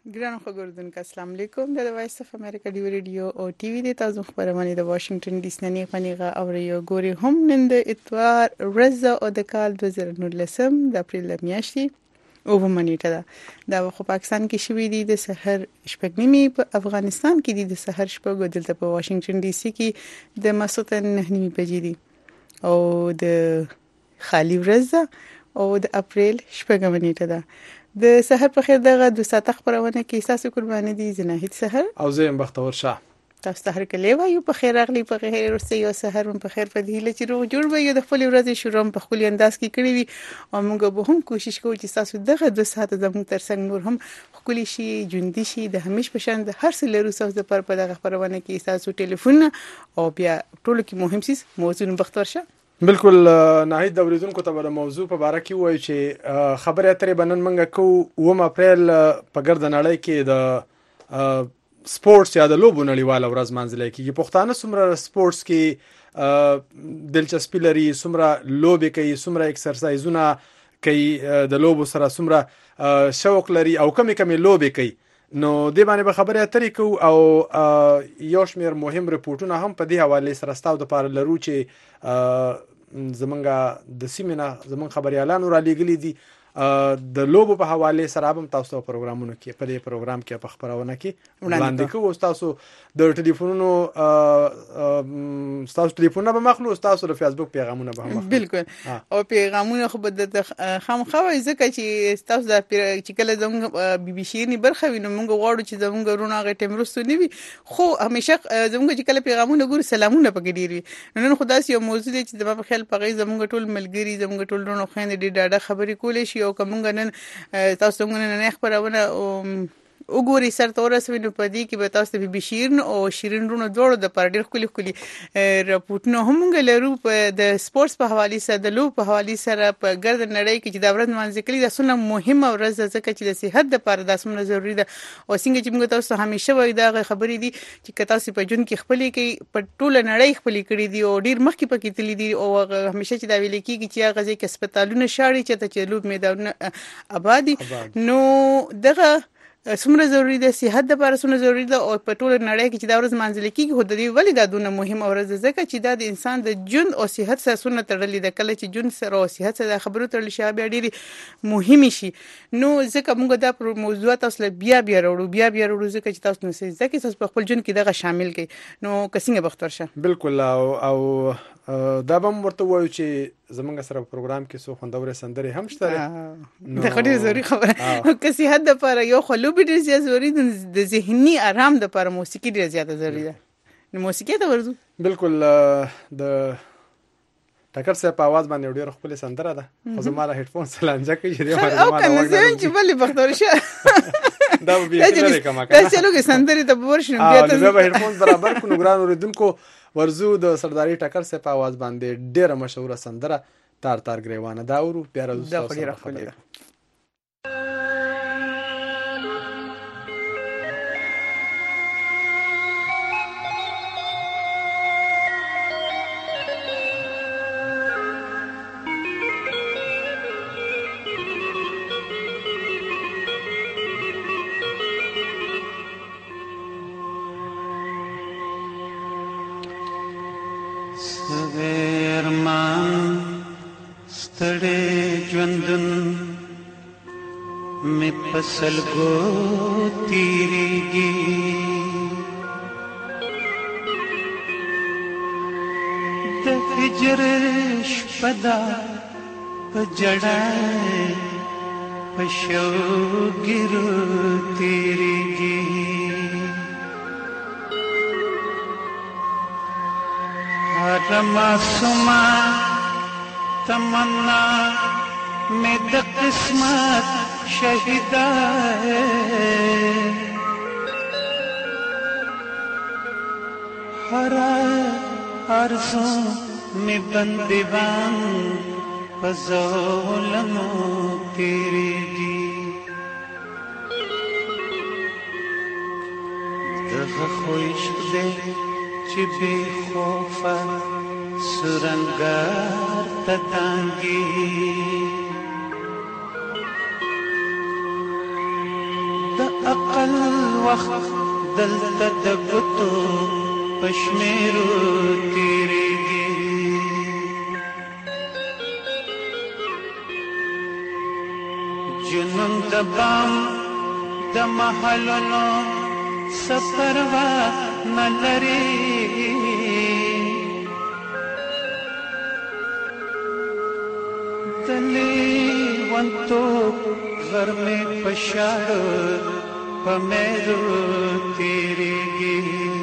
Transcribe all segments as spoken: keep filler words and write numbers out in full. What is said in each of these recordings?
ګرانو خبردونکو السلام علیکم د وایس اف امریکا دی ریډیو او ټي وي د تاسو خبرونه د واشنگټن ډي سي نه غنیغه او یو ګوري هم نن د اتوار ورځ او د کال دوه زره نولسم د اپریل میاشتې او ومنیټه ده دا خو پاکستان کې شوې دي د سحر شپږ نیمه په افغانستان کې دي د سحر شپږ دلته په واشنگټن ډي سي کې د مسوتن نه نیمه بجې دي او د خالی ورځ او د اپریل شپږم نیټه ده د سحر په خیر دغه د ساته خبرونه کې احساس قرباني دي زناهید سحر او زم بختور شاه تاسو ته هر کله وایو په خیر اغلی په خیر ورسې یو سحر په خیر په دی چې روغ جوړ وي د خپل ورځې شروع په خپل انداز کې کړی وي او موږ به هم کوشش کوو چې تاسو دغه د ساعت زموږ ترڅنګ نور هم خپل شي ژوندۍ شي د همیش په شان د هر څه لرو تاسو د پر په دغه خبرونه کې تاسو ټلیفون او بیا ټول کې مهم سیس موضوع بختور شه بالکل ناهید د اوریدونکو ته د موضوع په اړه کې وایي چې خبره اترې بنن منګه کو اوم اپریل په ګرد نړۍ کې د سپورتس یا د لوبو نړیواله ورځ منځلې کېږي. پښتانه څومره سپورتس کې دلچسپي لري، څومره لوبې کوي، څومره ایکسرسایزونه کوي، د لوبو سره څومره شوق لري او کمی کمی لوبې کوي. نو د باندې به خبره اترې کو او یو شمیر مهم ریپورتونه هم په دې حواله سره ستاسو د پاره لرو چې زمونږه د سیمینه زمونږ خبريالانو را لېګلې دي د لوبو په حواله سره هم تاسو په پروګرامونو کې په دې پروګرام کې په خبرونه کې وړاندې کوو. تاسو د ټلیفونونو تاسو ټلیفونونه به مخلو، تاسو د فیسبوک پیغامونه به مخلو. بالکل او پیغامونه خو د خامخوي ځکه چې تاسو د چې کله زموږ بي بي سي نی برخه وینم موږ غواړو چې زموږ رونه غټه مرستو نیوي، خو همیشه زموږ چې کله پیغامونه ګور سلامونه پکې ډیری نن خدای سي موضوع چې د په خیال پغې زموږ ټول ملګری زموږ ټول رونه خويند دي ډاډه خبرې کولې شي او کومګ نن تاسو څنګه نه خبرونه وګوري سر تورس وینو پدې کې به تاسو به بشیرن او شیرین رونو دوړو د پر ډېر خولي خولي راپورټونه هم لرو په د سپورتس په حواله سره د لوب په حواله سره په ګرد نړۍ کې چې د ورځ منځ کې د سونه مهمه ورځ ځکه چې د صحت لپاره د سونه ضروری ده او څنګه چې موږ تاسو همیشه وایو دا خبرې دي چې تاسو په جون کې خپلې کې په ټوله نړۍ خپلې کړې دي او ډېر مخکې پکې تللی دي او همیشه چې دا ویل کېږي چې هغه ځکه هسپتالونه شاړي چې ته لوب میدانونه آبادی نو دغه څومره ضروری ده صحت لپاره څومره ضروری ده او په ټول نړۍ کې چې دا ورځ منځل کېږي خو د دې ولې دا دونه مهمه ورځ ځکه چې دا د انسان د ژوند او صحت سره سونه تړلې ده. کله چې ژوند سره او صحت سره خبرو تړل شي بیا ډېری مهمه شي نو ځکه موږ دا موضوعات تاسو بیا بیا وروړو بیا بیا وروړو ځکه چې تاسو نو ځکه تاسو په خپل ژوند کې دغه شامل کړئ نو کسینګه بختور شه. بالکل او او دا به ورته وایو چې زمونږ سره پروګرام کې سو خوندورې سندرې هم شته د خوري ضروري خبره که صحت لپاره یو خلوب ډیر ضروري د ذهني آرام لپاره موسیقي ډیر زیاته ضروري ده. نو موسیقي ته ورځو بالکل د ټکر سره په आवाज باندې ډیر خپل سندره ده خو زموږه هډفون سلانجه کوي چې ما او کنه زين چې بلې بختور شه دا به بیا کما دا چې لوګي سندري ته ورشم بیا ته زه به هډفون برابر کو نګران اوریدونکو ورزو د سرداري ټکر سره په आवाज باندې ډیره مشهوره سندره تار تار ګریوانه دا ورو بیا راځو تاسو خبرې फसल गो तीरेगी द हिजर शपदा पजड़ा पशो गिरो तीरेगी रमा सुमा तमन्ना में द किस्मत शहीदा है हरा आरज़ों में बंदीवान फज़ोलमो तेरे जी दग खुश दे चिबे खौफा सुरंगार ततांगी अक़ल وخت دلته د ګوتو پشمیرو تیریږي جنون د بام د محلونو سفروا نلري دلی وانتو غرمه پشاړو پمیرو تیریږي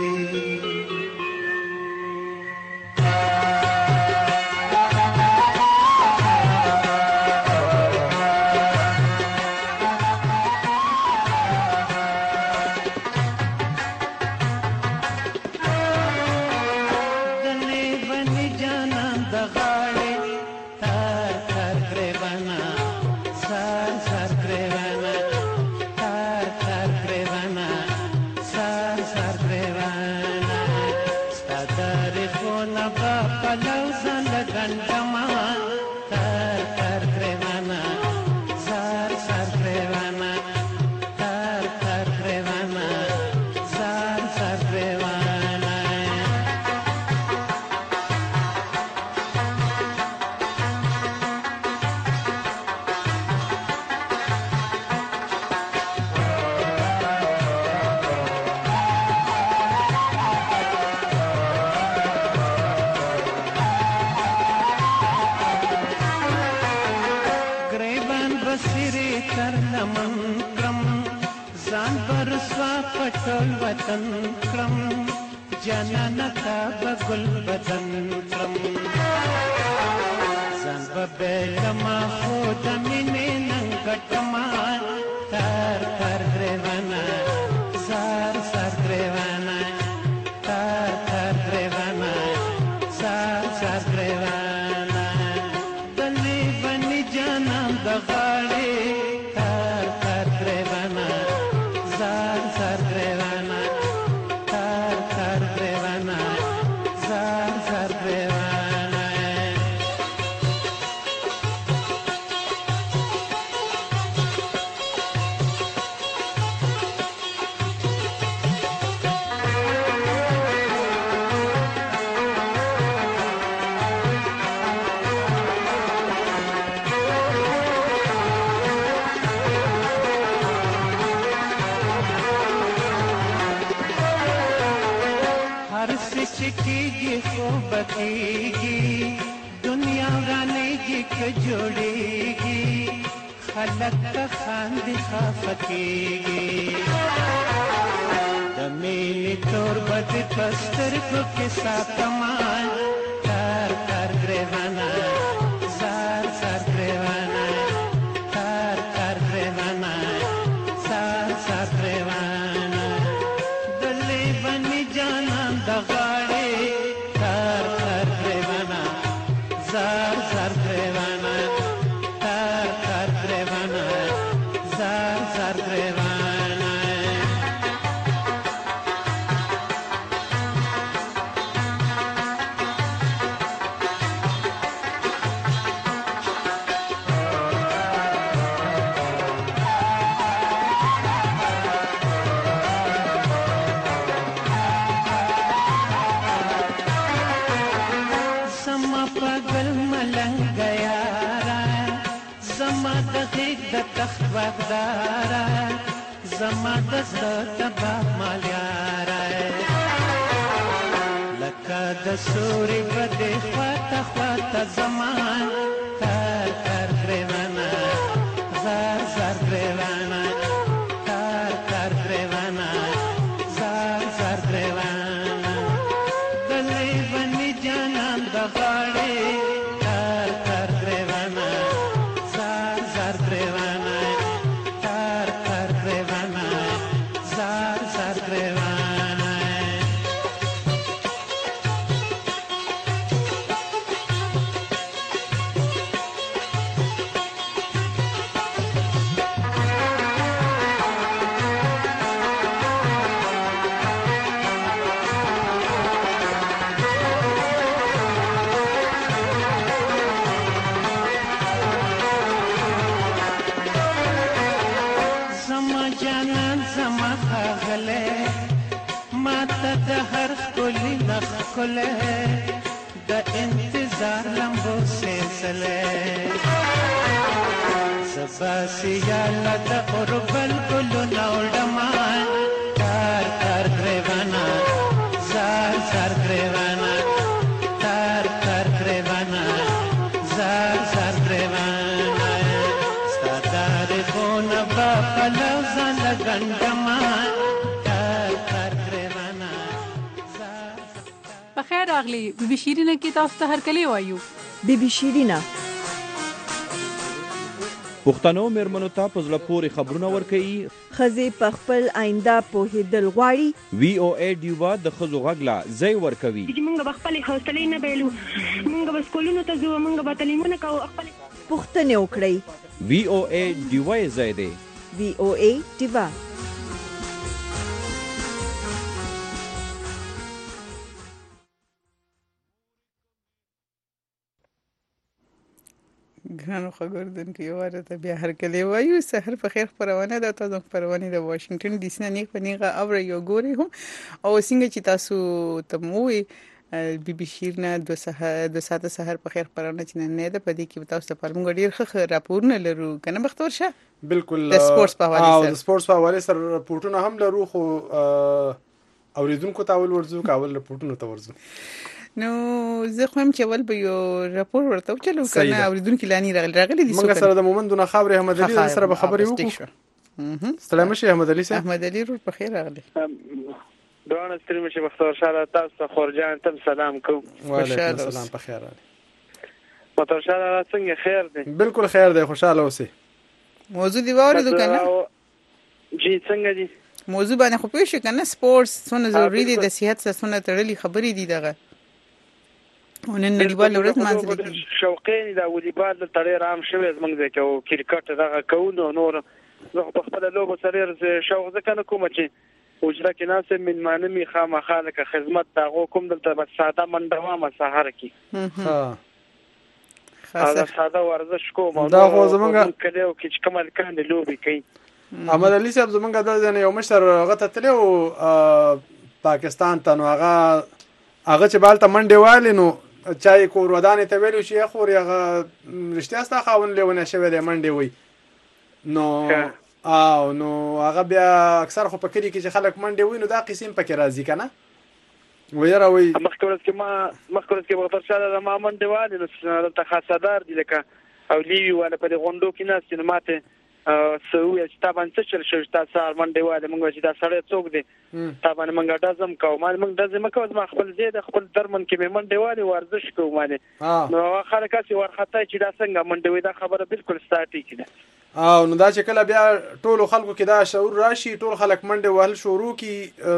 ټول وطن کړم جانانه تا به ګل بدن کړم ځان به بېلما خو د مینې نن ګټما تار تار ګرېوانه زار زار ګرېوانه تار تار ګرېوانه زار زار ګرېوانه دلې بني جانان د غاړې تار تار ګرېوانه زار زار ګرېوانه تار تار ګرېوانه زار زار ګرېوانه چکیږي خو بکیږي دنیا ورانېږي که جوړېږي خلک ته خاندي خفه کېږي د مینې تور به دې په سترګو کې ساتمه تار تار ګرېوانه زار زار ګرېوانه تار تار ګرېوانه زار زار ګرېوانه د لیوني جانان د غاړې تار تار ګرېوانه زار زار ګرېوانه تار تار ګرېوانه زار زار ګرېوانه تخت واغدارا زما د زړه تبا مالیارا لکه د سوري په دې خواته خواته زمان تار تار ګرېوانه زار زار ګرېوانه تار تار ګرېوانه زار زار ګرېوانه د لیوني جانان د غاړې تار تار ګرېوانه زار زار ګرېوانه ښکلی د انتظار لمبو سلسله زباسي یاله د اوربل ګلونه وړمه کار کار ګریوانه زار زار ګریوانه کار کار ګریوانه زار زار ګریوانه ستا دارغونه به پلو ځان لګنډمه کار کار ګریوانه په خیر راغلی بیبي شیرینه کې تاسو ته هرکلی وایو بیبي شیرینه پښتنو میرمنو ته په زړه پورې خبرونه ورکوي ښځې په خپل آینده پوهېدل غواړي وی او ای ډیوبا د ښځو غږ لا ځای ورکوي چې موږ به خپلې حوصلې نه بایلو موږ به سکولونو ته ځو موږ به تعلیمونه کوو خپلې پوښتنې وکړئ وی او ای ډیوبا یې ځای دی وی او ای ډیوبا ګرانو خبردونکو یو واره ته بیا هرکلی وایو سحر په خیر خپرونه ده تاسو خپرونه د واشنگټن ډي سي نه نیغ په نیغه اوري یو ګوري هم او څنګه چې تاسو ته مو بي بي شیرنه د سحر د ساده سحر په خیر خپرونه چې نه ده په دې کې تاسو ته پرمګ ډیر ښه راپورونه لرو کنه بختور شه بالکل د سپورتس په حواله سره او د سپورتس په حواله سره راپورټونه هم لرو خو اوریدونکو ته ول ورځو کاول راپورټونه ته ورځو نو زه خو هم چې ول به یو راپور ورته چلو کنه اوریدونکو لانی راغلی راغلی دي موږ سره د مومندونه خبري احمد علي سره به خبري وکړو سلام شي احمد علي صاحب احمد علي رو په خیر راغلی دوه ستریم شي بختور شاله تاسو خورجان تم سلام کوم وعلیکم السلام په خیر راغلی بختور شاله څنګه خیر دی بالکل خیر دی خوشاله اوسئ موضوع دی واردو کنه جی څنګه دي موضوع باندې خو پېښه کنه سپورتس څونه ضروری دي د صحت سره څونه تړلې خبرې دي دغه ونن نړیوال ورځ مانځل کیږي شوقین دا والیبال د تړې رام شوی زمنګ ځکه او کرکټ دغه کوو نور زه په خپل لوبو سره شوق ځکه نه کوم چې وجره کې ناس من مانمي خامخا لکه خدمت دغه کوم دلته بس ساده منډه ما سحر کې ها خاصه ساده ورزش کوم دا خو زمونږ کله او کې کمال کاند لوبي کوي احمد علي صاحب زمونږ د یو مشر غته تلو پاکستان ته نو هغه هغه چې بالته منډه والی نو چای کور ودانې ته ویلو چې خو هغه رښتیا ستا خاون لیونه شوی دی منډه وي نو او نو هغه بیا اکثر خو په کلی کې چې خلک منډه وي نو دا قسم پکې راځي کنه ویرا وي مخکورت کې ما مخکورت کې وختر شاله ما منډه والی نو ته خاصدار دي لکه او لیوی ولا په غونډو کې ناس چې ماته سوي چې تابان څه چل شو تاسو منډه والی موږ چې دا سړی څوک دی تابان موږ دازم کوو ما موږ دازم کوو ما خپل زید خپل درمن کې مې منډه والی ورزش کوو مانه نو خلک چې ورخته چې دا څنګه منډه وي دا خبره بالکل ستاتي کړه او نو دا چې کله بیا ټولو خلکو کې دا شعور راشي ټول خلک منډه وهل شروع کی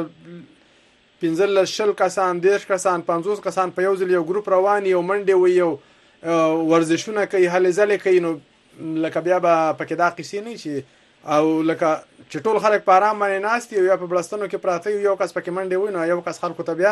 پنځل شل کسان دیش کسان پنځوس کسان په یو ځل یو ګروپ رواني او منډه وي یو ورزشونه کوي هلې ځلې کوي نو لکه بیا به پکې دا قصې نه شي او لکه چې ټول خلک په آرام باندې ناست یو یا په بلستانو کې پراته یو کس پکې منډه وي نو یو کس خلکو ته بیا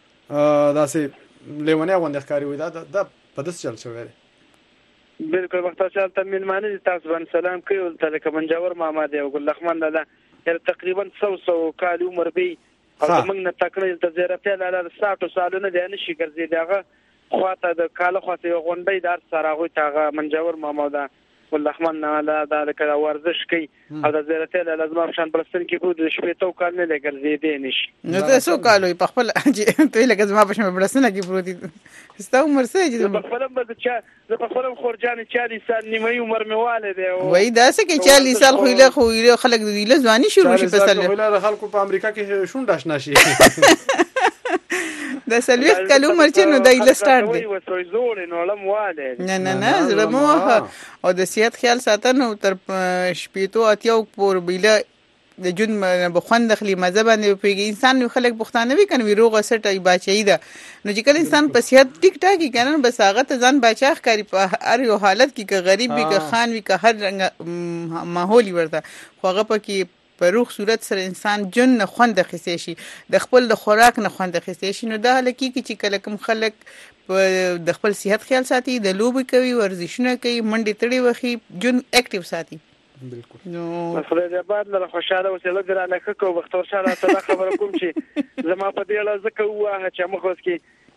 داسې لیونی غوندې ښکاري وي دا د په داسې چل شوی دی بالکل وخت چې تاسو مېلمانه دي تاسو باندې سلام کوي او تلکه منجور ماما دی او ګل رحمان لاله یعنی تقریبا څو څو کال عمر به او موږ نه تکړه د زیرته لاله ساعتو سالونه دی نشي ګرځي دغه خواته د کاله خواته یو غونډې دار سره غوي تاغه منجور ماما دا والرحمن لا ذلك ورزش کوي او د زیرته لازم شان بلستان کې بود شپې تو کال نه لګل زیدې نشي نو تاسو کالو په خپل ته لکه زما په شمه بلستان کې پروتي ستاسو عمر څه دي په خپل به چې په خپل خورجان چالي سال نیمه عمر میواله دی وای دا څه کې چالي سال خو له خو خلک د له ځواني شروع شي په سال له خلکو په امریکا کې شونډ آشنا شي د سلويخ کلو مرچ نو دای له سٹارټ دی وسوي زور نو لمواله نه نه نه زړه مو او د صحت خیال ساتنه تر شپېتو اتیو پور بیله د جون بخوند داخلي مزه باندې پیږي انسان خلک بختانه وی کنه روغه سټای بچی ده نو چې کله انسان په صحت ټیک ټاکي کنه بس هغه ته ځان بچاخ کوي په هر یو حالت کې که غریب وي که خان وي که هر رنګ ماحول ورته خو هغه پکې په روغ صورت سره انسان جن نه خوند خسي شي د خپل د خوراک نه خوند خسي شي نو دا لکه چې کله کوم خلک د خپل صحت خیال ساتي د لوبي کوي ورزشونه کوي منډه تړي وخی جن اکټیو ساتي بالکل نو خدای دې بعد له خوشاله اوسه لګره لکه کو وختور شاله ته خبر کوم چې زما په دې اړه زکه واه چې مخ اوس کې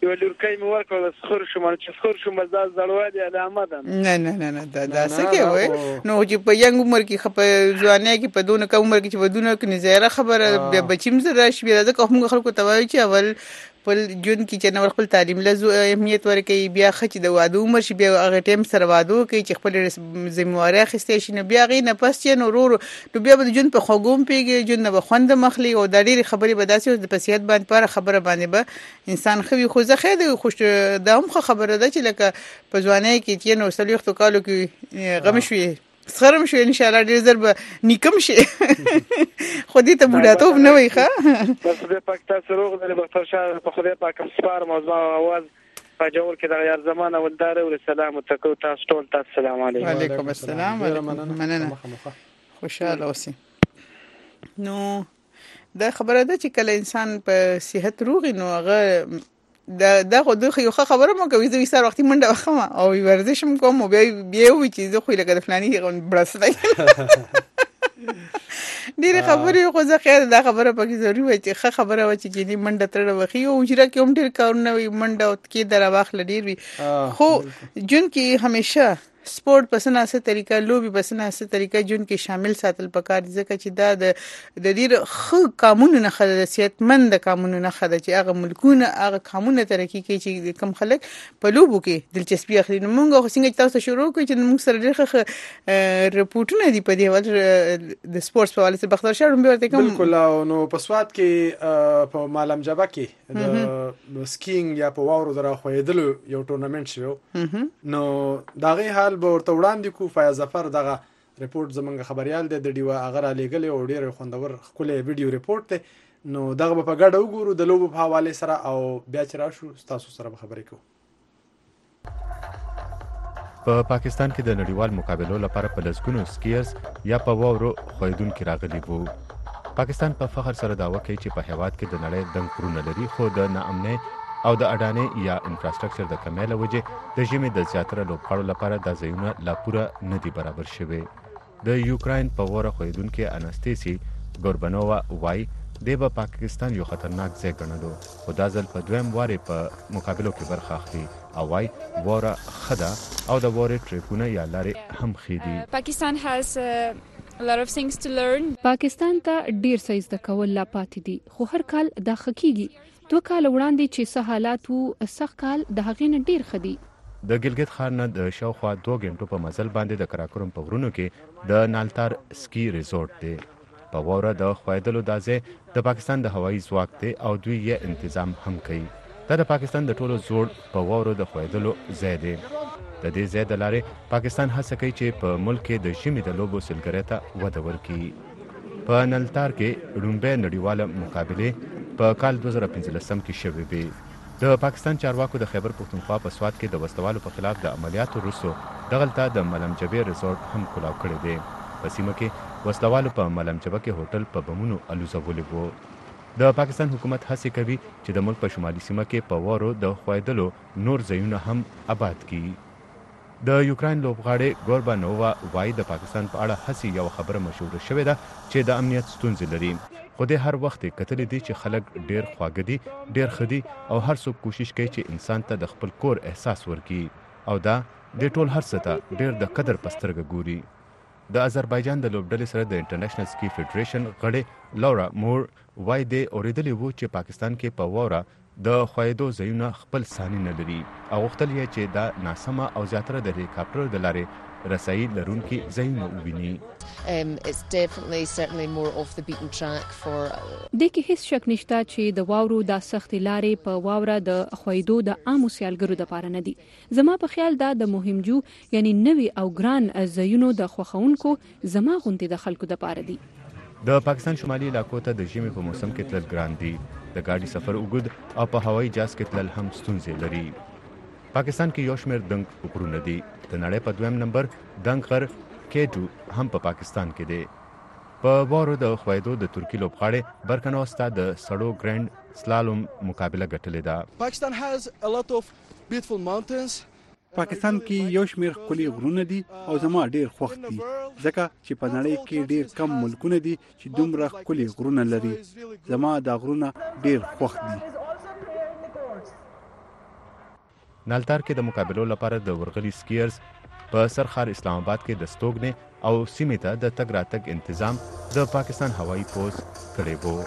یو لورکۍ مې ورکړه سخور شوم چې سخور شوم دا زړوالي علامه ده نه نه نه نه دا دا څه کوي نو چې په ینګ عمر کې خپ ځواني کې په دونه کم عمر کې چې په دونه کې نظر خبره بیا بچیم زره شي دا کوم خلکو ته وایي چې اول خپل جون کې چې نو خپل تعلیم له اهمیت ورکړي بیا خچ د واده عمر شي بیا هغه ټیم سره واده کوي چې خپل ذمہواری اخیستې شي نه بیا غي نه پس چې نو ورو نو بیا به جون په خوګوم پیږي جون نه بخوند مخلي او د ډېری خبرې به داسې د پسیات باندې پر خبره باندې به انسان خوي خو زه خې د خوش د هم خبره ده چې لکه په ځواني کې چې نو سلوخت کالو کې غم شوي سخرم شو ان شاء الله ډیر زر به نیکم شي خو دې ته بوډاتوب نه وي ښه بس به پاک تاسو روغ درې بختر شاه په خدای پاک سپار موضوع اواز په جوړ کې د یار زمانه ولدار او سلام تکو تاسو ټول تاسو السلام علیکم وعلیکم السلام مننه خوشاله اوسئ نو دا خبره ده چې کله انسان په صحت روغ نو هغه دا دا خو دوی یو خبره مو کوي زه وسار وختي منډه وخمه او ورزش هم کوم بیا بیا وی چې زه خو لکه د فلاني برسته ډیره خبرې خو زه خیر دا خبره پکې ضروري وي چې خبره و چې جنې منډه تر وخی او اجرا کې هم ډیر کارونه وي منډه کې در واخل ډیر وي خو جون کې همیشه سپورت په سناسه طریقه لوبي په سناسه طریقه جون کې شامل ساتل پکار ځکه چې دا د د ډیر خو قانون نه خدای سیادتمند قانون نه خدای چې هغه ملکونه هغه قانون ترقی کوي چې کم خلک په لوبو کې دلچسپي اخلي نو موږ خو څنګه تاسو شروع کوي چې موږ سره ډېر رپورټونه دي په دې ول د سپورتس په اړه څه بختر شاه هم ورته کوم بالکل نو په سواد کې په مالم جبا کې د سکینګ یا په واورو درا خویدلو یو ټورنمنت شو نو داغه حال به ورته وړاندې کو فیاض ظفر دغه ریپورت زمونږ خبريال دی د ډیوا اگر لګلې او ډیر خوندور خولې ویډیو ریپورت دی نو دغه په ګډه وګورو د لوبو په حواله سره او بیا چې راشو تاسو سره خبرې کوو په پاکستان کې د نړیوال مقابلو لپاره په لسګونو سکیرز یا په واورو خویدونکو راغلي وو پاکستان په فخر سره داوا کوي چې په هیواد کې د نړۍ دنګ غرونه لري خو د ناامنۍ او د اډانې یا انفراستراکچر د کمی له وجې د ژمي د زیاتره لوبغاړو لپاره دا ځایونه لا پوره نه دي برابر شوي د یوکراین په واره خویدونکې اناستیسی ګوربنووا وایي دی به پاکستان یو خطرناک ځای ګڼلو خو دا ځل په دویم وارې په مقابلو کې برخه اخلي او وایي واره ښه ده او د وارې ټریکونه یا لارې هم ښې دي پاکستان has a lot of things to learn پاکستان ته ډیر څه زده کول لا پاتې دي خو هر کال دا خکېږي دوه کال وړاندې چې څه حالات وو سخت کال د هغې نه ډیر ښه دي د ګلګت ښار نه د شاوخوا دوه غنټو په مزل باندې د کراکورم په غرونو کې د نالتار سکی ریزورټ دی په واوره د خویدلو دا ځای د پاکستان د هوایي ځواک دی او دوی یې تنظیم هم کوي دا د پاکستان د ټولو زوړ په واورو د خویدلو ځای دی د دې ځای د لارې پاکستان هڅه کوي چې په ملک کې د ژمي د لوبو سلګرۍ ته وده ورکړي په نلتار کې لومړی نړیواله مقابلې په کال دوه زره پنځلسم کې شوې وې د پاکستان چارواکو د خیبر پښتونخوا په سواد کې د وسلوالو په خلاف د عملیاتو وروسته دغلته د ملم جبې ریزورټ هم کلاو کړی دی په سیمه کې وسلوالو په ملم جبه کې هوټل په بمونو الوزولي وو د پاکستان حکومت هڅه کوي چې د ملک په شمالي سیمه کې په وارو د خویدلو نور ځایونه هم آباد کړي د یوکراین لوبغاړی ګوربانووا وایي د پاکستان په اړه هسې یو خبره مشهوره شوې ده چې د امنیت ستونزې لري خو د هر وخت کتلې دي چې خلک ډیر خواږه دي ډیر ښه دي او هر څوک کوشش کوي چې انسان ته د خپل کور احساس ورکړي او دا د ټول هر څه ته ډیر د قدر پسترګه ګوري د آذربایجان د لوبډلې سره د انټرنیشنل سکی فدریشن غړي لورا مور وایي د اوریدلې وو چې پاکستان کې په واوره د خویدو ځایونه خپل ثاني نه لري او غوښتل یې چې دا ناسمه او زیاتره د هلیکاپټر د لارې رسایي لرونکي ځایونه وویني د کې هیڅ شک نشته چې د واورو دا سختې لارې په واوره د خویدو د عامو سیالګرو دپاره نه دي زما په خیال دا د مهمجو یعنی نوي او ګران ځایونو د خوښونکو زما غوندې د خلکو دپاره دي د پاکستان شمالي علاقو ته د ژمي په موسم کې تلل ګران دي د ګاډي سفر اوږد او په هوایي جهاز کې تلل هم ستونزې لري پاکستان کې یو شمېر دنګ غرونه دي د نړۍ په دویم نمبر دنګ غر کېټو هم په پاکستان کې دی په وارو د خویدو د ترکی لوبغاړی برکنوستا د سړو ګرینډ سلالوم مقابله ګټلې ده پاکستان has a lot of beautiful mountains پاکستان کې یو شمېر ښکلي غرونه دي او زما ډېر خوښ دي ځکه چې په نړۍ کې ډېر کم ملکونه دي چې دومره ښکلي غرونه لري زما دا غرونه ډېر خوښ دي نالتار کې د مقابلو لپاره د ورغلي سکیرز په سرخار اسلام آباد کې د ستوګنې او سیمې ته د تګ راتګ تنظیم د پاکستان هوایي پوځ کړی وو.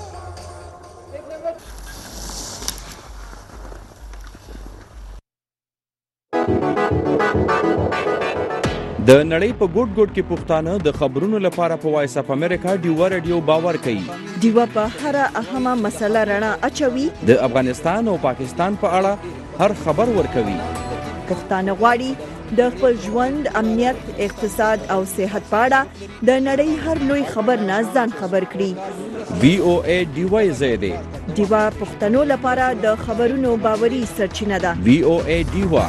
د نړۍ په ګوټ ګوټ کې پښتانه د خبرونو لپاره په وایس اف امریکا ډیوا رادیو باور کوي. ډیوا په هر اهمه مسله رڼا اچوي. د افغانستان او پاکستان په اړه هر خبر ورکوي. پښتانه غواړي د خپل ژوند، امنیت، اقتصاد او صحت په اړه د نړۍ هر لوی خبر نه ځان خبر کړي. وی او ای ډیوا زیاده ډیوا پښتنو لپاره د خبرونو باوري سرچینه ده. وی او ای ډیوا.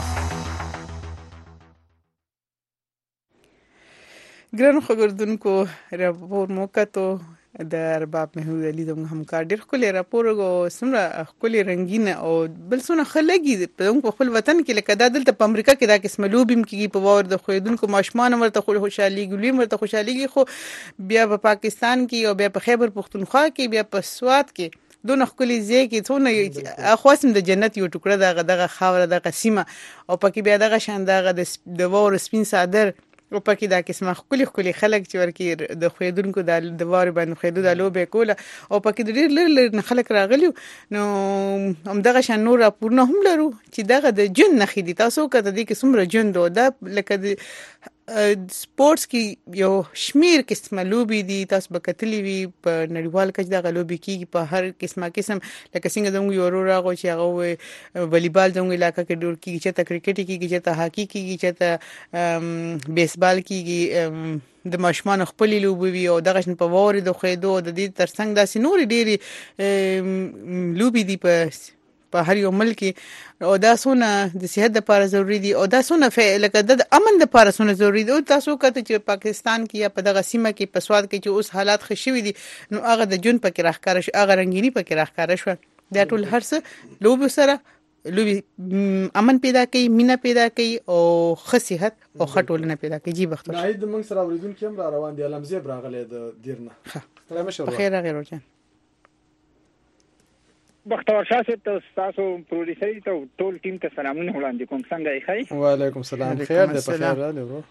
ګرانو خبردونکو راپور موکتو د ارباب محمود علي د همکار ډېر ښکلی راپور او څومره ښکلی رنګین او بل څونه ښه لګي په خپل وطن کې لکه دا دلته په امریکا کې دا قسمه لوبې هم کېږي په واور د ښویدونکو ماشومان ورته خوشحالېږي لوی ورته خوشحالېږي خو بیا په پاکستان کې او بیا په خیبر پښتونخوا کې بیا په سوات کې دونه ښکلي ځای کې څونه خواستم د جنت یو ټوکړه دغه دغه خاوره دغه سیمه او پکې بیا دغه شان دغه د واور سپین صادر او پکې دا قسمه خولي خولي خلک چې ورکی د خویدونکو د دوار باندې خویدو د لوبې کوله او پکې ډېر لږ لږ خلک راغلیو نو هم دغه شان نور راپورونه هم لرو چې دغه د جون نخې دي تاسو کته دي کې څومره جون دو دا لکه د سپورتس کې یو شمیر قسمه لوبي دي تاسو به کتلی وي په نړیوال کچ دغه لوبي کېږي په هر قسمه قسم لکه څنګه زموږ یو ورور راغو چې هغه والیبال زموږ علاقې کې ډور کېږي چې ته کرکټ کېږي چې ته هاکي کېږي چې ته بیسبال کېږي د ماشومان خپل لوبي وي او دغه شن په ووري د خویدو د دې ترڅنګ داسې نور ډېری لوبي دي په په هر یو ملک او دا سونه د صحت لپاره ضروری دي او دا سونه لکه د امن لپاره سونه ضروری دي او تاسو کته چې پاکستان کې یا په دغه سیمه کې په سواد کې چې اوس حالات خشوي دي نو هغه د جون پکې راخکاره شو هغه رنگینی پکې راخکاره شو دا ټول هرڅه لوب سره لوبي امن پیدا کوي مینا پیدا کوي او خصيحت او خټولنه پیدا کوي جی بختور ناید موږ سره اوریدون کې هم را روان دي علم زیب راغله د دیرنه ښه مشه بخیر غیر ورچن بختور شاه ته تاسو پروډوسر ته ټول ټیم ته سلامونه وړاندې کوم څنګه یې خیر وعلیکم السلام خیر ده په خیر راغلی ورو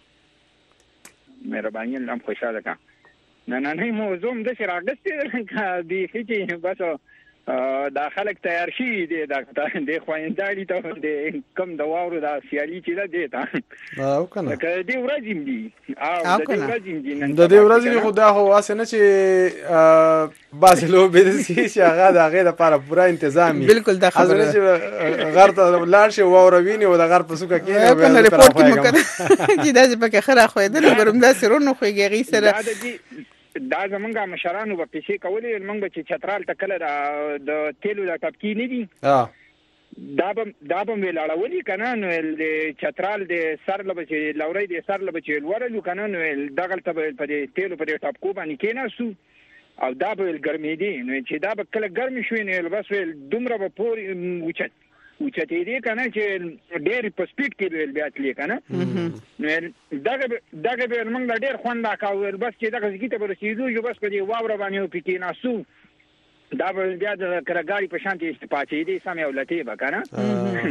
مهرباني الله خوشاله کا نه نه نه موضوع د شراغستې دی چې بس دا خلک تیار شي دي دا د خويندالي ته د کم د واورو دا سیالي چې ده دی ته او کنه که دی ورځم دي او د دې ورځم دي نن د دې ورځې خو دا هو واسه نه چې باسلو به د سي چې هغه د هغه لپاره پوره تنظیمي بالکل دا خبره چې غر ته لاړ شي واورویني او د غر په سوکه کې او کنه ریپورت کې مکه چې دا چې پکې خره خویدل ګرم دا سرونو خوږي غي سره دا زمونږه مشرانو په پیسې کولې موږ چې چترال تکله د تیلو د ټپکی نه دي دا به دا به ویلاړولي کنه نو د چترال د سر لبه چې لوري د سر لبه چې ورلو کنه نو دغه ته په تیلو په ټپکو باندې کېناسو او دا به ګرمې دي نو چې دا به کله ګرم شوي نه بس دومره به پور وچت وچتې دي کنه چې ډېر په سپیډ کې بیا تللی کنه نو دغه دغه به موږ ډېر خوند راکاو بس چې دغه ځکه به رسیدو یو بس په دې واوره باندې پکې ناسو دا به بیا د کرګاړي په شانتي استپاچې دي سم یو لټې به کنه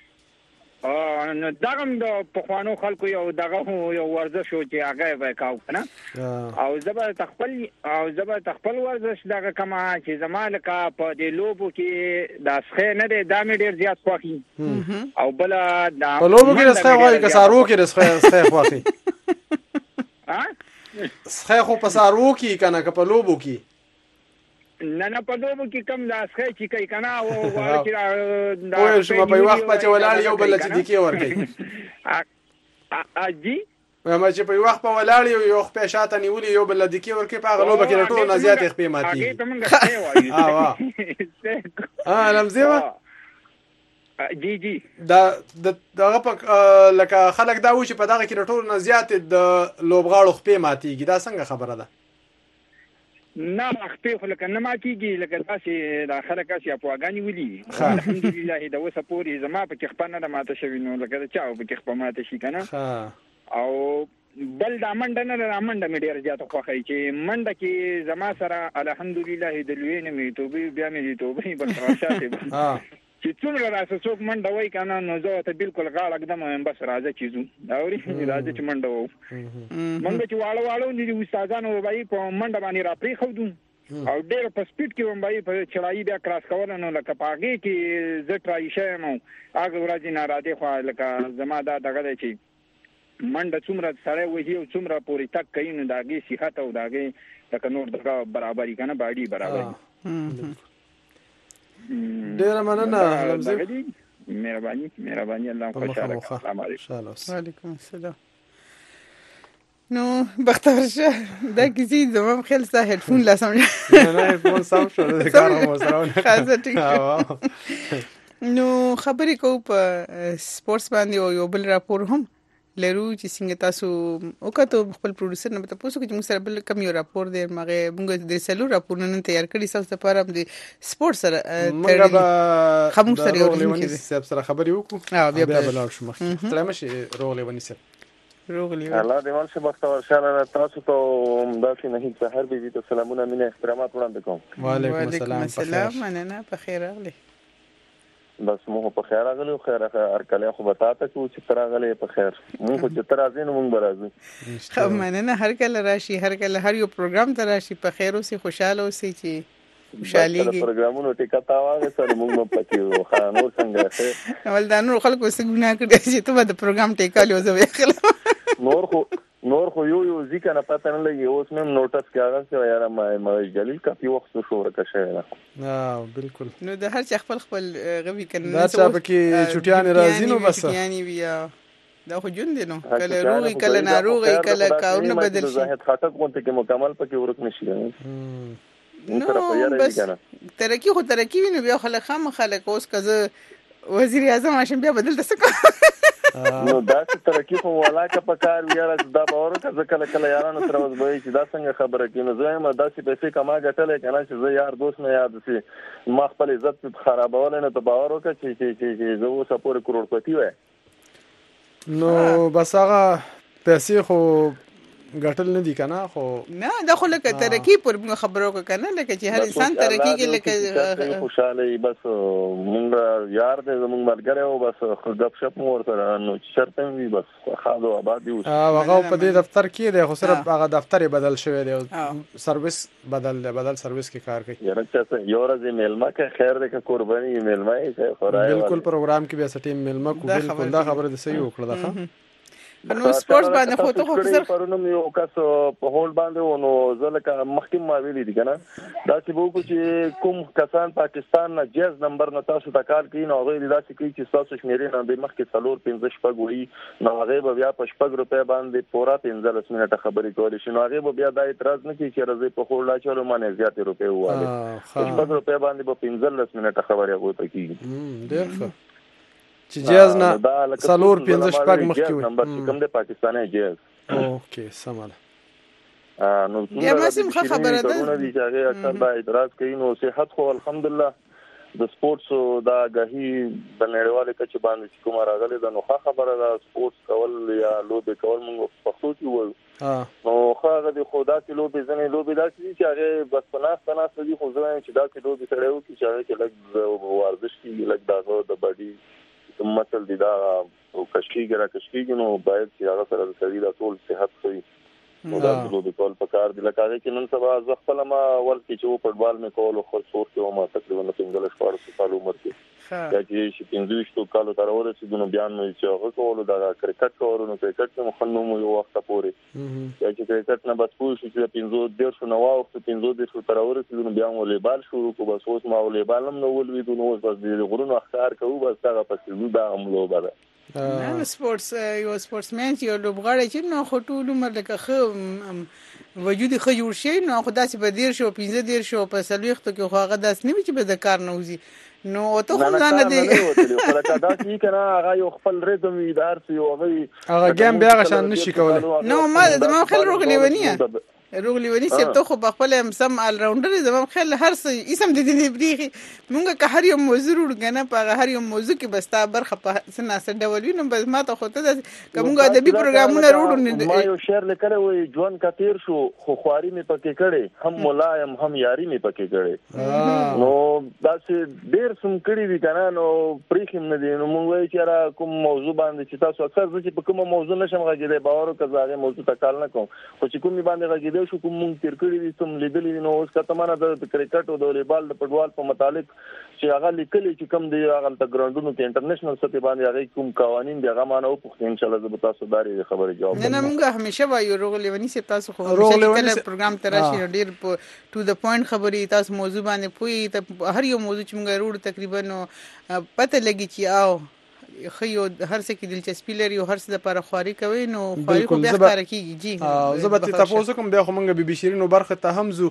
او نو دغه د پخوانو خلکو یو دغه یو ورزش او چې هغه به کاو کنه او زبر تخپل او زبر تخپل ورزش دغه کما چې زمالکا په دې لوبو کې د اسخه نه د دامه ډیر زیات خوخي او بل د په لوبو کې اسخه وای کسارو کې اسخه اسخه خوخي ها اسخه خو په سارو کې کنه که په لوبو کې نه نه په لوبو کې کم لاس خې چې کوي کنه او وایي چې دا وای شو په وخت په ولاړ یو بل چې دکی ورګي اجي ما چې په وخت په ولاړ یو یو خپې شاته نیولې یو بل دکی ورګي په غلوبه کې ټول نه زیات خپې ماتي هغه ته موږ اه اه لمزيوه جی جی دا دغه په لکه خلک دا و چې په دغه کې ټول نه زیات د لوبغاړو خپې ماتيږي دا څنګه خبره ده نه خپې خو لکه نه ماتيږي لکه تاسې د خلک اسیا پواګانی ولي الحمدلله دا وسه پوری زما په کې خپنه نه ماته شوی نو لکه چا په کې خپه ماته شي کنه او بل دا منډه نه را منډه مې ډیر زیات خوښي چې منډه کې زما سره الحمدلله د لوی نه مې توبې بیا مې توبې بس راشه چې څومره راسه څوک منډه وای کنه نو زه ته بالکل غاړه اقدم بس راځه چیزو اوري راځه چې منډه وو منډه چې واړو واړو دي استادانو وای په منډه باندې را پری خو دو او ډېر په سپیډ کې هم وای په چړای بیا کراس کول نو لکه پاګي کې زه ټرای شم هغه ورځ نه را دي خو لکه زما دا دغه دی چې منډه څومره سره وږي او څومره پوری تک کوي نو داګي صحت او داګي لکه نور دغه برابرۍ کنه باډي برابرۍ. ډیر مننه حمزه مهرباني مهرباني الله خوشاله السلام علیکم. وعلیکم السلام. نو بختور شه دا کیسې زما خیال ستا هډفون لا سم نه نه هډفون سم شو د کار مو سره خاصه ټیک نو خبرې کو په سپورتس باندې او یو بل راپور هم لرو چې څنګه تاسو وکړو خپل پروډوسر نه تاسو کې چې موږ سره بل کم یو راپور دی مګر موږ د سلو راپورونه تیار کړی تاسو لپاره د سپورت سره موږ به خمو سره یو لیونی سب سره خبرې وکړو اه بیا بیا بل شو مخ تلمه شي روغلی ونی سره روغلی الله دې ول شه بختور شه تاسو ته داسې نه هیڅ هر بيزي ته سلامونه مینه احترامات وړاندې کوم. وعلیکم السلام مننه په خیر راغلی. بس مو په خیر راغلی خیر هر کله خو بتاته کو چې تر راغلی په خیر مو خو چې تر ازین مونږ برازو خو مننه هر کله راشي هر کله هر یو پروګرام ته راشي په خیر اوسې خوشاله اوسې چې خوشاليږي پروګرامونو ټیکټا واغې سره مونږ په پاتې خانو څنګه ول دا نور خلکو څه ګناه کړی چې ته د پروګرام ټیکالو زو وکړم نور خو نور خو یو یو ځکه نه پته نه لګي اوس مې نوټس کې هغه چې یاره ما جلیل کافي وخت شو ورکه نه بالکل نو د هر چا خپل خپل غوي کنه دا چې پکې چټیان راځي نو بس یعنی بیا دا خو جون دي نو کله روغي کله ناروغي کله کارونه بدل شي زاهد خاطر کوته کې مکمل پکې ورک نشي نو بس ترقی خو ترقی ویني بیا خلک خام خلک اوس کزه وزیر اعظم عشان بیا بدل تسکو نو دا چې ترقی خو ولاکه په کار ویاره دا باور کړه کله کله یارانو سره وځي چې دا څنګه خبره کینو زه ما داسې پیسې کما غټلې کنه چې زه یار دوست نه یاد سي ما خپل عزت خرابول نه ته باور وکړه چې چې زه اوس پورې کروڑپتی وای نو بس هغه پیسې خو غټل نه دي کنه خو نه دا خو لکه ترقی پر خبرو کنه لکه چې هر انسان ترقی کې لکه خوشاله بس مونږ یار دې زمونږ مرګره او بس غب شپ مور سره نو شرط وي بس خاله آباد یو هغه په دې دفتر کې دی خو صرف هغه دفتر بدل شوی دی سرویس بدل دی بدل سرویس کې کار کوي یاره چې یو ورځ میلمه کې خیر دې کې قرباني میلمه یې خورای بالکل پروګرام کې به سټیم میلمه کو بالکل دا خبره ده صحیح وکړه ده نو سپورتس باندې خو ته خو سر پرونم یو کس په هول باندې نو ځلکه مخکې ما ویلي دي کنه دا چې وو چې کوم کسان پاکستان نه جاز نمبر نه تاسو ته کار کوي نو غوړي دا چې کوي چې تاسو شمیرې نه به مخکې څلور پنځه شپږ وي نو هغه بیا په شپږ روپیا باندې پورا پنځه لس منټه خبرې کولې شي نو هغه بیا دا اعتراض نه کوي چې راځي په هول لا چلو باندې زیاتې روپیا واله شپږ روپیا باندې په پنځه لس منټه خبرې غوته کیږي ډېر ښه چې جاز نه سالور پنځه شپږ مخکې وي نمبر کوم د پاکستاني جاز اوکې سماله ا نو یا مسیم خبره ده نو دي چې هغه اکثر دا اعتراض کوي نو صحت خو الحمدلله د سپورتس دا غهي د نړیوالې کچ باندې کوم راغلي د نوخه خبره ده سپورتس کول یا لوبه کول موږ په خصوص وو نو خو د خدا کې لوبه ځنې لوبه دا چې هغه بس پناس پناس دي خو ځای چې دا کې لوبه سره وو چې هغه کې لګ ورزش کې لګ دا د باډي مثل دي دا او کشکیږي را کشکیږي نو باید چې هغه سره د سړي د ټول صحت خوي نو دا د کول په کار دی لکه چې نن سبا ز خپل ما ول کې چې فوټبال مې کول خو څور کې ما تقریبا پنځه شپږ کال عمر کې دا چې چې پنځه شتو کال تر ورسې د بیان مې چې هغه کول دا کرکټ کول نو کرکټ مې خنو مو یو وخت پورې دا چې کرکټ نه بس پوه شو چې پنځه ډیر شو نو وخت پنځه ډیر شو تر ورسې د بیان والیبال شروع کو بس اوس ما والیبال هم نو ولوي نو اوس بس د غرونو اختیار کوو بس هغه پسې دا عملو بره نه سپورتس یو سپورتسمن چې لوبغاړی چې نو خو ټول عمر لکه خو وجود خو جوړ شي نو خو داسې به دیر شو پنځه دیر شو په سلويختو کې خو هغه داس نه وي چې به د کار نه وځي نو ته خو ځان نه دی ولکه دا چې کنه هغه یو خپل ریتم ادار سي او هغه هغه ګیم بیا غشان نشي کولای نو ما د ما خل روغلی ونیه روغ لیونی سیب ته خو په خپل هم سم آل راونډر زموږ خیال هر څه اسم د دې بریخي مونږه که هر یو موضوع وړګنه په هر یو موضوع کې بستا برخه په سناسه ډول وینم بس ما ته خو ته کومه ادبي پروګرامونه وړو ما یو شعر لیکلی وای ژوند کا تیر شو خو خواري مې پکې کړې هم ملایم هم یاري مې پکې کړې نو داسې ډېر سم کړي دي کنه نو پریخم نه دي نو مونږ وایي چې را کوم موضوع باندې چې تاسو اکثر چې په کوم موضوع نشم غږیدای باور وکړه هغه موضوع ته کال نه کوم خو چې کوم باندې غږیدای شو کوم مونږ تیر کړي دي سم لیدلې نو اوس کته مانه د کرکټ او د والیبال د فوټبال په متعلق چې هغه لیکلي چې کوم دی هغه د ګراوندونو کې انټرنیشنل سطح باندې هغه کوم قوانين دی هغه مانه او په ان شاء الله زه تاسو داري خبره جواب نه نه مونږ همیشه وایو روغ لیونی سي تاسو خو همیشه پروګرام تراشي ډیر ټو د پوینټ خبري تاسو موضوع باندې پوي ته هر یو موضوع چې مونږ وروړو تقریبا پته لګي چې او خيو هر څه کې دلچسپي لري او هر څه لپاره خواري کوي نو خواري خو بیا ښکار کیږي جی زه به تاسو کوم بیا خو مونږ بي بي شيرینو برخه ته همزو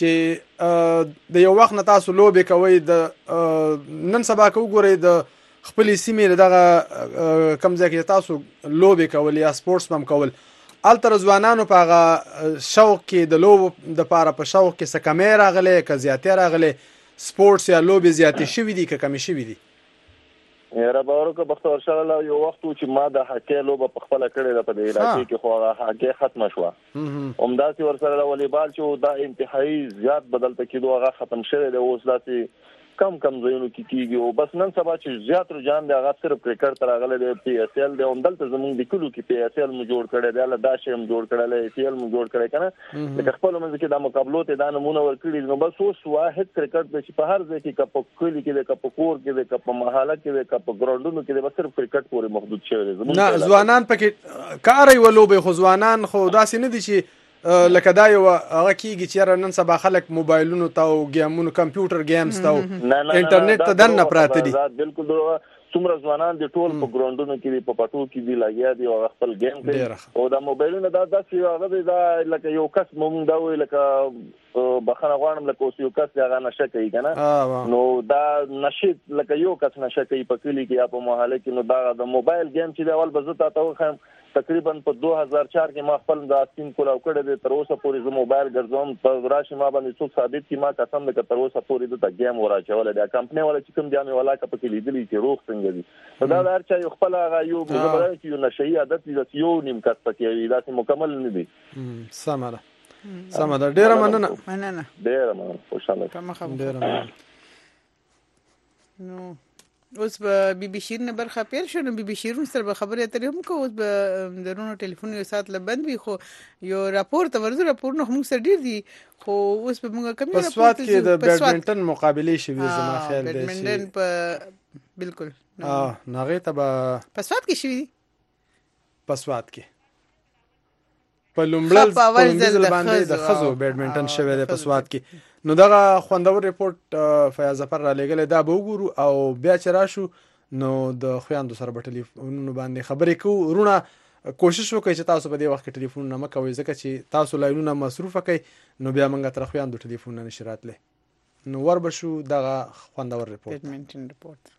چې د یو وخت نه تاسو لوبې کوي د نن سبا کو ګوري د خپل سیمې دغه کم ځای کې تاسو لوبې کول یا سپورتس بم کول التر ځوانانو په هغه شوق کې د لوب د پاره په شوق کې څه کمې راغلي که زیاتې راغلي سپورتس یا لوبې زیاتې شوي دي که کمې شوي دي یاره باور که بخته ورشاله الله یو وخت چې ما د هاکي لوبه په خپل کړې ده په دې علاقې کې خو هغه هاکي ختم شو همداسې ورسره والیبال چې دا انتهایی زیات بدلته کېدو هغه ختم شوی دی اوس داسې کم کم ځایونو کې کېږي او بس نن سبا چې زیات رجحان دی هغه صرف کرکټ ته راغلی دی پی ایس ایل دی همدلته زموږ د کلو کې پی ایس ایل مو جوړ کړی دی هله دا شی هم جوړ کړی دی پی ایل مو جوړ کړی که نه لکه خپلو منځ کې دا مقابلو ته دا نمونه ورکړي نو بس اوس واحد کرکټ دی چې په هر ځای کې که په کلي کې دی که په کور کې دی که په محله کې دی که په ګراونډونو کې دی بس صرف کرکټ پورې محدود شوی دی نه ځوانان پکې کار یې ولوبې خو ځوانان خو داسې نه دي چې لکه دا یو هغه کېږي چې نن سبا خلک موبایلونو ته او ګیمونو کمپیوټر ګیمز ته انټرنیټ ته دننه پراته دي بالکل څومره ځوانان دي ټول په ګراوندونو کې دي په پټو کې دي لګیا دي او خپل گیم کوي او دا موبایلونه دا داسې هغه دی دا لکه یو کس مونږ دا وی لکه بخنه غواړم لکه اوس یو کس هغه نشه کوي که نه نو دا نشې لکه یو کس نشه کوي په کلي کې یا په محله کې نو دا د موبایل گیم چې دی اول به زه تاته وښیم تقریبا په دو هزار چار کې ما خپل دا سیم کولاو کړی دی تر اوسه پورې زه موبایل ګرځوم په راشي ما باندې څوک ثابت کړي ما قسم دی که تر اوسه پورې دلته ګیم وراچولی دی کمپنۍ والا چې کوم دی مې ولاکه پکې لیدلي چې روغ څنګه دي نو دا د هر چا یو خپل هغه یو زه به وایم چې یو نشهیي عادت دی داسې یو نیم کس پکې وي داسې مکمل نه دي سمه ده سمه ده ډېره مننه مننه ډېره مننه خوشحاله ډېره مننه نو اوس به بي بي شیرین برخه پیل شو نو بي بي شیرین سره به خبرې اترې هم کوو اوس به درونو ټلیفون یو ساعت لبند وي خو یو راپور ته ورځو راپورونه هم سره ډیر دي خو اوس به موږ کمی راپور پسوات کې د بیډمنټن مقابلې شوي زما خیال دی بیډمنټن په بالکل اه نغې ته به پسوات کې شوي دي پسوات کې په لومړل ځل باندې د خزو بیډمنټن شوی دی پسوات کې نو دغه خوندور ریپورت فیاض ظفر را لګل دا به وګورو او بیا چې راشو نو د خویندو سره به ټلیفونونو باندې خبرې کوو ورونه کوشش وکړئ چې تاسو په دې وخت کې ټلیفون نه مکوئ ځکه چې تاسو لاینونه مصروفه کړئ نو بیا موږ تر خویندو ټلیفون نه نشي راتلی نو ور به شو دغه خوندور ریپورت بیډمنټن ریپورت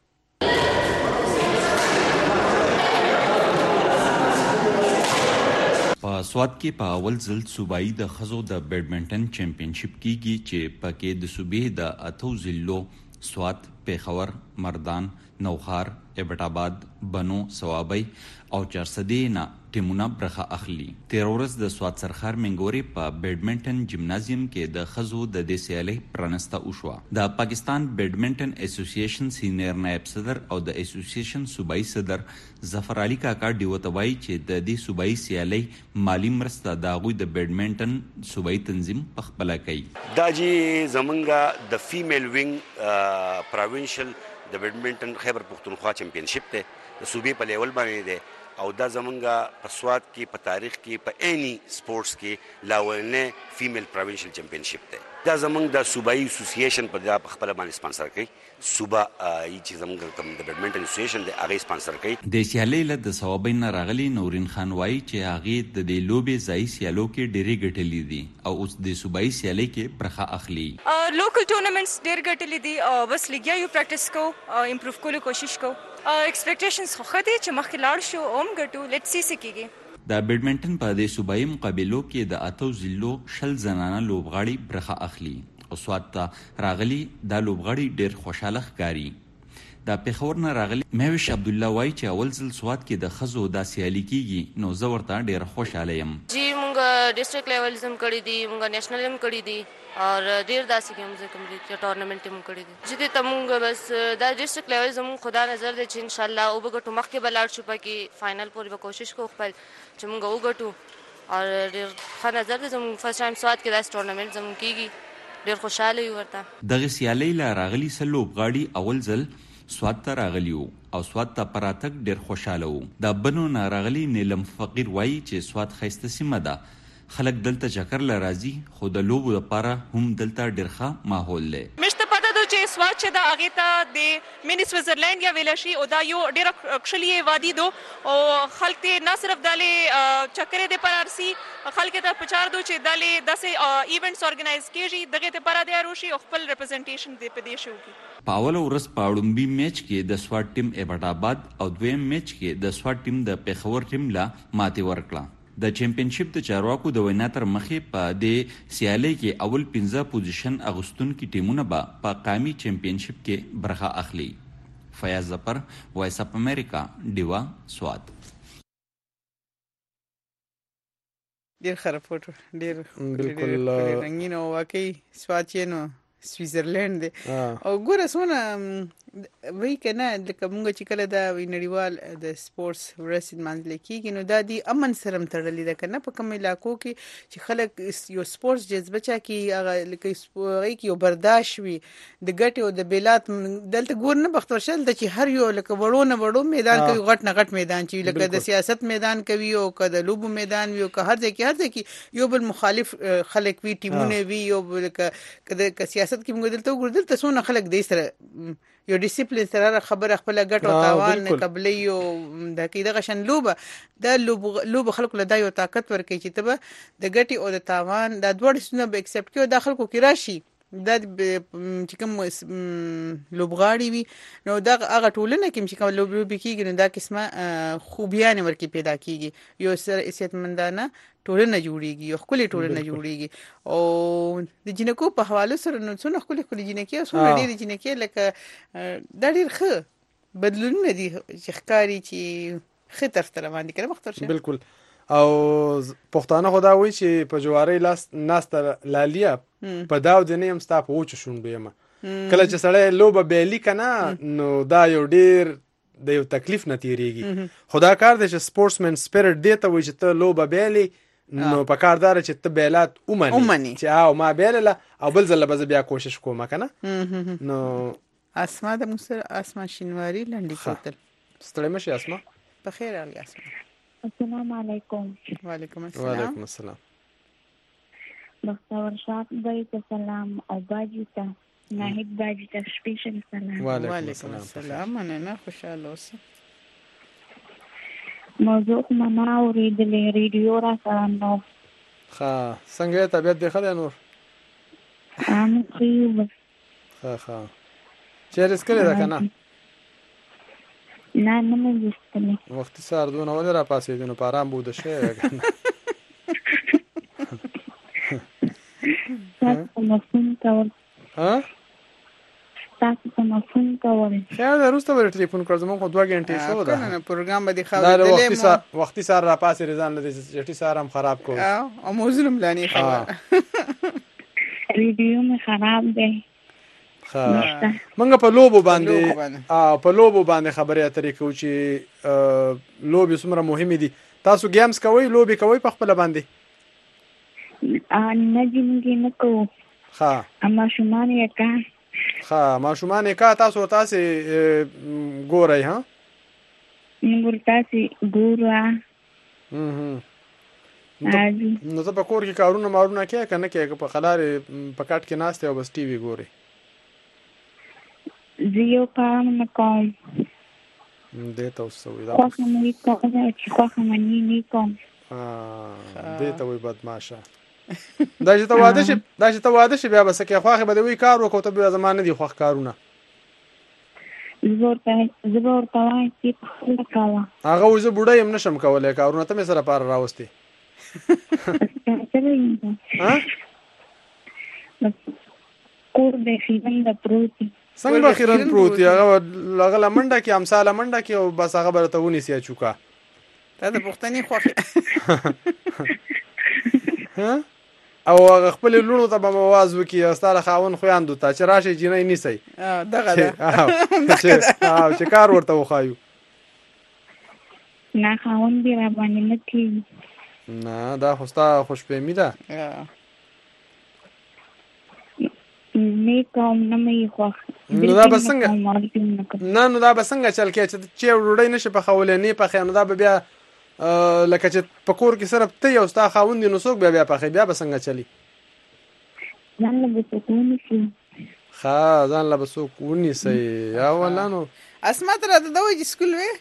په سواد کې په اول ځل صوبایي د ښځو د بیډمنټن چمپینشپ کیږي چې پکې د صوبې د اتو ضلعو سواد، پیښور، مردان، نوخار، ایبټ آباد، بنو، صوابۍ او چارسدې نه ټیمونه برخه اخلي. تیر ورځ د سواد سرخار منګوري په بیډمنټن جمنازیم کې د ښځو د دې سیالۍ پرانسته وشوه. د پاکستان بیډمنټن اسوسییشن سینیر نائب صدر او د اسوسییشن صوبایي صدر ظفر علي کاکا ډیوته وایي چې د دې صوبایي سیالۍ مالی مرسته د هغوی د بیډمنټن صوبایي تنظیم په خپله کوي. دا چې زمونږ د فیمیل وینګ پروینشل د بیډمنټن خیبر پختونخوا چمپینشپ دی د صوبې په لیول باندې دی او دا زمونږ په سواد کې په تاریخ کې په اینی سپورټس کې لاولنې فیمیل پروینشل چمپینشپ دی. دا زمونږ د صوبایي اسوسییشن په دا په خپله باندې سپانسر کوي. صوبه چې زمونږ کوم د بیډمنټن اسوسییشن دی هغې سپانسر کوي. د سیالۍ له د صوابۍ نه راغلي نورین خان وایي چې هغې د دې لوبې ځایي سیالو کې ډېرې ګټلې دي او اوس د صوبایي سیالۍ کې برخه اخلي. لوکل ټورنمنټس ډېر ګټلې دي او بس لګیا یو پریکټس کوو امپروف کولو کوشش کوو. ایکسپیکټیشنز خو ښه دي چې مخکې لاړ شو او هم ګټو لیټس سی څه کېږي. د بیډمنټن په دې صوبایي مقابلو کې د اتو ضلعو شل زنانه لوبغاړي برخه اخلي او سواد ته راغلي دا لوبغاړي ډېر خوشاله ښکاري. د پېښور نه راغلي مهوش عبدالله وایي چې اول ځل سواد کې د ښځو دا سیالي کېږي نو زه ورته ډېره خوشحاله یم. جی مونږ ډسټرکټ لیول هم کړی دي، مونږ نیشنل هم کړی دي اور ډېر داسې کې موږ کوم دي ټورنمنټ هم کړی دي چې ته مونږ بس دا ډسټرکټ لیول زموږ خدا نظر دی چې ان شاء الله او به ګټو مخکې بلاړ شو پکې فائنل پورې به کوشش کوو خپل چې مونږ وګټو اور ډېر ښه نظر دی زموږ فرست ټایم سواد کې داسې ټورنمنټ زموږ کېږي ډېر خوشحاله یو ورته. دغه سیالۍ له راغلي څه لوبغاړي اول ځل سواد ته راغلی وو او سواد ته په راتګ ډېر خوشحاله وو. د بنو نه راغلي نیلم فقیر وایي چې سواد ښایسته سیمه ده، خلک دلته چکر له راځي خو د لوبو لپاره هم دلته ډېر ښه ماحول دی. مشته پته ده چې سواد چې د هغې ته د مینی سویزرلینډ یا ویلی شي او دا یو ډېره کښلې وادي دو او خلک ته نه صرف دلې چکرې دپاره رسي، خلک ته پچار دو چې دلې داسې ایونټس ارګنایز کېږي دغې دپاره دی روشي او خپل ریپرزنټیشن دی په دې شو کې. په اوله ورځ په اړومبي میچ کې د سواد ټیم ایبټ آباد او دویم میچ کې د سواد ټیم د پېښور ټیم له ماتې ورکړه. د چیمپینشپ د چارواکو د وینا تر مخې په دې سیالۍ کې اول پنځه پوزیشن اغوستونکي ټیمونه به په قامي چیمپینشپ کې برخه اخلي. فیاض ظفر، وایس اف امریکا، ډیوا، سواد. ډېر ښه رپورټ، ډېر بالکل رنګین او واقعي سواد چې نو سویزرلینډ دی او ګوره څونه وایي که نه لکه مونږ چې کله دا نړیوال د سپورټس ورځ لمانځل کېږي نو دا د امن سره هم تړلې ده که نه په کوم علاقو کې چې خلک یو سپورټس جذبه چا کې هغه لکه هغې کې یو برداشت وي د ګټې او د بیلات. دلته ګور نه بختور شه دلته چې هر یو لکه وړو نه وړو میدان کوي، غټ نه غټ میدان چې لکه د سیاست میدان کوي او که د لوبو میدان وي او که هر ځای کې هر ځای کې یو بل مخالف خلک وي، ټیمونه وي، یو لکه که سیاست کې موږ دلته وګورو دلته څونه خلک دی سره یو ډیسپلین سره خبره خپله ګټ او تاوان نه قبلي او د کې دغه شان لوبه دا لوبه خلکو له دا یو طاقت ورکوي چې ته به د ګټې او د تاوان دا دواړه څیزونه به اکسپټ کړي او دا خلکو کې راشي. دا چې کوم لوبغاړي وي نو دا هغه ټولنه کې چې کوم لوبې کېږي نو دا قسمه خوبیانې ورکې پیدا کېږي، یو سره صحتمندانه ټولنه جوړیږي، یو ښکلې ټولنه جوړیږي. او د جنکو په حواله سره نو څونه ښکلې ښکلې جنکې او څونه ډېرې جنکې لکه دا ډېر ښه بدلونونه دي چې ښکاري چې ښه طرف ته روان دي که نه مختار شه. بالکل. او پښتانه خو دا وایي چې په جوارۍ لاس ناسته لاليه په داو دی نه یم ستا په وچو شونډو یم. کله چې سړی لوبه بیلي که نه نو دا یو ډېر د یو تکلیف نه تېرېږي. خو دا کار دی چې سپورټسمن سپیرټ دې ته وایي چې ته لوبه بیلې نو په کار داره چې ته بیلات ومنې چې او ما بیلله او بل ځله به زه بیا کوشش کوم که نه. نو اسما د موږ سره اسما شینواري لنډي کوتل. ستړی مه شي اسما. په خیر راغلی اسما. السلام علیکم. وعلیکم السلام. وعلیکم السلام. بختور شاه بای ته سلام او باجی ته ناهید باجی ته سپیشل سلام. وعلیکم السلام. مننه، خوشاله اوسه. موضوع منا اوریدلې ریډیو را سره نو ښه څنګه طبیعت دی ښه دی نور؟ ام خیو ښه ښه چیرې څکلې ده که نه؟ نه نه مې ویستلې. وختي سهار دونه ولې را پاڅېدې نو په ارام به وده شوې که نه؟ تاسو ته مفهوم کول تاسو ته مفهوم کول خیر ده وروسته به ټلیفون کړ زموږ خو دوه ګنټې شو ده کنه پروګرام به دې خاورېدلی مو وختي سهار را پاڅېدې ځان له دې چټي سهار هم خراب کړو او موضوع هم لا نه خبره ریډیو مې خراب دی. منګه په لوبو باندې په لوبو باندې خبرې اترې کوو چې لوبې څومره مهمې دي. تاسو گیمز کوئ لوبې کوئ په خپله باندې؟ نه جي موږ نه کوو. ښه ماشومان یې کا ښه ماشومان یې کا تاسو تاسې ګورئ ها؟ موږ تاسې ګورو. نو ته په کور کې کارونه مارونه کوې که نه کوې په خلارې په کټ کې ناست او بس ټي وي ګورې؟ زه یو کار نه کوم. دې ته اوس څه وایي؟ خوښه مې کوله چې خوښه مې نه کوم. دې ته وایي بدماشه. دا چې ته واده شي دا چې ته واده شي بیا به څه کوې؟ خوښې به دې وایي کار وکړو ته بیا زما نه دي خوښ کارونه. زه به ورته وایم چې په خپله کوه. هغه وایي زه بوډه یم نشم کولی کارونه، ته مې سره پاره راوستې. کور د خیرن د پروت دی. څنګه به خیرن پروت دی؟ هغه هغه لمنډه کې امثال لمنډه کې او بس هغه به راته ونیسي چوکا. دا د پښتنې خوښې. او هغه خپلې لوڼو ته به م آواز وکړي ستا د خاوند خویندو ته چې راشئ جینۍ نیسئ. دغه ده چې کار ورته وښایو. نه خاوند دې راباندې نه کېږي. نه دا خو ستا خوشفهمي ده. نیک او نه مې خوښ. نو دا به څنګه نه نو دا به څنګه چل کې چې ډوډۍ نشي پخولی نه پخې نو دا به بیا لکه چې په کور کې صرف ته یو ستا خاوند دی نو څوک بیا بیا پخې بیا به څنګه چلی؟ ځان له به څوک ونیسي. ښه ځان له به څوک ونیسئ. یا والله نو اسما ته راته دا وایي چې سکول وې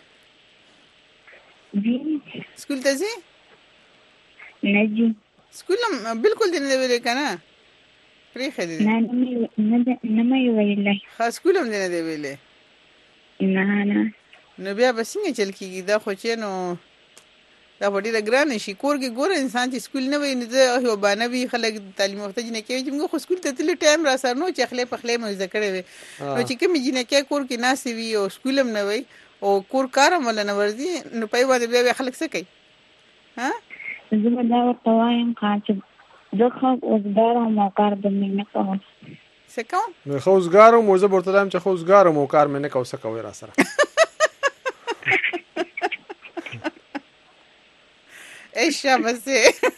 سکول ته ځې؟ نه ځي. سکول هم بلکل دې نه دی ویلی که نه؟ پرېښی دی؟ نه نه مې ویلی. ښه سکول هم دې نه دی ویلی؟ نه نه. نو بیا به څنګه چل کېږي؟ دا خو چې نو دا خو ډېره ګرانه شي. کور کې ګوره انسان چې سکول نه وي نو زه یو بانه وي خلک تعلیم یافته جینکۍ وي چې موږ خو سکول ته تللي ټایم را سره نو چې خولې پخلی مو زده کړی وي. نو چې کومې جینکۍ کور کې ناستې وي او سکول هم نه وي او کور کار هم وله نه ورځي نو په یې باندې بیا بیا خلک څه کوي؟ زه به دا ورته وایم چې زه ښه اوزګار یم او کار به مې نه کوم. څه کوم؟ ښه اوزګار یم او زه به ورته وایم چې ښه اوزګار یم او کار مې نه کوم. څه کوئ را سره؟ ای شابسې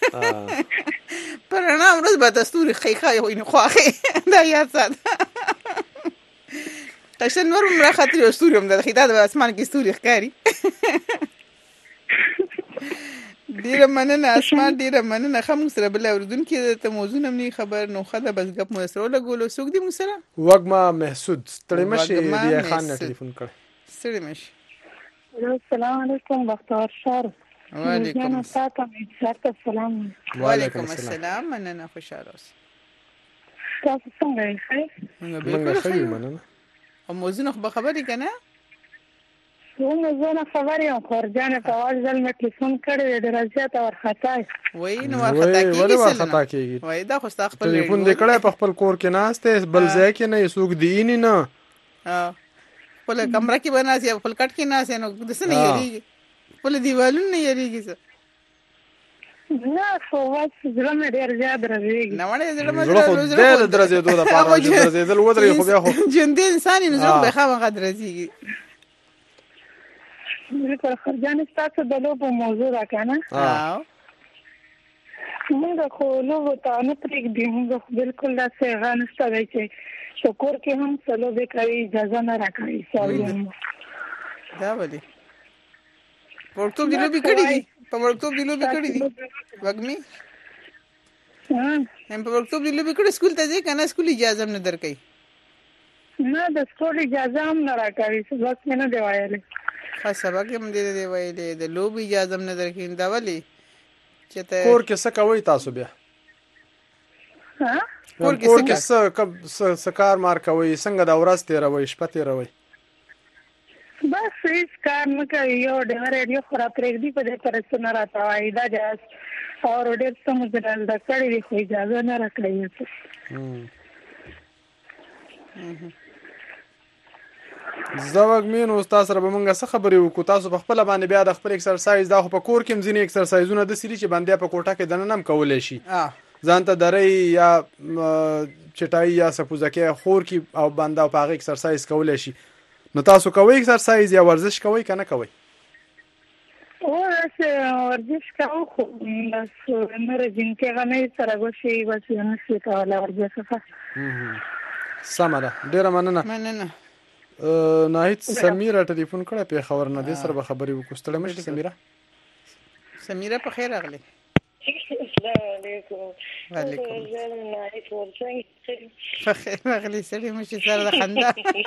په رڼا ورځ به ته ستوري ښې ښایي نو خواښې دا یاد ساته. قشن نور هم راختلي او ستوري هم دا د اسمان کې ستوري ښکاري. ډېره مننه اسمان ډېره مننه. ښه موږ سره بله اورېدونکې ده ته موضوع هم نه خبر نو ښه ده بس ګپ مو سره ولګولو. څوک دی موږ سره؟ وږمه محسود ستړی مه شي دیا خان نه ټلیفون کړی. ستړی مه شي. السلام علیکم بختور شهر. وعلیکم السلام. وعلیکم السلام. مننه خوشحاله اوسئ. تاسو څنګه یې؟ ښه موږ ښه یو مننه. او موضوع نه خو به خبر یې که نه؟ زه زه نه خبر یم خورجانې په اول ځل مې ټلیفون کړی دی ډېره زیاته وارخطا یې. وایي نو وارخطا کېږي ولې وارخطا کېږي؟ وایي دا خو ستا خپل ټلیفون دې کړی په خپل کور کې ناست دی بل ځای کې نه یې څوک دییني نه خپله کمره کې به ناست یا خپل کټ کې ناست نو د څه نه یېرېږي؟ خپله دیوالونه نه یېرېږي څه؟ نه خو بس زړه مې ډېر زیات درزېږي. نه وړې زړه مې زړه خو دی د درزېدو دپاره چې درزېدل ودرېږي خو بیا خو ژوندی انسان یې نو زړه به یې خامخا درزېږي. بالکل خورجانې ستاسو د لوبو موضوع ده که نه؟ موږ خو لوبو ته نه پرېږدي. موږ خو بالکل داسې هغه نشته دی چې په کور کې هم څه لوبې کوي اجازه نه راکوي. دا ولې؟ په وړکتوب دې لوبې کړي دي؟ په وړکتوب دې لوبې کړي دي وږمې؟ په وړکتوب دې لوبې کړي سکول ته ځې که نه سکول اجازه هم نه درکوي؟ نه د سکول اجازه هم نه راکوي. سبق مې نه دی ویلی. ښه سبق یې هم دې نه دی ویلی د لوبې اجازه هم نه درکوي. دا ولې؟ چې ته کور کې څه کوئ تاسو بیا؟ کور کې څه کار مار کوئ؟ څنګه د ورځ تېروئ شپه تېروئ؟ بس هیڅ کار نه کوي. یو ډېر ریډیو خو را پرېږدي په دې سره څه نه راته وایي دا جاز او ډېر څه مو زده کړي دي خو اجازه نه راکوي. زه وږمې نو ستا سره به موږ څه خبرې وکړو؟ تاسو په خپله باندې بیا د خپل اکسرسایز دا خو په کور کې هم ځینې اکسرسایزونه داسې دي چې بندیا په کوټه کې دننه هم کولی شي. ځان ته درۍ یا چټایي یا سپوزکۍ خور کې او بنده او په هغه اکسرسایز کولی شي. نو تاسو کوئ اکسرسایز یا ورزش کوئ که نه کوئ؟ ورزش کوو خو بس نه رژیم کې هغه نه سره ګوشي بس نه شي کولی ورزش څخه. سمه ده ډېره مننه. مننه. ناهید سمیره ټلیفون کړی پېښور نه دې سره به خبرې وکړو. ستړی مه شي سمیره. سمیره په خیر راغلې. السلام علیکم. وعلیکم په خیر راغلې سړی مه شي سره د خندا.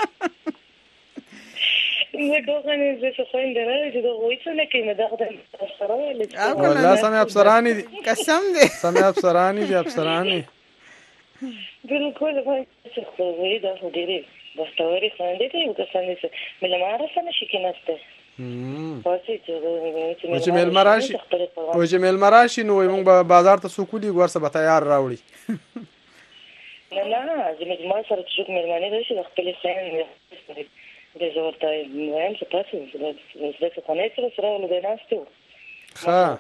والله سمې افسرانې دي. قسم دی سمې افسرانې دي افسرانې. بالکل بختوری خانده که یو کسانی سه ملماره سنه شکی نسته پاسی چې مېلمه راشي او چې مېلمه راشي نو موږ به بازار ته سوکولي ورسه به تیار راوړي نه نه زموږ ما سره چې مېلمانه راشي د خپل خاين د زورته وایم څه تاسو زه څه خانه سره سره ولې ناشته ها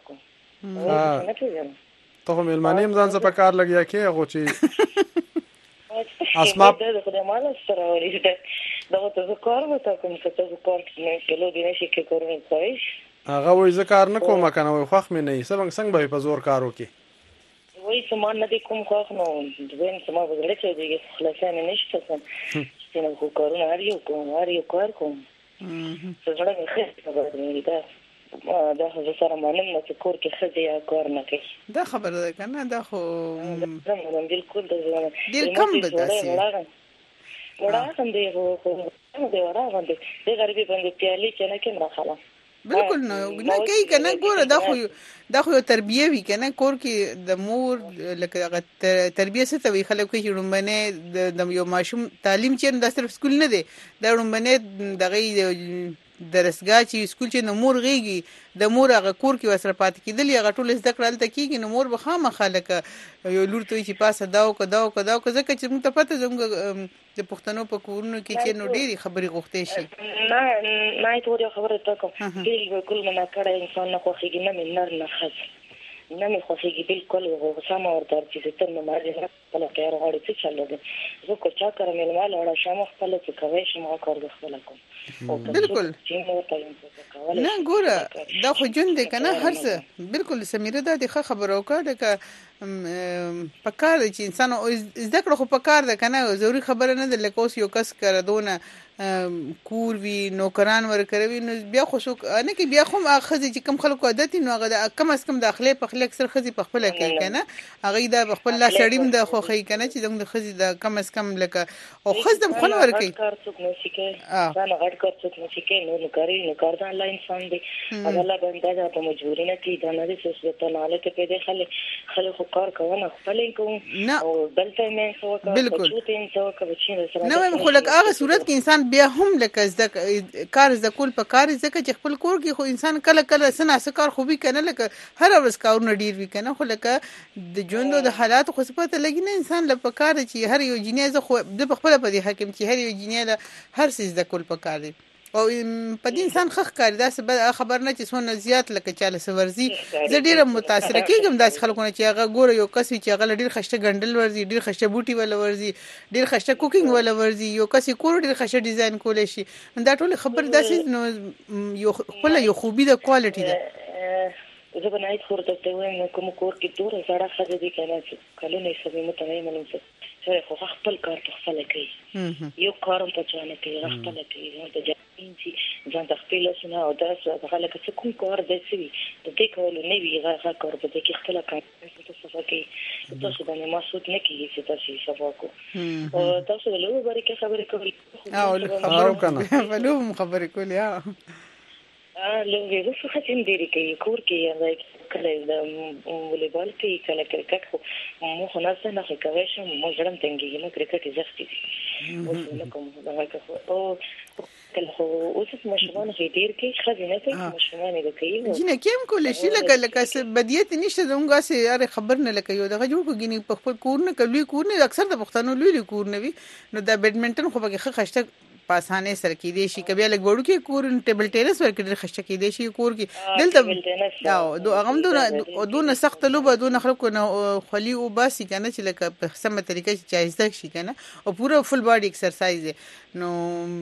ها ته مېلمانه هم ځان څه په کار لګیا کې هغه چې اسماء د خدای مال سره ولې دا ته کار وته کوم څه ته کار نه کلو دې نشي کې کورونه کوي هغه وای زه کار نه کوم کنه وای خوښ مې نه څنګه څنګه به په زور کار وکي وای سامان نه کوم خوښ نو دویم سما بدل چې دې خلاصانه نشته سم چې نو کو کارونه هر یو کوم هر یو کار کوم څه جوړه نه خبره ده دا خو سره معلوم نه چې کور کې خځه یا کار نه کوي دا خبره ده کنه دا خو زموږ بالکل د ډیر کم بداسي وړا هم دی خو دی وړا هم دی د غریبي باندې پیالي چې نه کې راخلا بالکل نو نه کوي کنه ګوره دا خو دا خو تربیه وی کنه کور کې د مور لکه تربیه څه ته وی خلک کوي چې رومبنه د یو ماشوم تعلیم چې د صرف سکول نه دی دا رومبنه دغه درسګه چې سکول چې نو مور غيږي د مور هغه کور کې وسره پات کېدل هغه ټول زده کړل ته کېږي نو مور به خامخا لکه یو لور ته چې پاسه داو کداو کداو ځکه چې موږ ته پته زموږ د پښتنو په کورونو کې چې نو ډېری خبرې غوښتې شي نه نه ټول خبره تا کوم بالکل نه کړه انسان نه خوښيږي نه منر نه خاص نه مې خوښيږي بالکل هغه سم ورته چې ته نه مارې خپل کار غواړي چې چلو دي زه کو چا کړم مې مال وړا شمه خپل څه کوي شمه کار خپل کوم بالکل نه ګوره دا خو جون دی کنه هر څه بالکل سمیره دا د خبرو وکړه که په کار چې انسان زده کړو خو په کار ده کنه ضروري خبره نه ده لکه اوس یو کس کړدونه کور وی نوکران ورکوي نو بیا خو شو نه کې بیا خو اخذ چې کم خلکو عادت نو هغه کم از کم داخله په خلک سره خزي په خپل کې کنه هغه دا په خپل لا سړیم د خو خې کنه چې د خزي د کم از کم لکه او خزم خون ورکوي کار څوک نه شي کې ځان غټ کار څوک نه شي کې نو کاری نو کار ځان لا انسان دی الله باندې دا په مجبوری نه کې دا نه دي چې ته نه لته پیدا خلک خلک کار کوي خپل کوم او بلته مې سو کا بالکل سو کا بچین سره نو خلک هغه صورت کې انسان بیا هم لکه زده کار زده کول په کار زده چې خپل کور کې خو انسان کله کله سنا سکار خوبي کنه لکه هر ورځ کارونه ډیر وی کنه خو لکه د ژوند د حالات خو صفته لګی نه انسان له پکار چې هر یو جنیزه خو د خپل په دې حکم چې هر یو جنیزه هر څه زده کول په کار دی او په دې انسان خخ کار دا خبر نه چې څونه زیات لکه چاله سورزي زه ډیره متاثر کېږم داس خلکونه چې هغه ګوره یو کس چې هغه ډیر خشته ګندل ورزي ډیر خشته بوټي ولا ورزي ډیر خشته کوکینګ ولا ورزي یو کس کور ډیر خشته ډیزاین کول شي دا ټول خبر داسې نو یو خپل یو خوبي د کوالټي ده زه بنایت خورته ته وایم کوم کور کې دوره سړه خزه دي کنه چې کله نه سمې متنه ملم څه چې خو خپل کار ته خپل کوي یو کارم په ځانه کې خپل کوي ته ځان ځان خپل سونه او درس هغه لکه څه کوم کار دی چې د دې کول نه وی هغه کار په دې کې خپل کار څه څه کوي تاسو باندې مسعود نه کیږي چې تاسو صفا کو او تاسو له لوبه باندې خبرې کوي او خبرو کنه ولو خبرې کوي یا اه لوګي زه څه خاطر دې کوي کور کې راځي کله د والیبال کې کله کرکټ خو مو خو نه څه نه کوي چې مو ځړم تنګي نو کرکټ زختي دي نو کوم دا که او کله خو اوس مشمون هډیر کې خزینه ته مشمون دې کوي جنه کېم کول شي لکه لکه بدیت نشته زموږه سي یاره خبر نه لکه یو دغه جوړ کو غني په خپل کور نه کلوي کور نه اکثر د پښتنو لوی کور نه وي نو د بیډمنټن خو به خښته پاسانه سر کې دي شي کبي لګ وړو کې کور ټیبل ټینس ورکړي خښته کې دي شي کور کې دلته او دو هغه دونه دونه سخت لوبه دونه خلکو نه خلی او باسي کنه چې لکه په سمه طریقه چې جایزه شي کنه او پورا فل باډي ایکسرسایز نو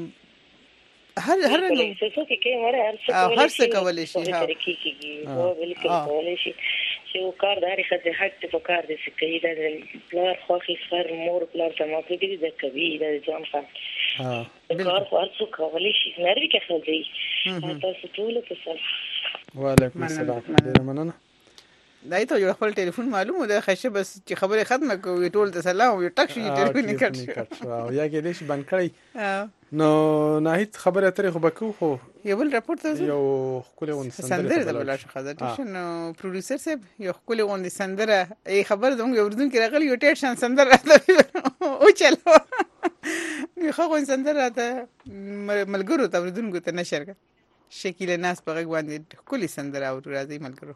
هر هر نو څه کې کې مره هر څه هر څه کولای شي ها او بالکل کولای شي چې کار داري خځه حق ته کار دي چې کوي د پلار خوخي سر مور پلار ته ماته دي د کوي د ځان خان ها کار خو څه کولای شي نری کې خځه تاسو ټول په سلام وعلیکم السلام ډیر مننه دای ته یو خپل ټلیفون معلومه ده خشه بس چې خبره ختمه کوي ټول ته سلام یو ټک شي ټلیفون کټ شو او یا کې دې شي بند کړی نو ناهید خبره اترې خو بکو خو یو بل راپورټ ته یو خپل غون سندره ده بل شخصه ده نو پروډوسر صاحب یو خپل غون سندره ای خبر زموږ اردن کې راغلی یو ټیټ شان سندره او چلو خو غون سندره ته ملګرو ته ورودونکو ته نشر کا شکیل ناس په غږ باندې کلی سندره او راځي ملګرو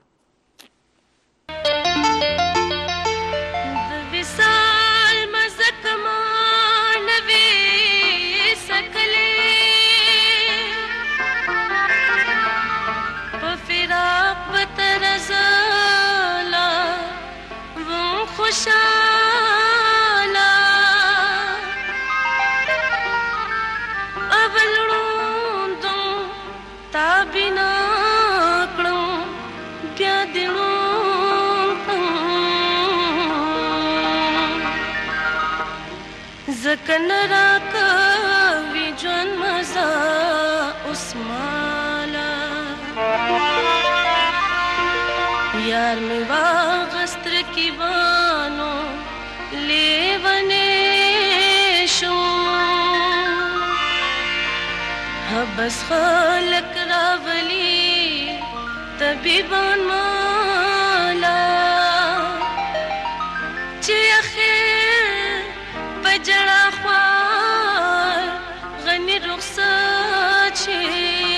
د وصال مزکما نوي سکلې په فراق بترزلا و خوشالا ابلون دو تابنا کړم بیا دلو زکن راکا وی جون مزا اسمالا یار می واغستر کی بانو لیونے شو بس خلق راولی طبیبان مالا چی اخیر پجڑا خوار غنی رخصت چی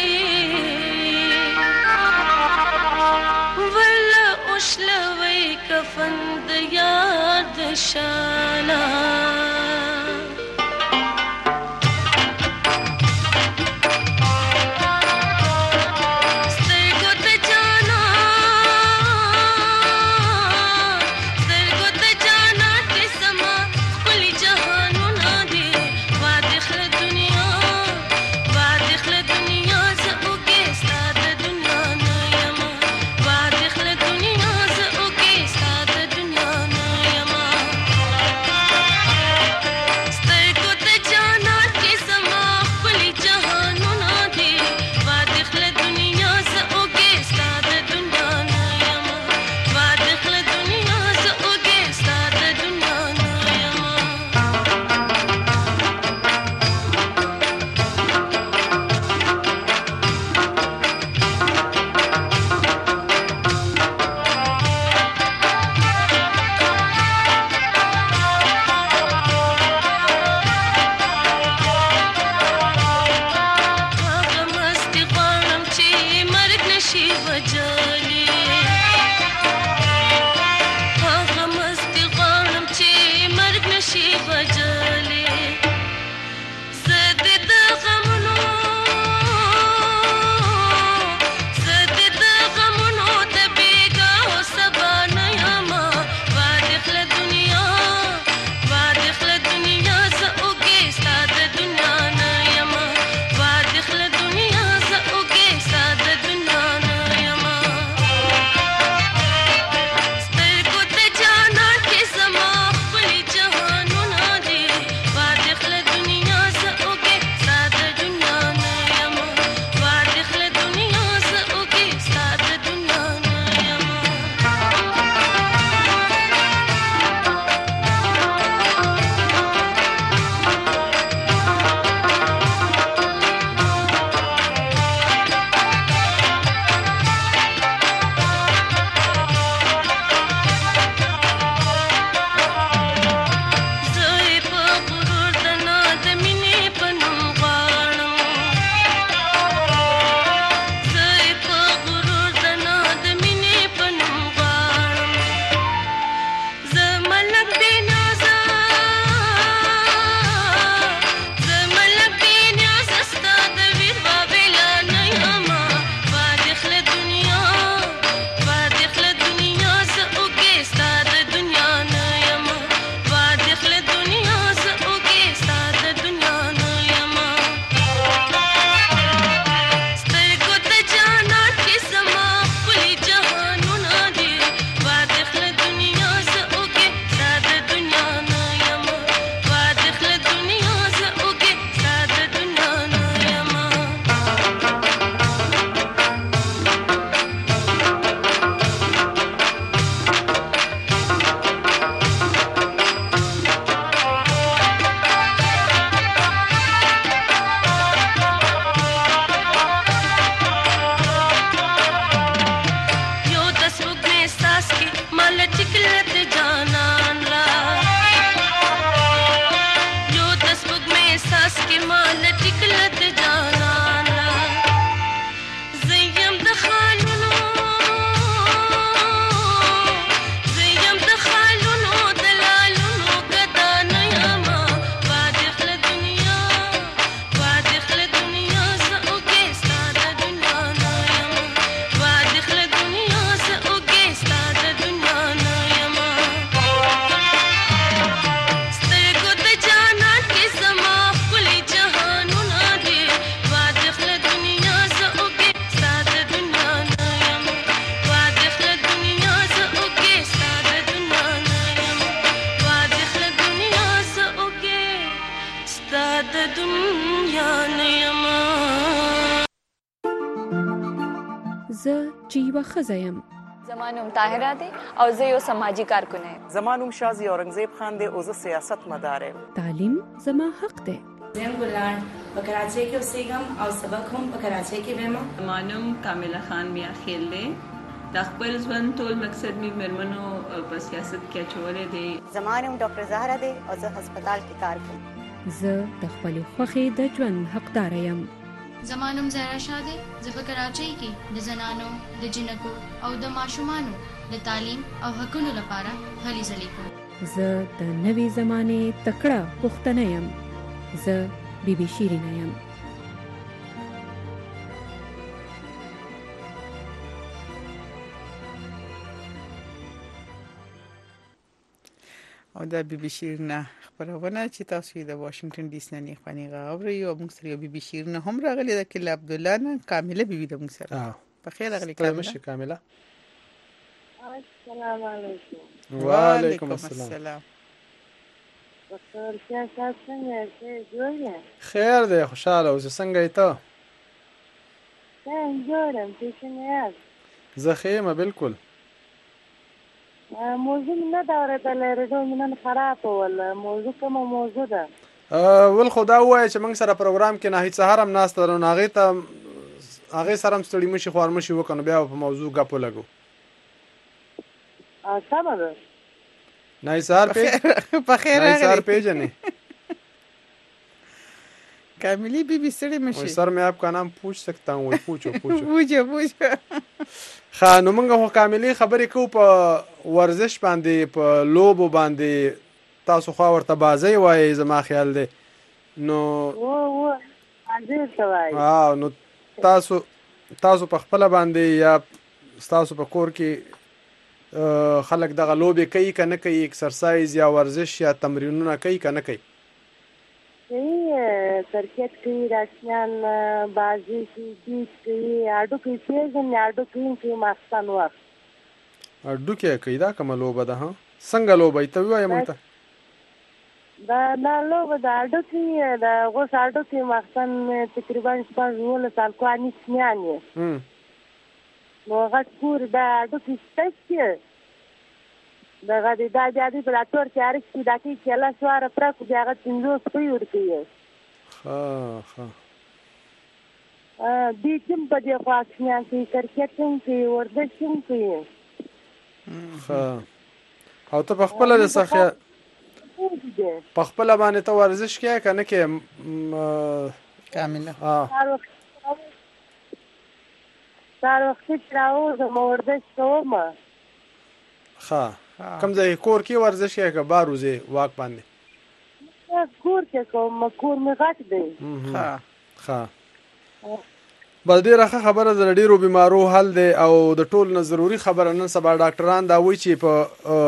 ولا اشلوی کفند یاد شالا دنیا نه یم زه چې یوه ښځه یم. زما نوم طاهره دی او زه یو سماجي کارکونه یم. زما نوم شازي اورنګزیب خان دی او زه سیاست مدار یم. تعلیم زما حق دی. زم ګلان په کراچۍ کې اوسېږم او سبق هم په کراچۍ کې وایم. زما نوم کامله خان میا خیل دی. د خپل ژوند ټول مقصد مې مېرمنو په سیاست کې اچولی دی. زما نوم ډاکټر زهره دی او زه هسپتال کې کار کوم. زه د خپلې خوښې د ژوند حقداره یم. زما نوم زهرا شاه دی. زه په کراچۍ کې د زنانو د جنکو او د ماشومانو د تعلیم او حقونو لپاره هلې ځلې کوم. زه د نوې زمانې تکړه پښتنه یم. زه بی بی شیرینه یم. او دا بی بی شیرینه خبرونه چې تاسو د واشنگټن ډي سي نه خپانې غاوري او موږ سره بی بی شیرینه هم راغلي د کله عبد الله نه کامله بی بی د موږ سره په خیر راغلي کامله کامله السلام علیکم. وعلیکم السلام. ډاکټر څنګه څنګه جوړه؟ خیر دی خوشاله اوسه. څنګه یې ته؟ څنګه جوړم چې څنګه؟ زه خیمه بالکل. موضوع نه دا ورته ریډیو نن خراب ول. موضوع کوم موضوع ده؟ ول خدا وای چې موږ سره پروګرام کې نه هیڅ سهار هم ناست درو ناغه ته هغه سره هم ستړي مشي خوار مشي وکنه بیا په موضوع غپو لګو. ا سم ده. نه سهار په په خیر راغلی. سهار پیجنې کاملی بی بی ستړي مشي. سر میں آپ کا نام پوچھ سکتا ہوں؟ وای پوچھو پوچھو پوچھو پوچھو. خانو موږ خو کاملی خبرې کو په ورزش باندې په لوبو باندې تاسو خو ورته بازي وای زما خیال دی نو و و انځور توای. ها نو تاسو تاسو په خپل باندې یا تاسو په کور کې خلک دغه لوبي کوي کنه کوي ایکسرسایز یا ورزش یا تمرینونه کوي کنه کوي؟ کوي کرکټ کوي راشنان بازي کوي جیت کوي اډو کوي پیژن اډو کوي کوي ماستان وخت اډو کې کوي دا کومه لوبه ده ها څنګه لوبه ته وایې مونږ ته دا دا لوبه دا اډو کوي دا غوښ اډو کوي ماستان تقریبا شپږ ول سال کو اني سنیانه هم نو غټ کور دا اډو کوي ستاسو دا غادي دا جادي په لاتور کې ارکې دا کې کله سوار پر کو ځای څنګه سپي ورکی ها ها ا دې کوم په دې خاصیان کې کرکټ کې ورزش کې ها او ته په خپل د سخه په خپل باندې ته ورزش کې کنه کې کامله ها سار وخت راو د ورزش کوم ها کوم ځای کور کې ورزش کې که باروزه واک باندې کور کې کوم کور می غټ دی. ها ها بل ډیره خبره د ډیرو بیمارو حل دی او د ټول نه ضروری خبره نن سبا ډاکټران دا وایي چې په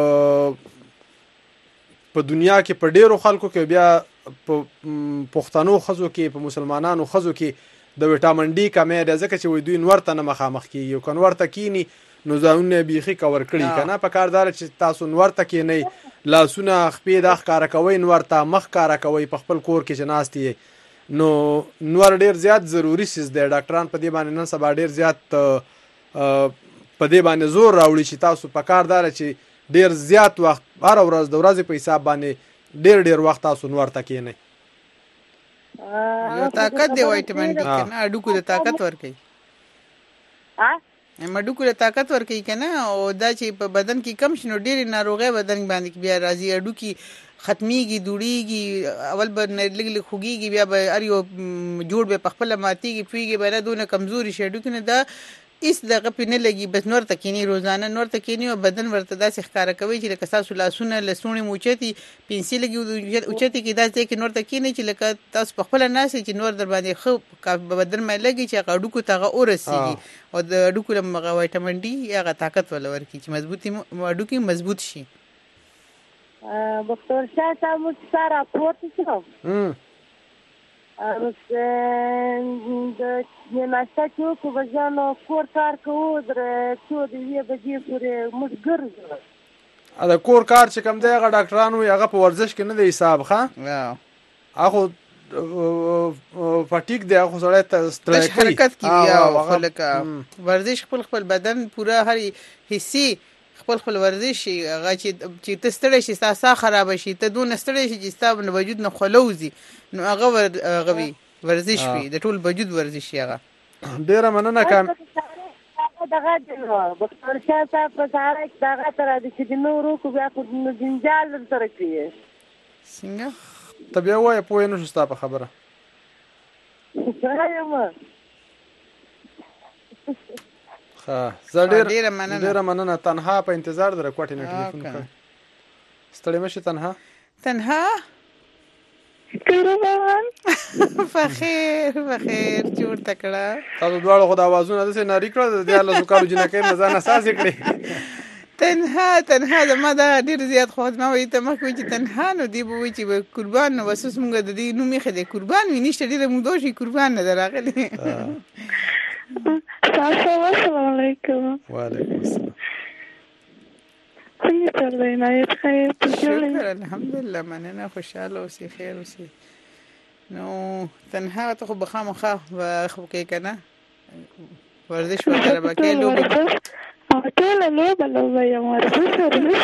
په دنیا کې په ډیرو خلکو کې بیا په پښتنو خزو کې په مسلمانانو خزو کې د وټامین ډي کمې ده ځکه چې وې دوی نور ته نه مخامخ کیږي او کنور ته کینی نو ځاونه بیخي کور کړی کنه په کاردار چې تاسو نور ته کې نه لاسونه خپې د ښکارا کوي نور ته مخ کارا کوي په خپل کور کې جناستي نو نور ډیر زیات ضروری سیس دی ډاکټران په دې باندې نن سبا ډیر زیات په دې باندې زور راوړي چې تاسو په کاردار چې ډیر زیات وخت هر ورځ د ورځې په حساب باندې ډیر ډیر وخت تاسو نور ته کې نه یو طاقت دی وایټامین ډي کنه اډو کو د طاقت ورکي ها مډوکو له طاقت ورکوي کنه او دا چې په بدن کې کم شنو ډېری ناروغي بدن باندې بیا راځي اډو کې ختميږي دوړيږي اول به لګ لګ خوګيږي بیا به اریو جوړ به په خپل ماتيږي پیږي به نه دونه کمزوري شډو کنه دا اس دغه په نه لګي بس نور تکینی روزانه نور تکینی او بدن ورته داسې ښکارا کوي چې لکه تاسو لاسونه لسونی موچتي پنسل لګي اوچتي کې داسې کې نور تکینی چې لکه تاسو په خپل ناس چې نور در باندې خو بدن مې لګي چې غړو کو تاغه اورسيږي او د اډو کو لمغه وټامین ډي هغه طاقت ولور کی چې مضبوطی اډو کې مضبوط شي ډاکټر شاه تاسو سره پروت شو هم ا د ناشته چې کو بجانو کور کار کوو درې څو دی بجې پورې موږ ګرځو ا د کور کار چې کوم دی هغه ډاکټرانو هغه په ورزش کې نه دی حساب ښه هغه فټیک دی خو سړی ستړی کوي حرکت کوي او خلک ورزش خپل خپل بدن پورا هر حصي خپل خپل ورزش هغه چې چې ته ستړی شي ستا خراب شي ته دون ستړی شي چې ستا په وجود نه خلوزي نو هغه هغه ورزش وي د ټول وجود ورزش هغه ډیره مننه کام دغه ډاکټر شاه صاحب په سهار کې دغه تر د چې نو روکو بیا خو د جنجال سره کوي څنګه ته بیا وایې پوه نه شو ستا په خبره ښه زه ډېره مننه تنها په انتظار د رکوټې نه ټلیفون کړی ستړی مه شي تنها تنها بخیر بخیر جوړ تکړه تاسو دواړو خو د اوازونه داسې ناري کړه د دیارلسو کالو جنکۍ نه ځان اساسې کړې تنها تنها زما دا ډېر زیات خو زما وایي ته مخکې وایي چې تنها نو دی به وایي چې قربان نو بس اوس مونږ د دې نوم ایښی دی قربان وي نشته ډېره موده وشي قربان نه ده راغلی السلام علیکم وعلیکم السلام څنګه چل دی نایت خیر شکر الحمدلله مننه خوشحاله اوسې خیر اوسې نو تنها ته خو به خامخا خو کې که نه ورزش ورسره به کوې لوبې ټوله لوبه لوبه یم ورزش ورزش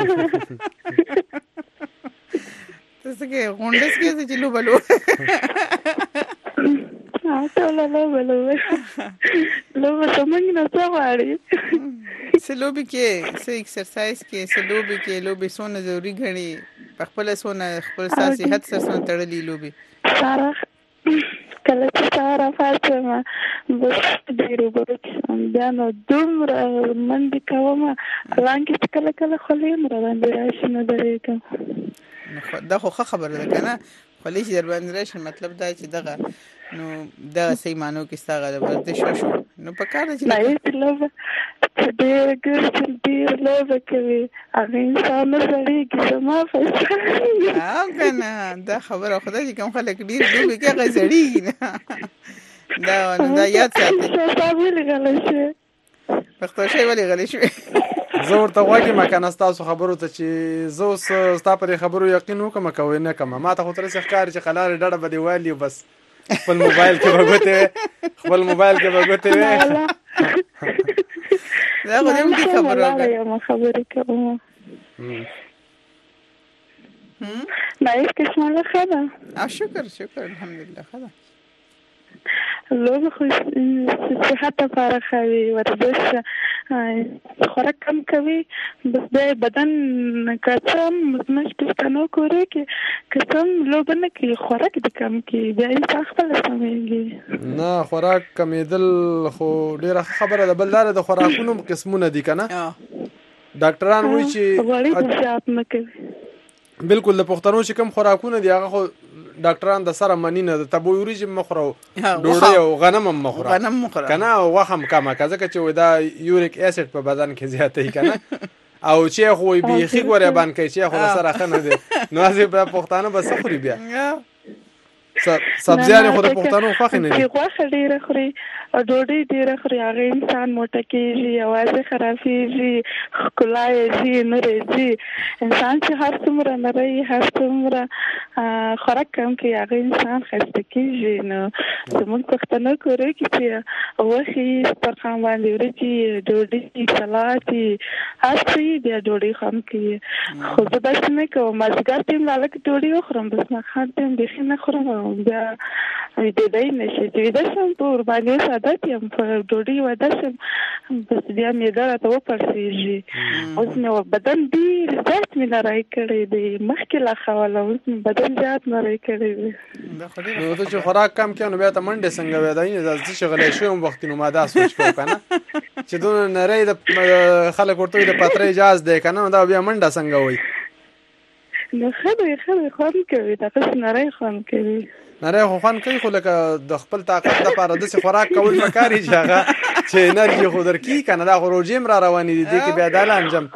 ته څه کوې غونډس کېږې چې لوبه لوبه ټوله لوبه لوبه لوبه زموږ نه څه غواړي څه لوبې کې څه اکسرسایز کې څه لوبې کې لوبې څونه ضروري ګڼي په خپله څونه خپل ستا صحت سره څونه تړلي لوبې ساره کله چې سهار پاڅېم بس ډېر اوبه وڅښم بیا نو دومره منډې کوم حالانکې چې کله کله خولې م راباندې راشي نو درېږم دا خو ښه خبره ده که نه خولې چې در باندې راشي مطلب دا چې دغه نو دغه صحیح معنو کې ستا هغه ورزش وشو نو په کار ده چې نایت لوبه چې ډېر ګرځي ډېر لوبه کوي هغه انسان نه زړېږي زما په او که نه دا خبره خدای چې کوم خلک ډېر لوبې کوي هغه زړېږي نه دا نو دا یاد ساتئ صاحب ولې غلی شوې پښتو شی ولې غلی شوې زه ورته غوږ یم که نه ستاسو خبرو ته چې زه اوس ستا پر دې خبرو یقین وکړم که ویې نه کړم ما ته خو تر اوسه ښکاري چې قلارې ډډه به دې والي بس خپل موبایل کې به ګوتې وې خپل موبایل کې به ګوتې وې دا خو دې هم دې خبره وکړه خبرې کوم نایف کشماله ښه ده او شکر شکر الحمدلله ښه ده لوبه خو صحت لپاره ښه وي ورزش خوراک کم کوي بس بیا بدن که څه هم زموږ پښتنو کورې کې که څه هم لوبه نه کوي خوراک دې کم کړي بیا انسان خپله سمېږي نه خوراک کمېدل خو ډېره ښه خبره ده بل دا د خوراکونو قسمونه دي که نه ډاکټران وایي چې غوړي دې زیات نه کوي بالکل د پښتنو چې کوم خوراکونه دي هغه خو ډاکټران د سره مني نه د تبو وریجې مه خوره ډوډۍ او غنم هم مه خوره غنم مه خوره که نه او غوښه هم کمه که ځکه چې دا یوریک اسید په بدن کې زیاتوي که نه او چې خو وایي بیخي ګورې بند کوي چې خو د سره ښه نه دی نو هسې به پښتانه به څه خوري بیا سبزیانې خو د پښتنو خوښې نه دي غوښه ډېره خوري او ډوډۍ ډېره خوري هغه انسان موټه کېږي یوازې خرابېږي ښکلا یې ځي نورې ځي انسان چې هر څومره نری هر څومره خوراک کم کوي هغه انسان ښایسته کېږي نو زموږ پښتنو کورې کې چې غوښې دسترخوان باندې وریجې ډوډۍ سلات هر څه یې بیا ډوډۍ خوند کوي خو زه داسې نه کوم مازدیګر ټیم لا لږ ډوډۍ وخورم بس ماښام ټیم بیخي نه خورم بیا ویدېدی نه شي چې ویده شم په ورباندې اوس عادت یم په ډوډۍ ویده شم بس بیا معده راته وپړسېږي اوس مې بدن ډېر زیات مې نری کړی دی مخکې لا ښه وله اوس مې بدن زیات نری کړی دی نو ته چې خوراک کم کړې نو بیا ته منډې څنګه ویدوي زه چې غلی شوی یم وختي نو ما دا سوچ کوم که نه چې دونه نری د خلک ورته وایي د پتری جاز دی که نه دا بیا منډه څنګه وایي نو ښه دی ښه دی خوند کوي دغسې نری خوند کوي نری خو خوند کوي خو لکه د خپل طاقت لپاره داسې خوراک کول پکار دي چې هغه چې انرژي خو درکړي که نه دا خو روژې هم را روانې دي دې کې بیا دا لانجم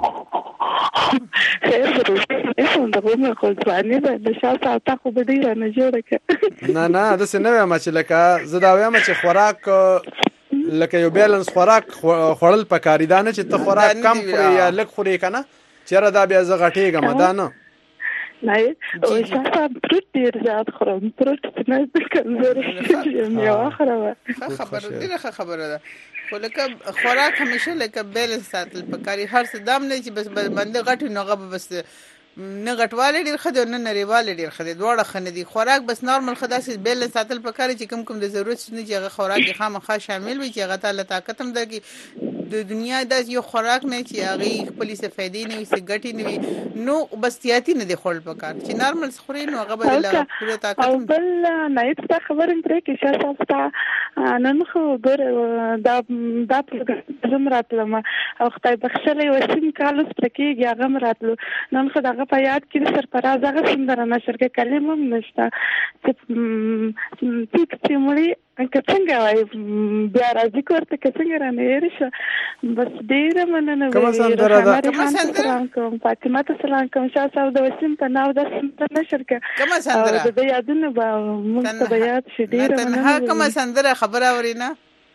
خیر د روژې هم د غومه خو ځواني ده د شا ساعته خو به ډېره نه جوړه کړه نه نه داسې نه وایم چې لکه زه دا وایم چې خوراک لکه یو بیلنس خوراک خوړل پکار دي دا نه چې ته خوراک کم خورې یا لږ خورې که نه چېرې دا بیا زه غټېږم دا نه نه او شاسه پروت ډیر زیات خورم پروت نه کمزوري یم یو خبره خبره ډیره خبره ده خو لکه خوراک همیشه لکه بیلنس ساتل پکاري هر څه دام نه چې بس باندې غټ نه غو بس نه غټواله ډیر خدای نه نریواله ډیر خدای دواړه خنه دي خوراک بس نارمل خدا سي بیلنس ساتل پکاري چې کم کم د ضرورت نه چې هغه خوراک خامخا شامل وي چې هغه تعالی طاقت هم درکې د دنیا د یو خوراک نه چې هغه خپل استفادې نه وي سګټي نه وي نو بس تیاتی نه دی خپل پکار چې نارمل خوري نو هغه بدل پوره طاقت او بل نه هیڅ خبر پرې کې شاسه تا نن خو ګور دا دا پروګرام زم راتلم او خدای بخښلې وسیم کالوس پرکې هغه راتلو نن خو دغه په یاد کې سرپراز هغه سندره نشر کې کلمه هم نشته چې ټیک چې مړی که څنګه وای بیا راځي کوړه که څنګه رانه ریشه بس ډیره مننه کوم سندره ده کوم سندره کوم فاطمه ته سلام کوم شاسه د وسیم په ناو د سندره نشر کې کوم سندره د یادونه به موږ ته یاد شي ډیره مننه کوم سندره خبره اورینه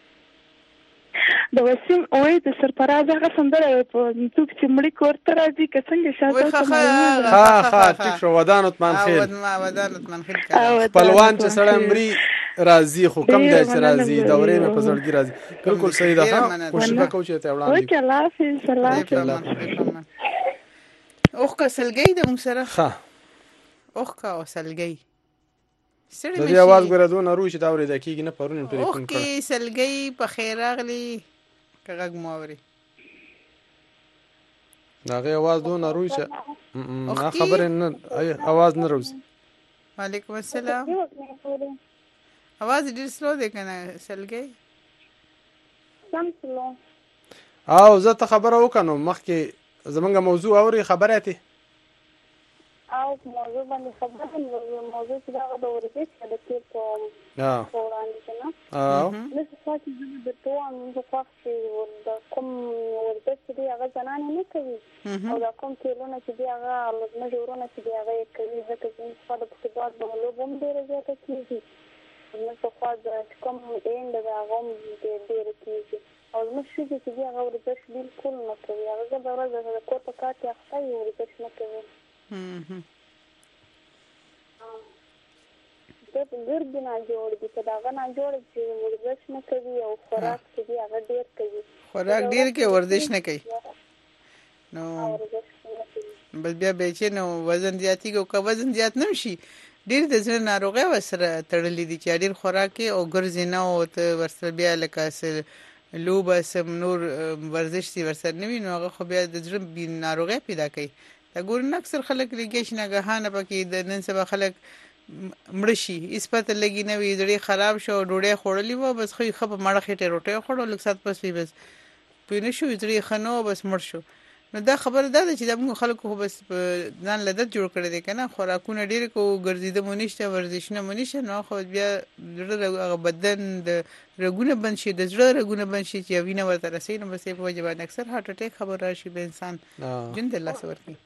د وسیم اوې د سرپراز هغه سندره په څوک چې مړی کوړه راځي که څنګه شاسه ها ها ټیک شو ودان عثمان خیل ودان عثمان خیل پهلوان چې سړی مړی راضی خو کم دی چې راضی دورې مې په زړګي راضی بالکل صحیح ده کوشش وکړو چې ته وړاندې وکړه الله حافظ سلام اوخ کا سلګي د موږ سره ها اوخ کا سلګي سړی مې د आवाज غره دون روش دا اوري د کیږي نه پرون ټلیفون کړ اوخ سلګي په خیر راغلی کغه موري داغه आवाज دون روش نه خبر نه आवाज نه روز وعلیکم السلام आवाज ډیر سلو دی کنه سلګي سم سلو او زه ته خبره وکنم مخکې زمونږ موضوع اوري خبره ته او موضوع باندې خبره موضوع چې دا د ورزش د کې په ها وړاندې کنه او نو څه چې د توه موږ خاصه د کوم ورزش چې هغه ځنانه نه کوي او دا کوم کېلونه چې هغه لږ جوړونه چې هغه کوي ځکه چې په د فوټبال په لوبو هم ډیره زیاته کیږي نو څه خو د کوم اند دا غوم د ډیر کیږي او نو شي چې هغه ورزش بالکل نه کوي هغه د ورځې د کوټه کاټي اخته ورزش نه کوي هم د ګرد نه جوړ دي په داغه نه جوړ چې ورزش نه کوي او خوراک چې هغه ډیر کوي خوراک ډیر کې ورزش نه کوي نو بس بیا به چې نو وزن زیاتی کو که وزن زیات نه شي ډیر د ځن ناروغي وسره تړلې دي چې ډیر خوراکي او ګرځي نه او ته ورسره بیا لکه سل لوبه سم نور ورزش سي ورسره نه ویني هغه خو بیا د ځن بي ناروغي پیدا کوي دا ګور اکثر خلک لګیش نه غهانه پکې د نن سبا خلک مړشي اسپت لګي نه وي ډېر خراب شو ډوډۍ خوړلې و بس خو خپ مړه خټه روټه خوړل لکه سات پس وي بس پینې شو ډېر خنو بس مړ شو نو دا خبره ده چې د موږ خلکو خو بس ځان لدت جوړ کړی دی کنه خوراکونه ډیر کو ګرځیده مونږ ورزش نه مونږ نو خو بیا د بدن د رګونه بند شي د زړه رګونه بند شي چې وینه ورته رسي نو بس په وجه باندې اکثر هارت اٹیک خبر راشي به انسان جن د الله سره ورکی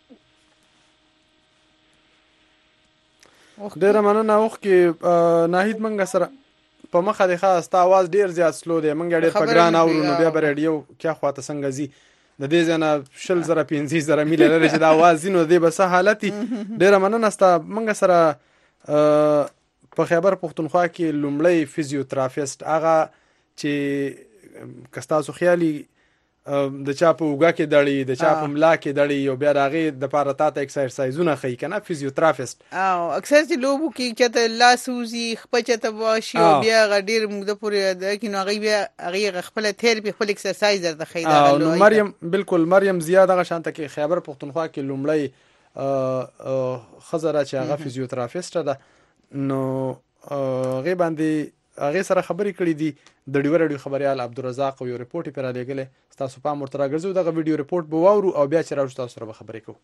ډیر مننه اوخ کې ناهید منګه سره په مخه د خاص تا आवाज ډیر زیات سلو دی منګه ډیر په ګران اورو نو بیا بر رادیو کیا خواته څنګه زی د دې ځنه شل زره پنځه زره میل لري چې دا आवाज زینو دی بس حالتي ډیر مننه ستا منګه سره په خیبر پختونخوا کې لومړی فزیوتراپیست هغه چې کستاسو خیالي د چا په وګه کې دړي د چا په ملا کې دړي یو بیا راغي د پاره تاته ایکسرسایزونه خي کنه فزیوتراپیست او اکثر چې لوبو کې چې لا سوزي خپچته واشي او بیا غډیر موږ د پورې د کینو غي بیا غي خپل تھیرپي خپل ایکسرسایز درته خي دا نو مریم بالکل مریم زیاده غشانته کې خیبر پختونخوا کې لومړی خزره چې هغه فزیوتراپیست ده نو غي باندې هغه سره خبرې کړې دي د ډیور ډیو خبريال عبدالرزاق یو ریپورت پر لګلې تاسو په مرترا غزو دغه ویډیو ریپورت به وورو او بیا چې راځو تاسو سره خبرې کوو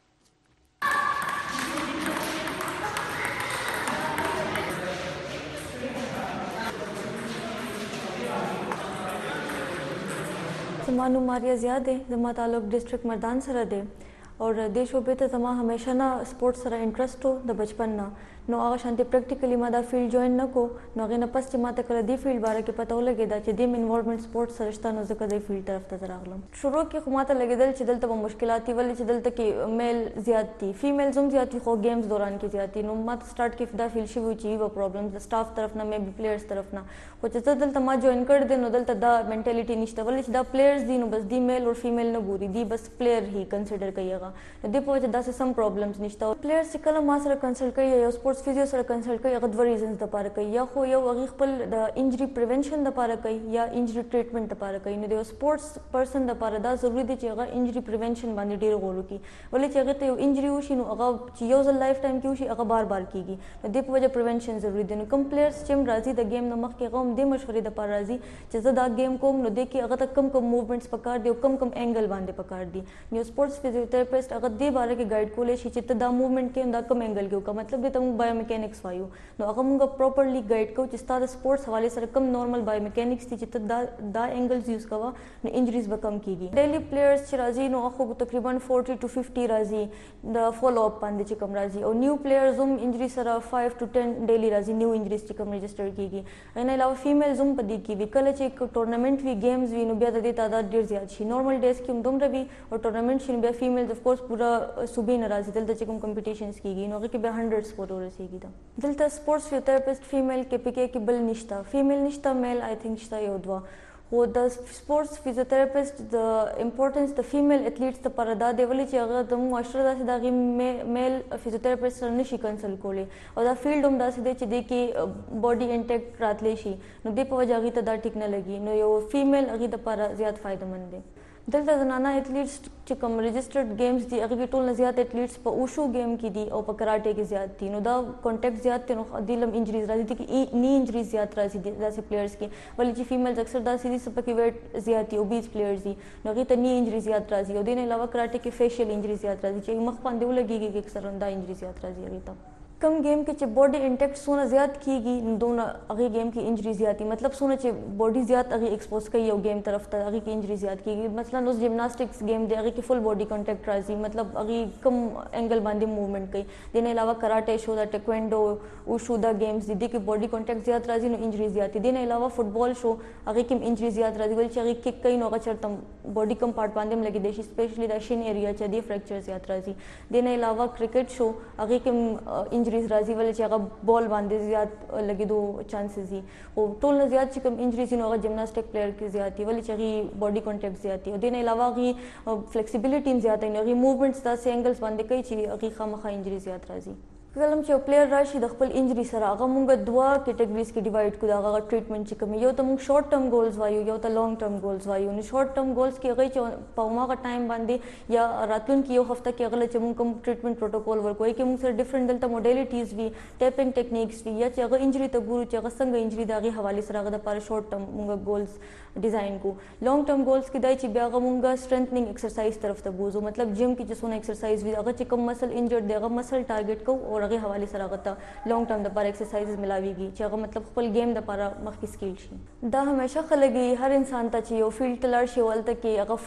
زمانو ماریا زیاد ہے زما تعلق ڈسٹرکٹ مردان سره دی اور د شوبې ته زما همیشه نه سپورت سره انټرست و د بچپن نه نو هغه شانتي پریکټیکلی ما دا فیلډ جوائن نکو نو هغه نه پس چې ما ته کله دی فیلډ باره کې پته ولګېده چې دیم انوالومنت سپورټ سره شته نو ځکه د فیلډ طرف ته راغلم. شروع کې خو ما ته لګېدل چې دلته به مشکلات دي ولې چې دلته کې میل زیات دي فیمیلز هم زیات دي خو گیمز دوران کې زیات دي. نو ما ته سٹارټ کې دا فیل شوی چې یو پرابلمز د سټاف طرف نه مې بي پلیئرز طرف نه خو چې دلته ما جوائن کړ دې نو دلته دا منټالیټي نشته ولې چې دا پلیئرز دي نو بس دی میل او فیمیل نه ګوري دی بس پلیئر هی کنسیډر کوي هغه نو دې په وجه داسې سم پرابلمز نشته. پلیئرز چې کله ما سره کنسلټ کوي یا سپورټس فزیو سره کنسلټ کوي هغه دوه ریزنز د پاره کوي یا خو یو هغه خپل د انجری پریونشن د پاره کوي یا انجری ټریټمنټ د پاره کوي. نو د سپورټس پرسن د پاره دا ضروری دی چې هغه انجری پریونشن باندې ډیر غور وکړي ولې چې هغه ته یو انجری وشي نو هغه چې یو ځل لایف ټایم کې وشي هغه بار بار کیږي نو د په وجه پریونشن ضروری دی. نو کوم پلیئرز چې راځي د گیم نه مخکې هغه هم د مشورې د پاره راځي چې زه دا گیم کوم نو د کې هغه ته کم کم موومېنټس پکار دی او کم کم انګل باندې پکار دي. نو سپورټس فزیوتراپیسټ هغه دې باره کې ګایډ کولای شي چې ته دا موومېنټ کې دا کم انګل کې وکړه مطلب دې ته موږ بایو میکینکس وایو نو هغه موږ پراپرلی ګایډ کوو چې ستا د سپورټس حوالې سره کم نارمل بایو میکینکس دي چې ته دا دا انګلز یوز کوه نو انجریز به کم کیږي. ډیلی پلیئرز چې راځي نو هغه تقریبا فورټي ټو ففټي راځي د فالو اپ باندې چې کم راځي او نیو پلیئرز هم انجری سره فایو ټو ټن ډیلی راځي نیو انجریز چې کم رجسټر کیږي. ان علاوه فیمیلز هم په دې کې وی کله چې ټورنمنت وی گیمز وی نو بیا د دې تعداد ډیر زیات شي نارمل ډیز کې هم دومره وي او ټورنمنت شي بیا فیمیلز اف کورس پورا صوبې نه راځي دلته چې کوم کمپټیشنز کیږي نو هغه کې بیا هنډرډ سپورټ ورسیږي. دا دلته سپورټس فزیوتراپیسټ فیمیل کې پکې کې بل نشته فیمیل نشته میل آی تھنک شته یو دوه خو د سپورټس فزیوتراپیسټ د امپورټنس د فیمیل اٿلیټس لپاره دا دی ولې چې هغه د معاشره داسې د هغې میل فزیوتراپیسټ سره نشي کنسلټ کولی او دا فیلډ هم داسې دی چې دی کې باډي انټیکټ راتلی شي نو دې په وجه هغې ته دا ټیک نه لګي نو یو فیمیل هغې دپاره زیات فایده مند دی. دلته زنانه اٿلیټس چې کوم رجسټرډ گیمز دي هغه کې ټول نه زیات اٿلیټس په اوشو گیم کې دي او په کراټه کې زیات دي نو دا کانټیکټ زیات دي نو دلم انجریز راځي دي کې نی انجریز زیات راځي دي داسې پلیئرز کې ولې چې فیمیلز اکثر داسې دي چې پکې ویټ زیات دي اوبیز پلیئرز دي نو هغې ته نی انجری زیات راځي او دې نه علاوه کراټه کې فیشل انجری زیات راځي چې مخ باندې ولګېږي کې اکثر دا انجری زیات راځي هغې ته. کم گیم کې چې باډي انټیکټ سونه زیات کیږي نو دونه هغه گیم کې انجری زیاتی مطلب سونه چې باډي زیات هغه ایکسپوز کوي یو گیم طرف ته هغه کې انجری زیات کیږي مثلا اوس جمناستکس گیم دی هغه کې فل باډي کانټیکټ راځي مطلب هغه کم انګل باندې موومېنټ کوي. دین علاوه کراټه شو دا ټیکوانډو او شو دا گیمز دي کې باډي کانټیکټ زیات راځي نو انجری زیاتی. دین علاوه فوتبال شو هغه کې انجری زیات راځي ول چې هغه کیک کوي نو هغه چرته باډي کم پارت باندې لګي دی سپیشلی دا شین ایریا چې دی فریکچر زیات راځي. دین علاوه کرکټ شو هغه کې انجریز راځي ول چې بال باندې زیات لګېدو چانسز دي او ټول نه زیات چې کوم انجریز نو هغه جمناستیک پلیئر کې زیات دي ولې چې هغې باډي کانټیکټ زیات دي او دې نه علاوه هغې فلیکسیبلټي هم زیاته نو هغې موومېنټس داسې انګلز باندې کوي چې هغې خامخا انجری زیات راځي. کله چې یو پلیئر راشي د خپل انجری سره هغه موږ دوه کیټګریز کې ډیوایډ کړو هغه ټریټمنټ چې کوم یو ته موږ شارټ ټرم ګولز وایو یو ته لانګ ټرم ګولز وایو. نو شارټ ټرم ګولز کې هغه چې په هماغه ټایم باندې یا راتلونکي یو هفته کې هغه چې موږ کوم ټریټمنټ پروټوکول ورکوي کې موږ سره ډیفرنٹ دلته موډیلیټیز وي ټیپینګ ټیکنیکس وي یا چې هغه انجری ته ګورو چې هغه څنګه انجری د هغې حوالې سره هغه دپاره شارټ ټرم موږ ګولز ډیزاین کو. لانګ ټرم ګولز کې دا چې بیا هغه موږ سټرینتنینګ ایکسرسایز طرف ته بوزو مطلب جیم کې چې څونه ایکسرسایز وي هغه چې کوم مسل انجرډ دی هغه مسل ټارګټ کوو او هغې حوالې سره هغه لانګ ټرم د لپاره ایکسرسایزز ملاویږي چې هغه مطلب خپل گیم د لپاره مخکې سکیل شي. دا همیشه خلک هر انسان ته چې یو فیلډ ته لاړ شي هلته کې هغه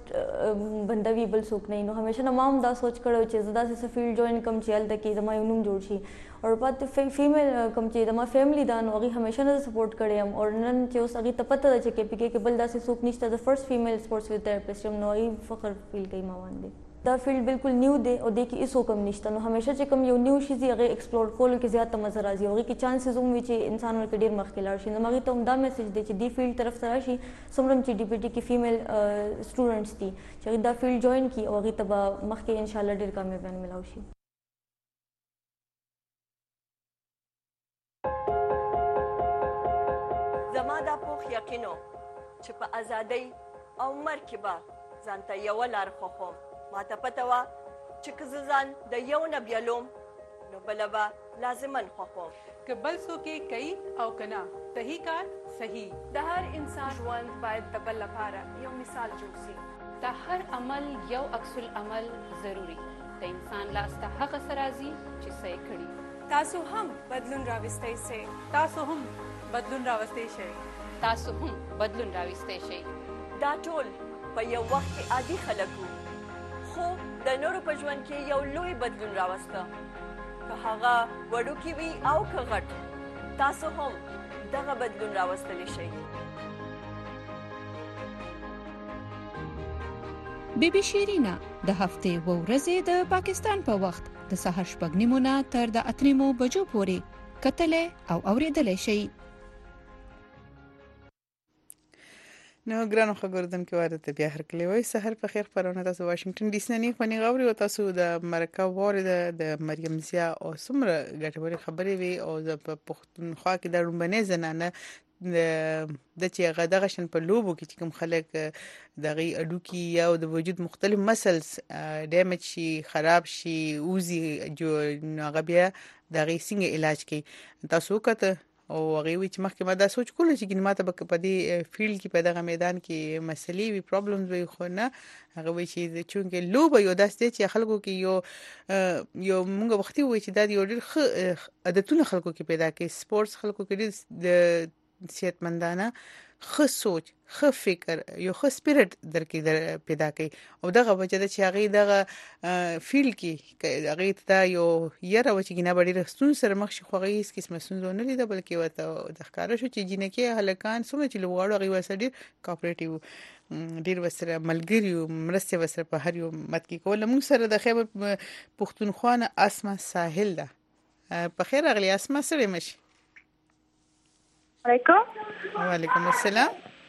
فرسټ بنده وي بل څوک نه وي نو همیشه نه ما هم دا سوچ کړی چې زه داسې څه فیلډ جوین کړم چې هلته کې زما یو نوم جوړ شي او پاتې فیمیل کوم چې زما فیملی دا نو هغې همیشه نه سپورټ کړی یم او نن چې اوس هغې ته پته ده چې کې پي کې کې بل داسې څوک نشته د فرسټ فیمیل سپورټس فزیوتراپیسټ یم نو هغې فخر فیل کوي ما باندې. دا فیلډ بالکل نیو دی او دې کې هیڅ کم نشته نو همیشه چې کوم یو نیو شي هغه ایکسپلور کولو کې زیاته مزه راځي هغې کې چانسز هم وي چې انسان ورکې ډېر مخکې لاړ شي. نو هغې ته هم دا میسج دی چې دې فیلډ طرف ته راشي څومره چې ډي پي ټي کې فیمیل سټوډنټس دي چې هغې دا فیلډ جوین کړي او هغې ته به مخکې انشاءالله ډېر کامیابیان ملاو شي. زما دا پوخ یقین و چې په ازادۍ او مرګ کې به ځان ته یوه لار خوښوم. ما ته پته وه چې که زه ځان د یو نه بیلوم نو بله به لازمن خوښوم. که بل څوک یې کوي او که نه صحیح کار صحیح. د هر انسان ژوند باید د بل لپاره یو مثال جوړ سي. د هر عمل یو عکس العمل ضروري د انسان لاس ته هغه څه راځي چې څه یې کړي. تاسو هم بدلون راوستی سئ. تاسو هم بدلون راوستی شئ. تاسو هم بدلون راوستی شئ. دا ټول په یو وخت کې عادي خلک وو خو د نورو په ژوند کې یو لوی بدلون راوسته. که هغه وړوکی وي او که غټ، تاسو هم دغه بدلون راوستلی شئ. بی بی شیرینا د هفتې و ورځې د پاکستان په وخت د سهار شپږ نیمو نه تر د اته نیمو بجو پورې کتلې او اورېدلې شي. نو ګرانو خبردم کې واره ته بیا هرکلی وای سحر په خیر خبرونه تاسو واشنگټن ډي سي نه خونی غوړي او تاسو د مرکه واره د مریم زیا او سمره ګټوري خبرې وي او د پښتونخوا کې د رومبنې زنانه د چې غدغه شن په لوبو کې کوم خلک دغه اډو کې یا د وجود مختلف مسلز ډیمیج شي خراب شي اوزي جو هغه بیا دغه څنګه علاج کوي تاسو کته او هغه وی چې مخکې ما دا سوچ کول چې ګنې ماته په دې فیلډ کې په دغه میدان کې مسلې وی پرابلمز وي خو نه هغه وی چې چونکه لوب یو داسې چې خلکو کې یو یو موږ وختي وی چې دا یو ډېر عادتونه خلکو کې پیدا کوي سپورتس خلکو کې د صحتمندانه خو سوچ خو فکر یو خو سپیرټ درکې در پیدا کوي او دغه وجه ده چې هغه دغه فیل کې هغه ته یو یره و چې ګنه بډې رستون سره مخ شي خو هغه هیڅ قسمه سنځو نه لیدا بلکې وته د ښکارا شو چې جنکه هلکان سمه چې لوړو هغه وسډي کوپریټیو ډیر وسره ملګری مرسته وسره په هر یو مت کې کول موږ سره د خیبر پښتونخوا نه اسمه ساحل ده په خیر اغلی اسمه سره مشي علیکم وعلیکم السلام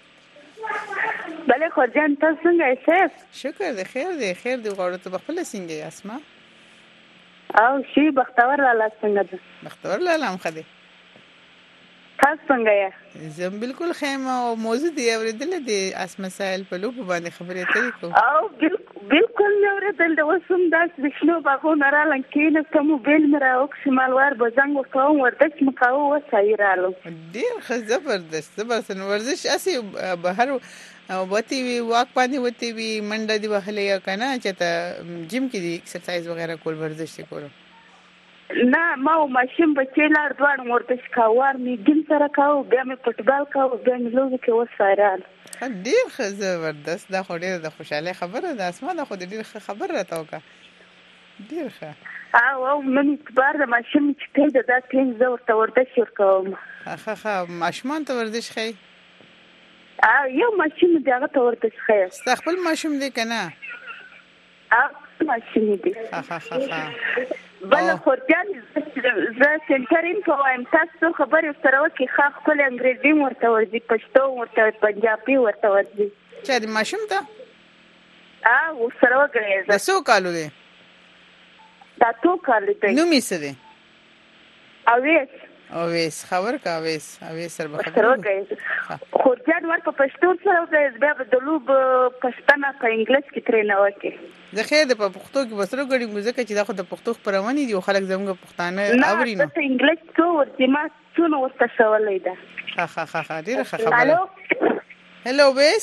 بله خورجان تاسو څنګه یاست شکر دی خیر دی خیر دی غواړم ته خپل څنګه یې اسماء او شي بختور لاله څنګه ده بختور لاله هم خدي تاسو څنګه یې زم بالکل خیمه او موضوع دی اوریدل دي اسماء سائل په لوب باندې خبرې کوي کو او بالکل اوریدل د وسم داس بشنو باغونه را لنکینه کوم بیل مرا او شمالوار بزنګ وکاو ورته مکاو وسایرالو ډیر زبردست زبردست ورزش اسی بهر او وتی وی واک باندې وتی وی منډه دی وهلې یا کنه چې ته جیم کې دی ایکسرسایز وغیرہ کول ورزش کول نه ما ماشین بچی لار دوړ ورته کاوار می ګم سره کاو بیا می فوټبال کاو بیا می لوګ کې وسایرال ډیر زبردست دا خو ډیر د خوشاله خبره ده اسمه دا خو ډیر خبر راته وکړه ډیر ښه او او من بار د ماشین چې ته دا تین زه ورته ورته شر کوم ښه ښه ماشومان ته ورزش خي ا یو ماشین دغه ته ورته خي خپل ماشوم دی کنه ا ماشین دی ښه ښه ښه بل خورجان زه سنټرین کوم تاسو خبرې سره وکي خاص کول انګریزي ورته ورځي پښتو ورته پنجابي ورته ورځي چې د ماشوم ته ا و سره وګړي زه څو کالو دی دا تو کالو دی نو می څه دی اویس اویس خبر کا اویس اویس سره به خبر وکړي خورجان ور په پښتو سره وګړي بیا د لوب پښتنه په انګلیس کې ترېنه وکي زه خیر د پښتو کې بسره غړي موزیک چې دا خو د پښتو خبرونه دي او خلک زموږ پښتانه اوري نو نه انګلیس کو ورته ما څونه ورته شولې ده ها ها ها ډیره خبره هالو هلو بیس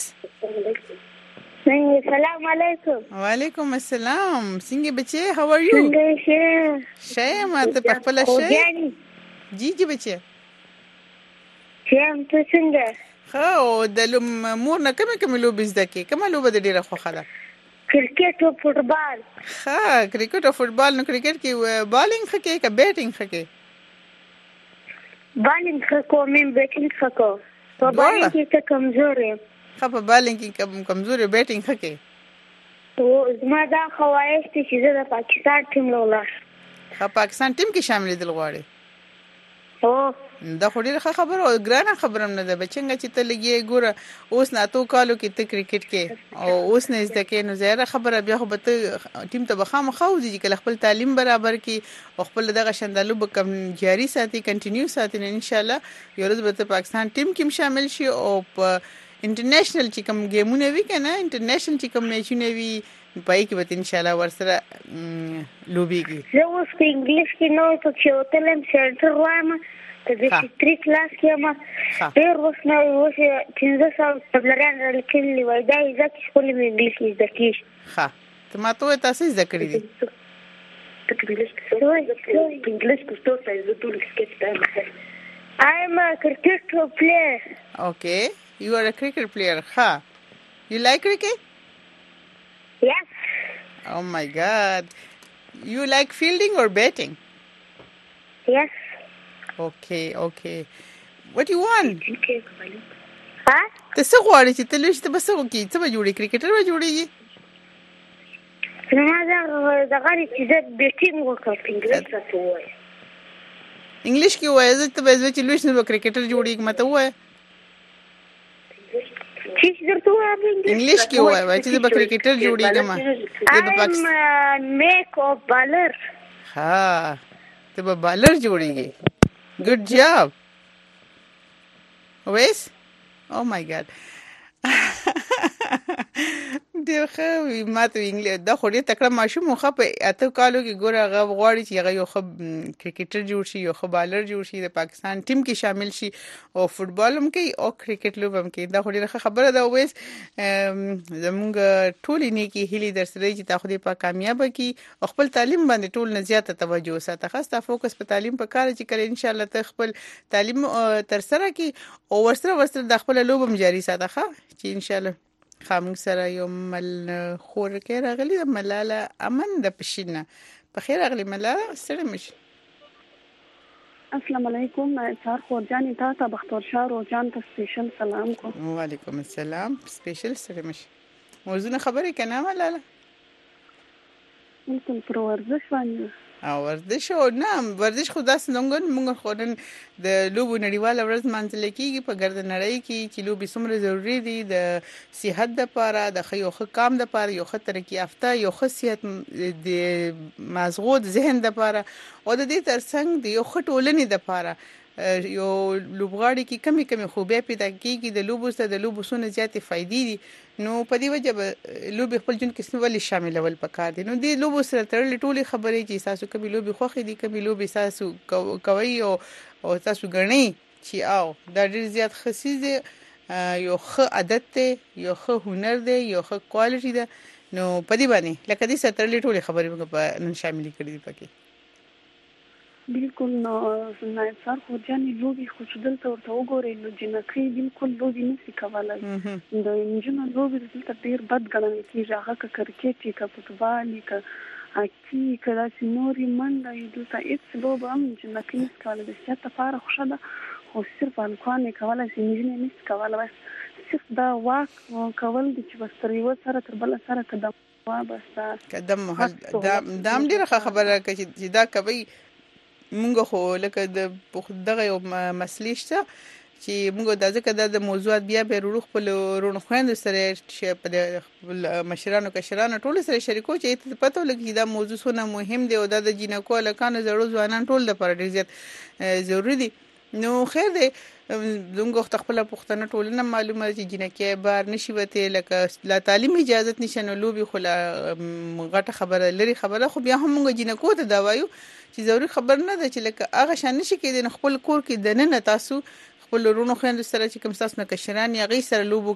السلام علیکم وعلیکم السلام څنګه بچي هاو ار یو څنګه شه شه ماته په خپل شه جی جی بچي یم ته څنګه خو د مور نه کومه کومه لوبې زده کې کومه لوبه د ډیره خوښه ده کرکټ او فوټبال ها کرکټ او فوټبال نو کرکټ کې بالینګ خکې کا بیټینګ خکې بالینګ خکو مې بیټینګ خکو په بالینګ کې کمزورې خو په بالینګ کې کمزورې بیټینګ خکې او زما دا خواهش ته چې د پاکستان ټیم لولا خو پاکستان ټیم کې شامل دي غواړي او دا خو ډیره خبره او ګرانه خبره نه ده بچنګ چې ته لګي ګوره اوس نه تو کالو کې ته کرکټ کې او اوس نه زده کې نو زیاده خبره بیا خو به ټیم ته بخامه خوځي چې کله خپل تعلیم برابر کې او خپل دغه شندالو به کم جاری ساتي کنټینیو ساتي ان شاء الله یو ورځ به پاکستان ټیم کې شامل شي او په انټرنیشنل چې کوم گیمونه وی کنه انټرنیشنل چې کوم میچونه وی پای کې به ان شاء الله ورسره لوبيږي زه اوس په انګلیش کې نو په چوتلم سنټر وایم ته د تری کلاس کې ما ډېر وخت نه وشه پنځه سال تبلران راکلي وای دا ځکه چې خپل انګلیش زده کیږي ها ته ما ته تاسو زده کړی دي ته انګلیش څه انګلیش په څه ځای زه ټول کې ستایم I am a cricket player. Okay, you are a cricket player, huh? You like cricket? Yes. Oh my God. You like fielding or batting? Yes. Okay, okay. What do you want? ها؟ ته څه غواړې چې ته لوی شې ته به څه وکړې؟ څه به جوړې؟ کرکټر به جوړېږي؟ ما دا دغه چې زه بیټینګ وکړم په انګلیس راته ووایه. انګلیش کې ووایه زه ته به زه چې لوی شم به کرکټر جوړېږم ماته ووایه. چې درته ووایم په انګلیش انګلیش کې ووایه چې زه به کرکټر جوړېږم. I am make of baller. ها ته به بالر جوړېږي. Good job. Always? Oh my God. ډېر ښه ماته انګلیش دا خو ډېر تکړه ماشوم و ښه په اته کالو کې ګوره هغه غواړي چې هغه یو ښه کرکټر جوړ شي یو ښه بالر جوړ شي د پاکستان ټیم کې شامل شي او فوټبال هم کوي او کرکټ لوبه هم کوي دا خو ډېره ښه خبره ده. اویس زمونږ ټولې نیکې هیلې در سره چې تا خدای پاک کامیابه کړي او خپل تعلیم باندې ټول نه زیاته توجه وساته خاص تا فوکس په تعلیم په کار چې کله ان شاء الله ته خپل تعلیم تر سره کړي او ورسره ورسره د خپل لوبه هم جاري ساته ښه چې ان شاء الله خامنګ سره یو مل خور کې راغلی د ملاله امن د پښینه په خیر راغلی ملاله سره مش. السلام علیکم سار خور جان تاسو بختور شاه رو جان ته سپیشل سلام کو. وعلیکم السلام سپیشل سره مش. موضوع خبرې کنه ملاله؟ بالکل پر ورزش باندې او ورزش او نه ورزش خو داسې نوګن موږ خو نن د لوبو نړیواله ورځ مانځل کېږي په ګرد نړۍ کې چې لوبې څومره ضروری دي د صحت لپاره د ښه یو ښه کام لپاره یو ښه ترقي یافته یو ښه صحت د مازغود ذهن لپاره او د دې ترڅنګ د یو ښه ټولنې لپاره یو لوبغاړي کې کمی کمی خوبه پیدا کیږي د لوبو سره د لوبو سونه زیاتې فائدې دي نو په دې وجه لوبي خپل جون کې څه ولې شاملول پکار دي نو د لوبو سره تړلې ټولې خبرې چې تاسو کبي لوبي خوخي دي کبي لوبي تاسو کوي او او تاسو غني چې او دا ډیر زیات خصيص دي یو ښه عادت دی یو ښه هنر دی یو ښه کوالټي ده نو په دې باندې لکه دې سره تړلې ټولې خبرې موږ په نن شامل کړې دي پکې. بالکل نو نه سر خو جاني لوبي خو شدل ته ورته وګورئ نو جنکې بالکل لوبي نشي کولای د انجنونو لوبي دلته ډیر بد ګڼل کېږي هغه که کرکټ که فوټبال که هاکي که داسې نورې منډه یې دلته هېڅ لوبه هم جنکې نشي کولی د صحت لپاره خو ښه ده خو صرف هلکان یې کولی شي نجونې نشي کولی بس صرف دا واک کول دي چې بس تر یوه سره تر بله سره قدم بس قدم محل دا هم ډېره ښه خبره ده چې دا کوي مونږ خو لکه د دغه یو مسلې شته چې مونږ د ځکه د موضوعات بیا به روح خپل رونو خويند سره په مشرانو کشرانو ټول سره شریکو چې پته لګي دا موضوع څونه مهم دی او د جنکو لکانو زړو ځوانان ټول د پر ډیر زیات ضروری دي نو خیر دی زموږ خپل پښتنه ټولنه معلومه چې جنکې بار نشي وته لکه لا تعلیم اجازه نشنه لوبي خو غټه خبره لري خبره خو بیا هم موږ جنکو ته دا وایو چې ضروري خبر نه ده چې لکه هغه شان نشي کېدای خپل کور کې د نن تاسو خپل ورونو خويند سره چې کوم تاسو نه کشران یا غي سره لوبو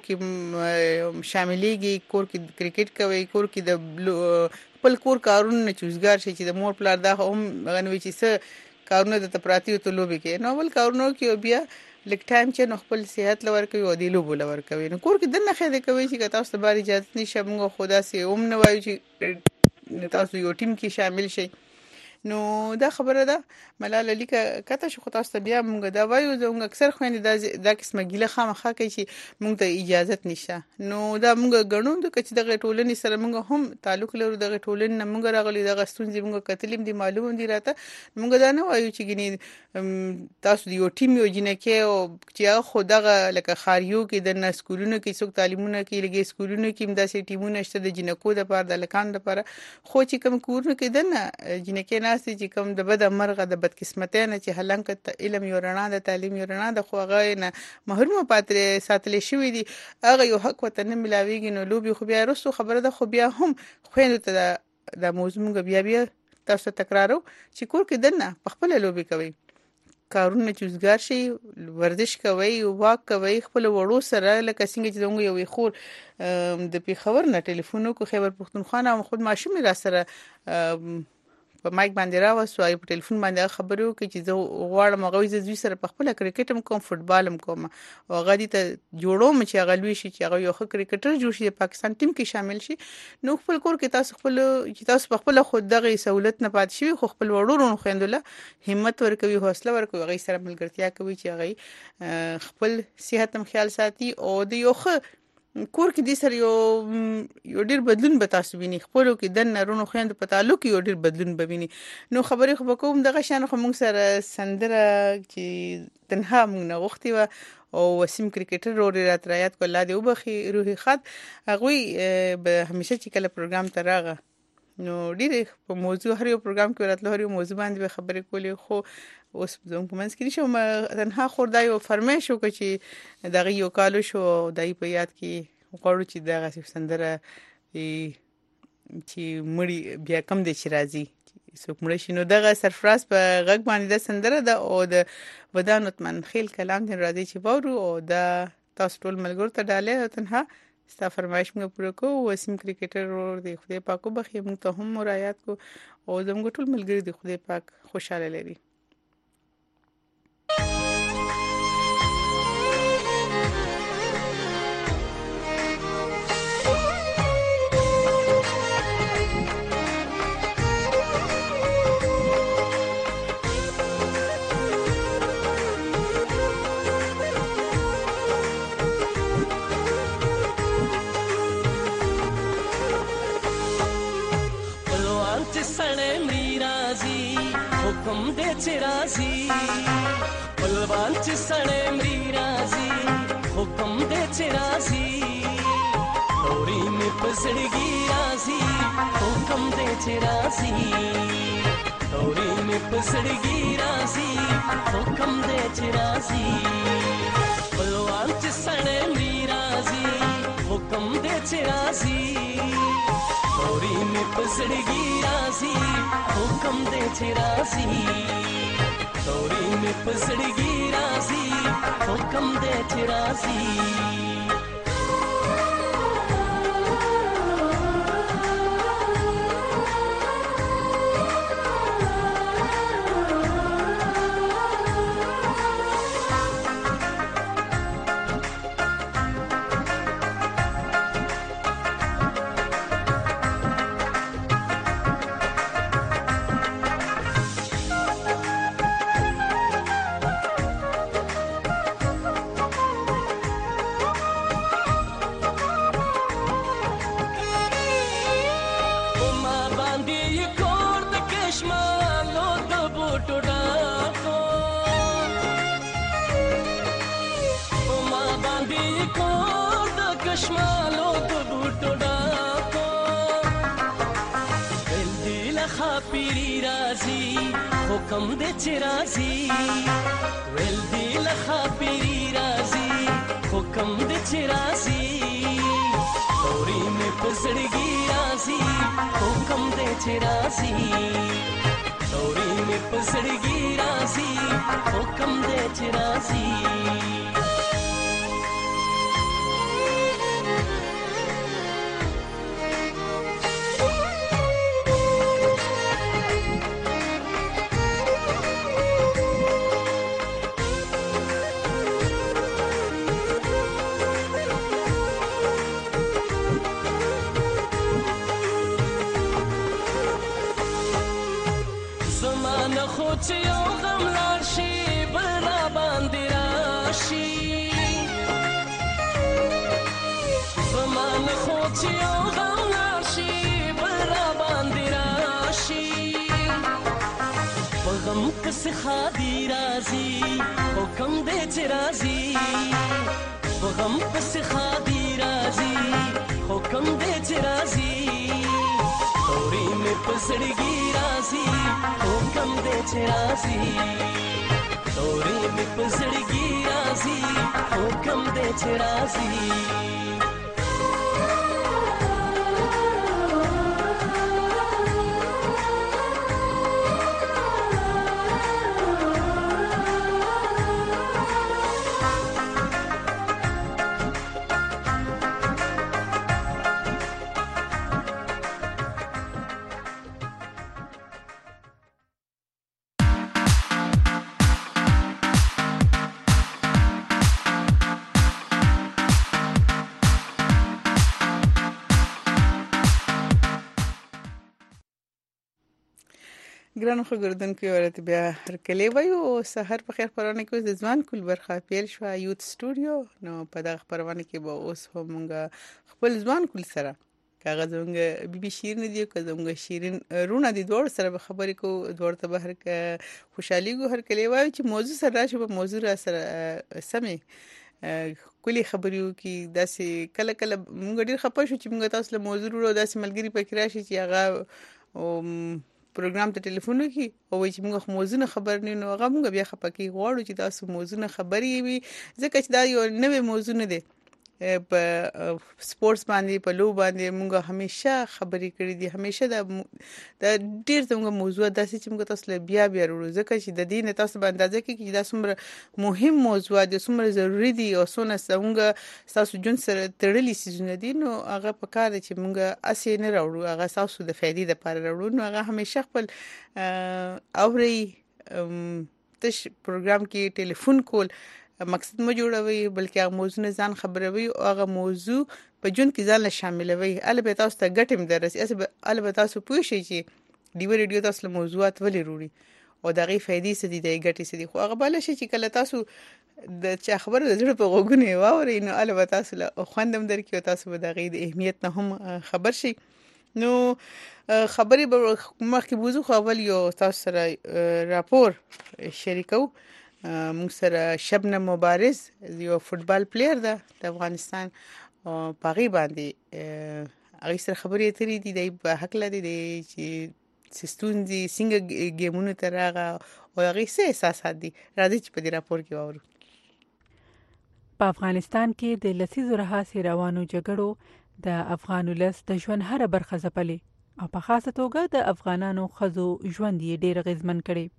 کې شاملېږي کور کې کرکټ کوي کور کې د خپل کور کارونه چوزګار شي چې د مور پلار دا هم غنوي چې څه کارونه د پراتیو ته لوبي کې نو ول کارونه کې بیا لک ټایم چې نو خپل صحت لور کوي او دی لوبو لور کوي نو کور کې دنه خېده کوي چې تاسو ته بار اجازه نشي موږ خدا سي اوم نه وایو چې تاسو یو ټیم کې شامل شئ نو دا خبره ده ملاله لیکه کته شو تاسو ته بیا موږ دا وایو زموږ اکثر خويند دا دا قسمه ګيله خامخا کوي چې موږ ته اجازه نشته نو دا موږ غنو د کچ دغه ټولنې سره موږ هم تعلق لرو دغه ټولنې نه موږ راغلي دغه ستونزې موږ کتلیم دي معلوم دي راته موږ دا نه وایو چې ګني تاسو یو ټیم یو جنکه او چې خو دغه لکه خاریو کې د نسکولونو کې څوک تعلیمونه کې لګي سکولونو کې داسې ټیمونه شته د جنکو د پاره د لکان لپاره خو چې کوم کورونه کې دنه جنکه ناسي چې کوم د بد مرغه د بد قسمته نه چې هلنګ علم یو رڼا د تعلیم یو رڼا د خو هغه نه محروم پاتې ساتل شوی دي هغه یو حق وته نه ملاويږي نو لوبي خو بیا رسو خبره ده خو بیا هم خويند ته د موضوع بیا بیا تاسو تکرارو چې کور کې دنه په خپل لوبي کوي کارونه چوزګار شي ورزش کوي واک کوي خپل وړو سره لکه څنګه چې دغه یو خور د پیښور نه ټلیفون کو خبر پښتونخوا او خود ماشوم را سره په مایک باندې راوستو او په ټلیفون باندې خبرو کې چې زه غواړم هغه زه دوی سره په خپل کرکټ هم کوم فوتبال هم کوم او هغه دي ته جوړوم چې هغه لوي شي چې هغه یو ښه کرکټر جوړ شي د پاکستان ټیم کې شامل شي نو خپل کور کې تاسو خپل چې تاسو په خپل خود دغه سہولت نه پات شي خو خپل وړورونو خويندله همت ورکوي حوصله ورکوي هغه سره ملګرتیا کوي چې هغه خپل صحت هم خیال ساتي او د یو ښه کور کې د سر یو یو ډیر بدلون به تاسو ویني خپلو کې د نرونو خويند په تعلق یو ډیر بدلون به ویني نو خبرې خو کوم دغه شان خو موږ سره سندره چې تنها موږ نه غوښتي و او وسیم کرکټر ورو رات رایات کو الله دې وبخي روحي خط هغه به همیشه چې کله پروګرام ته راغی نو ډیر په موضوع هر یو پروګرام کې راتلو هر یو موضوع باندې خبرې کولې خو اوس زموږ په منځ کې نشم تنها خوردا یو فرمایش وکړ چې دغه یو کالو شو دای په یاد کې غواړو چې دغه سندره چې مړی بیا کم دي چې راځي څوک مړ شي نو دغه سرفراز په غږ باندې د سندره ده او د ودانت من خیل کلام دې راځي چې وورو او دا تاسو ټول ملګرو ته ډاله تنها ستا فرمایش موږ پوره کوو وسیم کرکټر ور دی خدای پاک وبخي موږ ته هم مرایات کو او زموږ ټول ملګری دی خدای پاک خوشاله لري हुकुम दे चिराजी बलवान च सड़े मीराजी हुकुम दे चिराजी तोरी में पसड़गी राजी हुकुम दे चिराजी तोरी में पसड़गी राजी हुकुम दे चिराजी बलवान च सड़े मीराजी हुकुम दे चिराजी तोरी में पसड़गी राजी हुकुम दे चिराजी तोरी में पसड़गी राजी हुकुम दे चिराजी हुकुम दे चिराजी वेल दी लखा पीरी राजी हुकुम दे चिराजी तोरी में पसड़गी राजी हुकुम दे चिराजी तोरी में पसड़गी राजी हुकुम दे चिराजी खादी राजी हुकुम दे चिराजी गम पस खादी राजी हुकुम दे चिराजी तोरी में पसड़गी राजी हुकुम दे चिराजी तोरी में पसड़गी राजी हुकुम दे चिराजी ګرانو خبردونکو ورته بیا هر کله وایو سحر په خیر پرونه کې د ځوان کول برخه پیل شو یوت سټوډیو نو په دغه پرونه کې به اوس همغه خپل ځوان کول سره کاغذ زمونږ بي بي شیرین دی که زمونږ شیرین رونه دي دوړ سره به خبرې کو دوړ ته به هر خوشحالي کو هر کله وایو چې موضوع سره راشي په موضوع را سره سمې کلی خبريو کې داسې کله کله مونږ ډیر خپه شو چې مونږ تاسو له موضوع ورو داسې ملګری پکې راشي چې هغه پروګرام ته ټلیفون وکي او چې موږ موضوع نه خبر نه نو هغه موږ بیا خپکی غواړو چې تاسو موضوع نه خبري وي ځکه چې دا یو نوې موضوع نه دی په سپورتس باندې په لو باندې موږ همیشه خبرې کړې دي همیشه دا د ډیر څنګه موضوع داسې چې موږ تاسو له بیا بیا ورو ځکه چې د دې نه تاسو باندې اندازه کې چې دا څومره مهم موضوع دي څومره ضروری دي او څونه څنګه تاسو جون سره تړلې سيزونه دي نو هغه په کار دي چې موږ اسې نه راوړو هغه تاسو د فائدې لپاره راوړو نو هغه همیشه خپل اوري تش پروګرام کې ټلیفون کول مقصد مو جوړوي بلکې هغه موضوع نه ځان خبروي او هغه موضوع په جون کې ځان له شاملوي البته تاسو ته ګټم درسي البته تاسو پوه شئ چې دی ریډیو تاسو له موضوعات ولې وروړي او دغه فائدې څه دي د ګټې څه دي خو هغه بل شي چې کله تاسو د چا خبره د زړه په غوګونه واوري نو البته تاسو له خوندم درکې تاسو به دغه د اهمیت نه هم خبر شي نو خبرې به مخکې بوزو خو اول یو تاسو سره راپور شریکو موږ سره شبنم مبارز یو فوتبال پلیر ده د افغانستان په غي باندې هغه سره خبرې اترې دي د په حق لري چې سستون دي څنګه گیمونو ترغه او هغه څه احساسات دي راځي چې په دې راپور کې وورو په افغانستان کې د لسیزو راهیسې روانو جګړو د افغان ولس د ژوند هر برخه ځپلې او په خاصه توګه د افغانانو ښځو ژوند یې ډېر اغېزمن کړی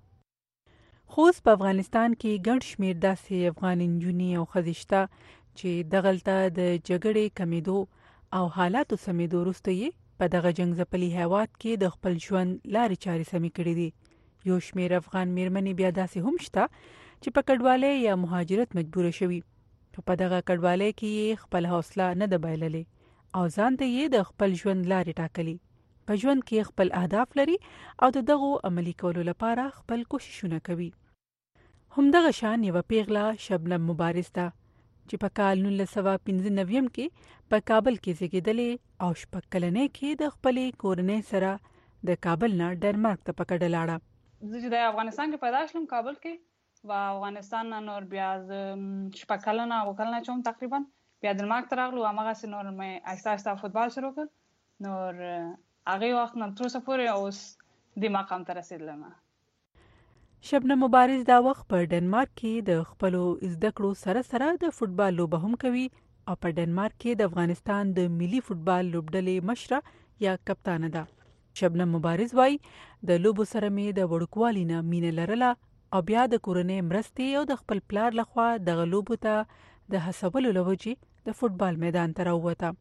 خو په افغانستان کې ګڼ شمېر داسې افغان نجونې او ښځې شته چې دغلته د جګړې کمیدو او حالاتو سمېدو وروسته یې په دغه جنګ ځپلي هېواد کې د خپل ژوند لارې چارې سمې کړې دي یو شمېر افغان میرمنې بیا داسې هم شته چې په کډوالۍ یا مهاجرت مجبوره شوي په دغه کډوالۍ کې یې خپل حوصله نه ده بایللې او ځان ته یې د خپل ژوند لارې ټاکلي په ژوند کې خپل اهداف لري او د دغو عملي کولو لپاره خپل کوششونه کوي همدغه شان یو پیغله شبنم مبارز ده چې په کال نولس سوه پنځه نوي کې په کابل کې زیږېدلې او شپږ کلنۍ کې د خپلې کورنۍ سره د کابل نه ډنمارک ته په کډه لاړه زه چې د افغانستان کې پیدا شلم کابل کې و افغانستان نه نور بیا شپږ کلنه او کلنه چوم تقریبا بیا ډنمارک ته راغلو هماغسې نور مې آهسته آهسته فوتبال شروع کړ نور هغې وخت نه تر اوسه پورې اوس دې مقام ته رسېدلم شبنم مبارز دا وخت په ډنمارک کې د خپلو زده کړو سره سره د فوتبال لوبه هم کوي او په ډنمارک کې د افغانستان د ملي فوتبال لوبډلې مشره یا کپتانه ده شبنم مبارز وای د لوبو سره مې د وړوکوالي نه مینه لرله او بیا د کورنۍ مرستې او د خپل پلار لخوا دغه لوبو ته د هڅولو له وجې د فوتبال میدان ته راووته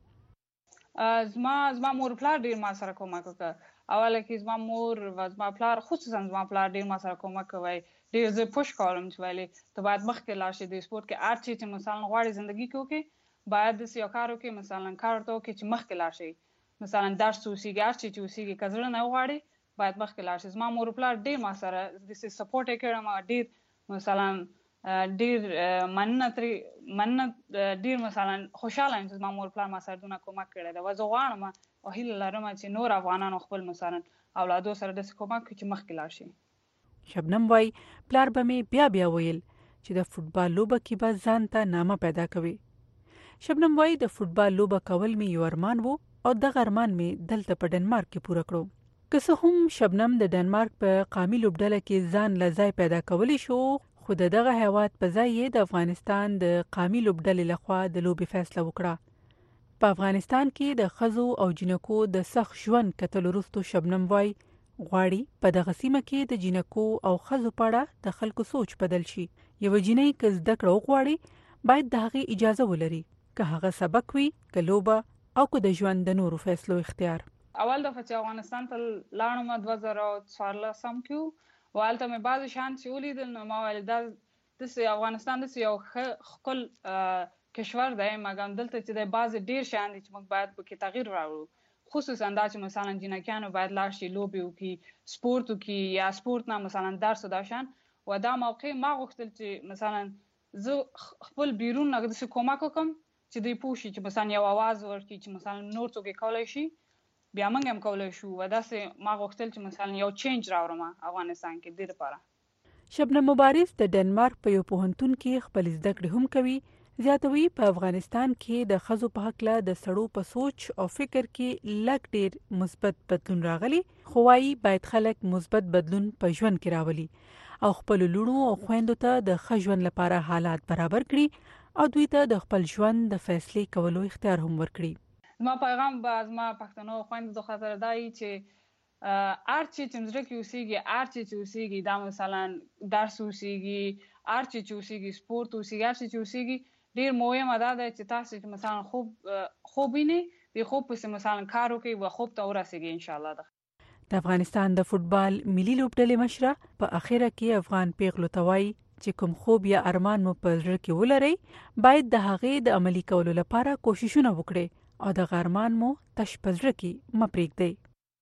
زما زما مور پلار ډیر ما سره کومک وکړ اوله کې زما مور و زما پلار خصوصا زما پلار ډیر ما سره کومک کوي ډیر زه پوش کوم چې ویلي ته باید مخکې لاړ شې د سپورت کې هر چی چې مثلا غواړې ژوندۍ کې وکړې باید د یو کار وکړې مثلا کار ته وکړې چې مخکې لاړ شې مثلا درس وسیږي هر چی چې وسیږي که زړه نه وغواړې باید مخکې لاړ شې زما مور پلار ډیر ما سره د سپورت یې کړم ډیر مثلا ډیر مننه ترې مننه ډیر مثلا خوشاله یم چې زما مور پلار ما سره دونه کومک کړی دی زه غواړم او هیله لرم چې نور افغانانو خپل مثلا اولادو سره داسې کومک وکړي چې مخکې لاړ شي شبنم وای پلار به مې بیا بیا ویل چې د فوتبال لوبه کې به ځان ته نامه پیدا کوي شبنم وای د فوتبال لوبه کول مې یو ارمان وو او دغه ارمان مې دلته په ډنمارک کې پوره کړو که څه هم شبنم د ډنمارک په قامي لوبډله کې ځان له ځای پیدا کولی شو خو د دغه هیواد په ځای یې د افغانستان د قامي لوبډلې لخوا د لوبې فیصله وکړه په افغانستان کې د ښځو او جنکو د سخت ژوند کتلو وروسته شبنم وای غواړي په دغه سیمه کې د جنکو او ښځو په اړه د خلکو سوچ بدل شي یوه جنۍ که زده کړه وغواړي باید د هغې اجازه ولري که هغه سبق وي که لوبه او که د ژوند د نورو فیصلو اختیار اول دفعه چې افغانستان ته لاړم دوه زره څوارلسم کې و هلته مې بعضې شیان چې ولیدل نو ما ویل دا داسې افغانستان داسې یو ښه ښکل کشور دی مګم دلته چې دی بعضې ډېر شیان دي چې موږ باید پکې تغییر راوړو خصوصا دا چې مثلا جنکیانو باید لاړ شي لوبې وکړي سپورت وکړي یا سپورت نه مثلا درس و داشان و دا موقع ما غوښتل چې مثلا زه خپل بیرون نه داسې کومک وکړم چې دوی پوه شي چې مثلا یو اواز ورکړي چې مثلا نور څوک یې کولی شي بیا موږ هم کولی شو و داسې ما غوښتل چې مثلا یو چینج راوړم افغانستان کې دې لپاره. شبنم مبارز د ډنمارک په یو پوهنتون کې خپل زده کړې هم کوي. زیاتوي په افغانستان کې د ښځو په هکله د سړو په سوچ او فکر کې لږ ډیر مثبت بدلون راغلی، خو وايي باید خلک مثبت بدلون په ژوند کې راولي او خپل لونو او خويندو ته د ښه ژوند لپاره حالات برابر کړي او دوی ته د خپل ژوند د فیصلې کولو اختیار هم ورکړي. زما پیغام به زما پښتنو خويندو د خاطر دی چې ارچې چې مزره کې اوسېږي ارچې چې اوسېږي دا مثلا درس اوسېږي ارچې چې اوسېږي سپورت اوسېږي ارچې چې اوسېږي ډیر مهمه ده چې تاسو چې مثلا خوب خوب وینئ د خوب پسې مثلا کار وکړئ و خوب ته ورسېږئ ان شاء الله. د افغانستان د فوټبال ملي لوبډلې مشره په اخره کې افغان پیغلو ته وایي چې کوم خوب یا ارمان مو په زړه کې ولرئ باید د هغې د عملي کولو لپاره کوششونه وکړئ او د ارمان مو تش په زړه کې مه پرېږدئ.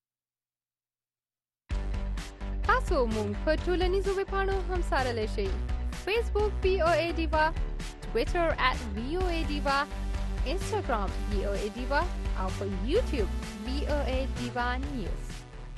تاسو مونږ په ټولنیزو ویبپاڼو هم څارلی شئ. فیسبوک وی او ای ډیوا، ټویټر at وی او ای ډیوا، انسټاګرام وی او ای ډیوا او په یوټیوب وی او ای ډیوا نیوز.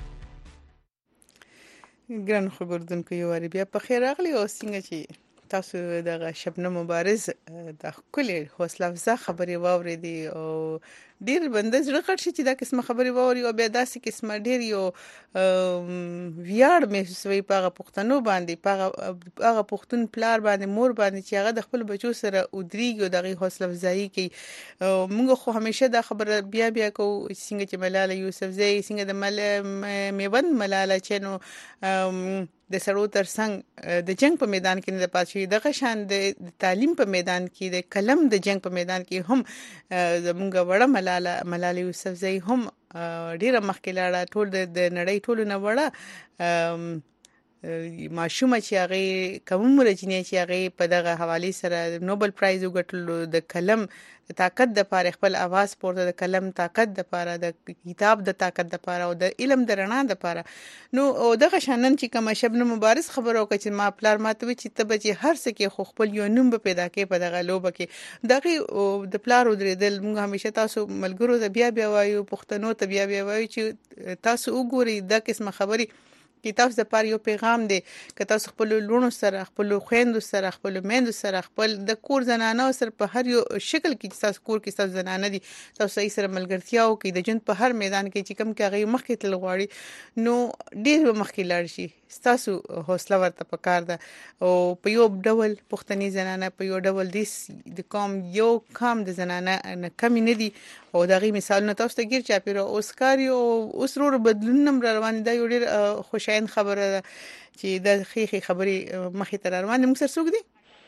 ګران خبردونکو یو واری بیا په خیر راغلی او څنګه چې تاسو د شبنم مبارز د خپل حوصله افزا خبرې واورېدې او ډیر بنده زړه غټ شي چې دا قسمه خبرې واوري او بیا داسې قسمه ډیر یو ویاړ محسوسوي په هغه پښتنو باندې په هغه پښتون پلار باندې مور باندې چې هغه د خپل بچو سره ودرېږي او دغه حوصله افزایي کوي. موږ خو همیشه دا خبره بیا بیا کوو څنګه چې ملاله یوسفزۍ څنګه د مل میوند ملاله چې نو د سړو ترڅنګ د جنگ په میدان کې نه پات شي دغه شان د تعلیم په میدان کې د قلم د جنگ په میدان کې هم زمونږ وړه ملاله ملاله یوسفزۍ هم ډیره مخکې لاړه ټول د نړۍ ټولو نه وړه ماشومه چې هغه کوم مرجنې چې هغه په دغه حواله سره نوبل پرایز وګټلو د قلم د طاقت د پاره خپل आवाज پورته د قلم طاقت د پاره د کتاب د طاقت د پاره او د علم د رڼا د پاره نو دغه شانن چې کوم شبنم مبارز خبرو کوي چې ما پلار ماته چې ته به هر څه کې خو خپل یو نوم به پیدا کې په دغه لوبه کې دغه د پلار ودرېدل موږ همیشه تاسو ملګرو ته بیا بیا وایو پښتنو ته بیا بیا وایو چې تاسو وګورئ د قسمه خبري کی تاسو د پاره یو پیغام دی که تاسو خپل لونو سره خپل خويندو سره خپل میندو سره خپل د کور زنانو سره په هر یو شکل کې تاسو کور کې تاسو زنانه دي تاسو صحیح سره ملګرتیا او کې د جن په هر میدان کې چې کم کې هغه مخکې تل غواړي نو ډیر مخکې لاړ شي تاسو حوصله ورته پکار ده او په یو ډول پښتني زنانه په یو ډول د قوم یو کام د زنانه نه کم نه دي او دغه مثالونه تاسو ته ګیر چا پیرو اوسکار او اوس ورو بدلون نم روان دي یو ډیر خوشاین خبره چې د خيخي خبري مخې تر روان موږ سره سوق دي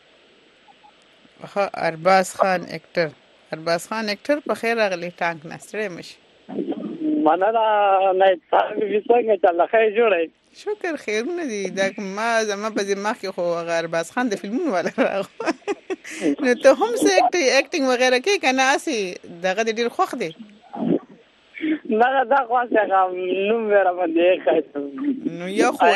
ها ارباز خان اکټر ارباز خان اکټر په خیر راغلی ټانک نستره مش مننه نه تاسو وسنګ چې الله خیر جوړي شکر خیرونه دي دا ما زما په ذمہ کې خو ارباز خان د فلمونو ولا راغو نو ته هم څه اکټینګ وغیرہ کې کنه اسی دغه ډیر خوخ دی نه دا خو څنګه نو مېرا باندې خاص نو یو خو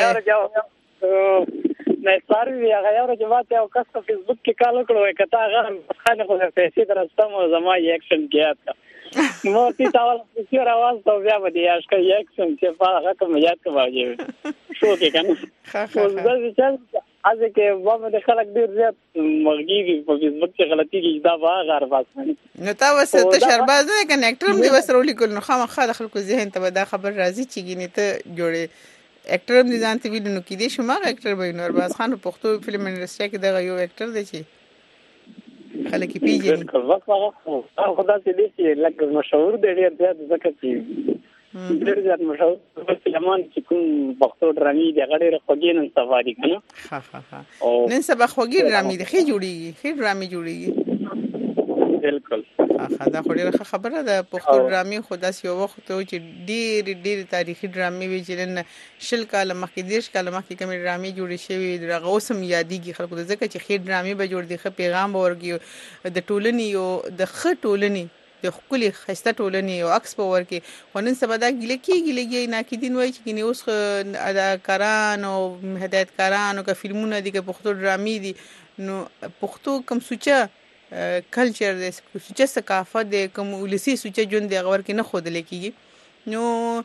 نه ساري هغه یو رجوات او کس په فیسبوک کې کال کړو کته هغه خانه خو پیسې درستم او زما یې اکشن کېات مو تی تاول چې راواز ته بیا ودی اشکه یک سم چې په هغه کوم یاد کوي شو کې کنه خو زه چې ازه کې و مې خلک ډیر زیات مرګي په فیسبوک کې غلطي کې دا واغ ارباز نو تا وسه ته شرباز نه کنه اکټر مې وسره ولیکل نو خامخا د خلکو ذهن ته دا خبر راځي چې ګینه ته جوړه اکټر هم ځان ته ویل نو کې دي شما اکټر به نور باز خان په پښتو فلم انډستری کې دا یو اکټر دی چې خلک پیژني خدا دې دې لکه مشهور دی ډیر زیات ځکه چې ډیر زیات مشهور فلمان چې کوم پښتو ډرامي دی غړي خوږی نن سفاری کنه ها ها ها نن سبا خوږی ډرامي دی خې جوړیږي خې ډرامي جوړیږي بالکل ها دا خو ډیره خبره ده پښتو ډرامي خدا سي وخت ته چې ډیر ډیر تاریخي ډرامي وی چې نن شل کاله مخکې دیش کاله مخکې کوم ډرامي جوړې شوی دغه اوسم یادېږي خلکو ځکه چې خې ډرامي به جوړ دي خې پیغام ورګي د ټولنې او د خ ټولنې د خپل خسته ټولنې او عکس په ور کې ونن سبا دا ګله کېږي لګي ناکیدین وای چې کني اوس اداکاران او هدایتکاران او فلمونه دي که پښتو ډرامې دي نو پښتو کم سوچه کلچر د سوچه ثقافت د کوم ولسی سوچه جون د غور کې نه خود لکېږي نو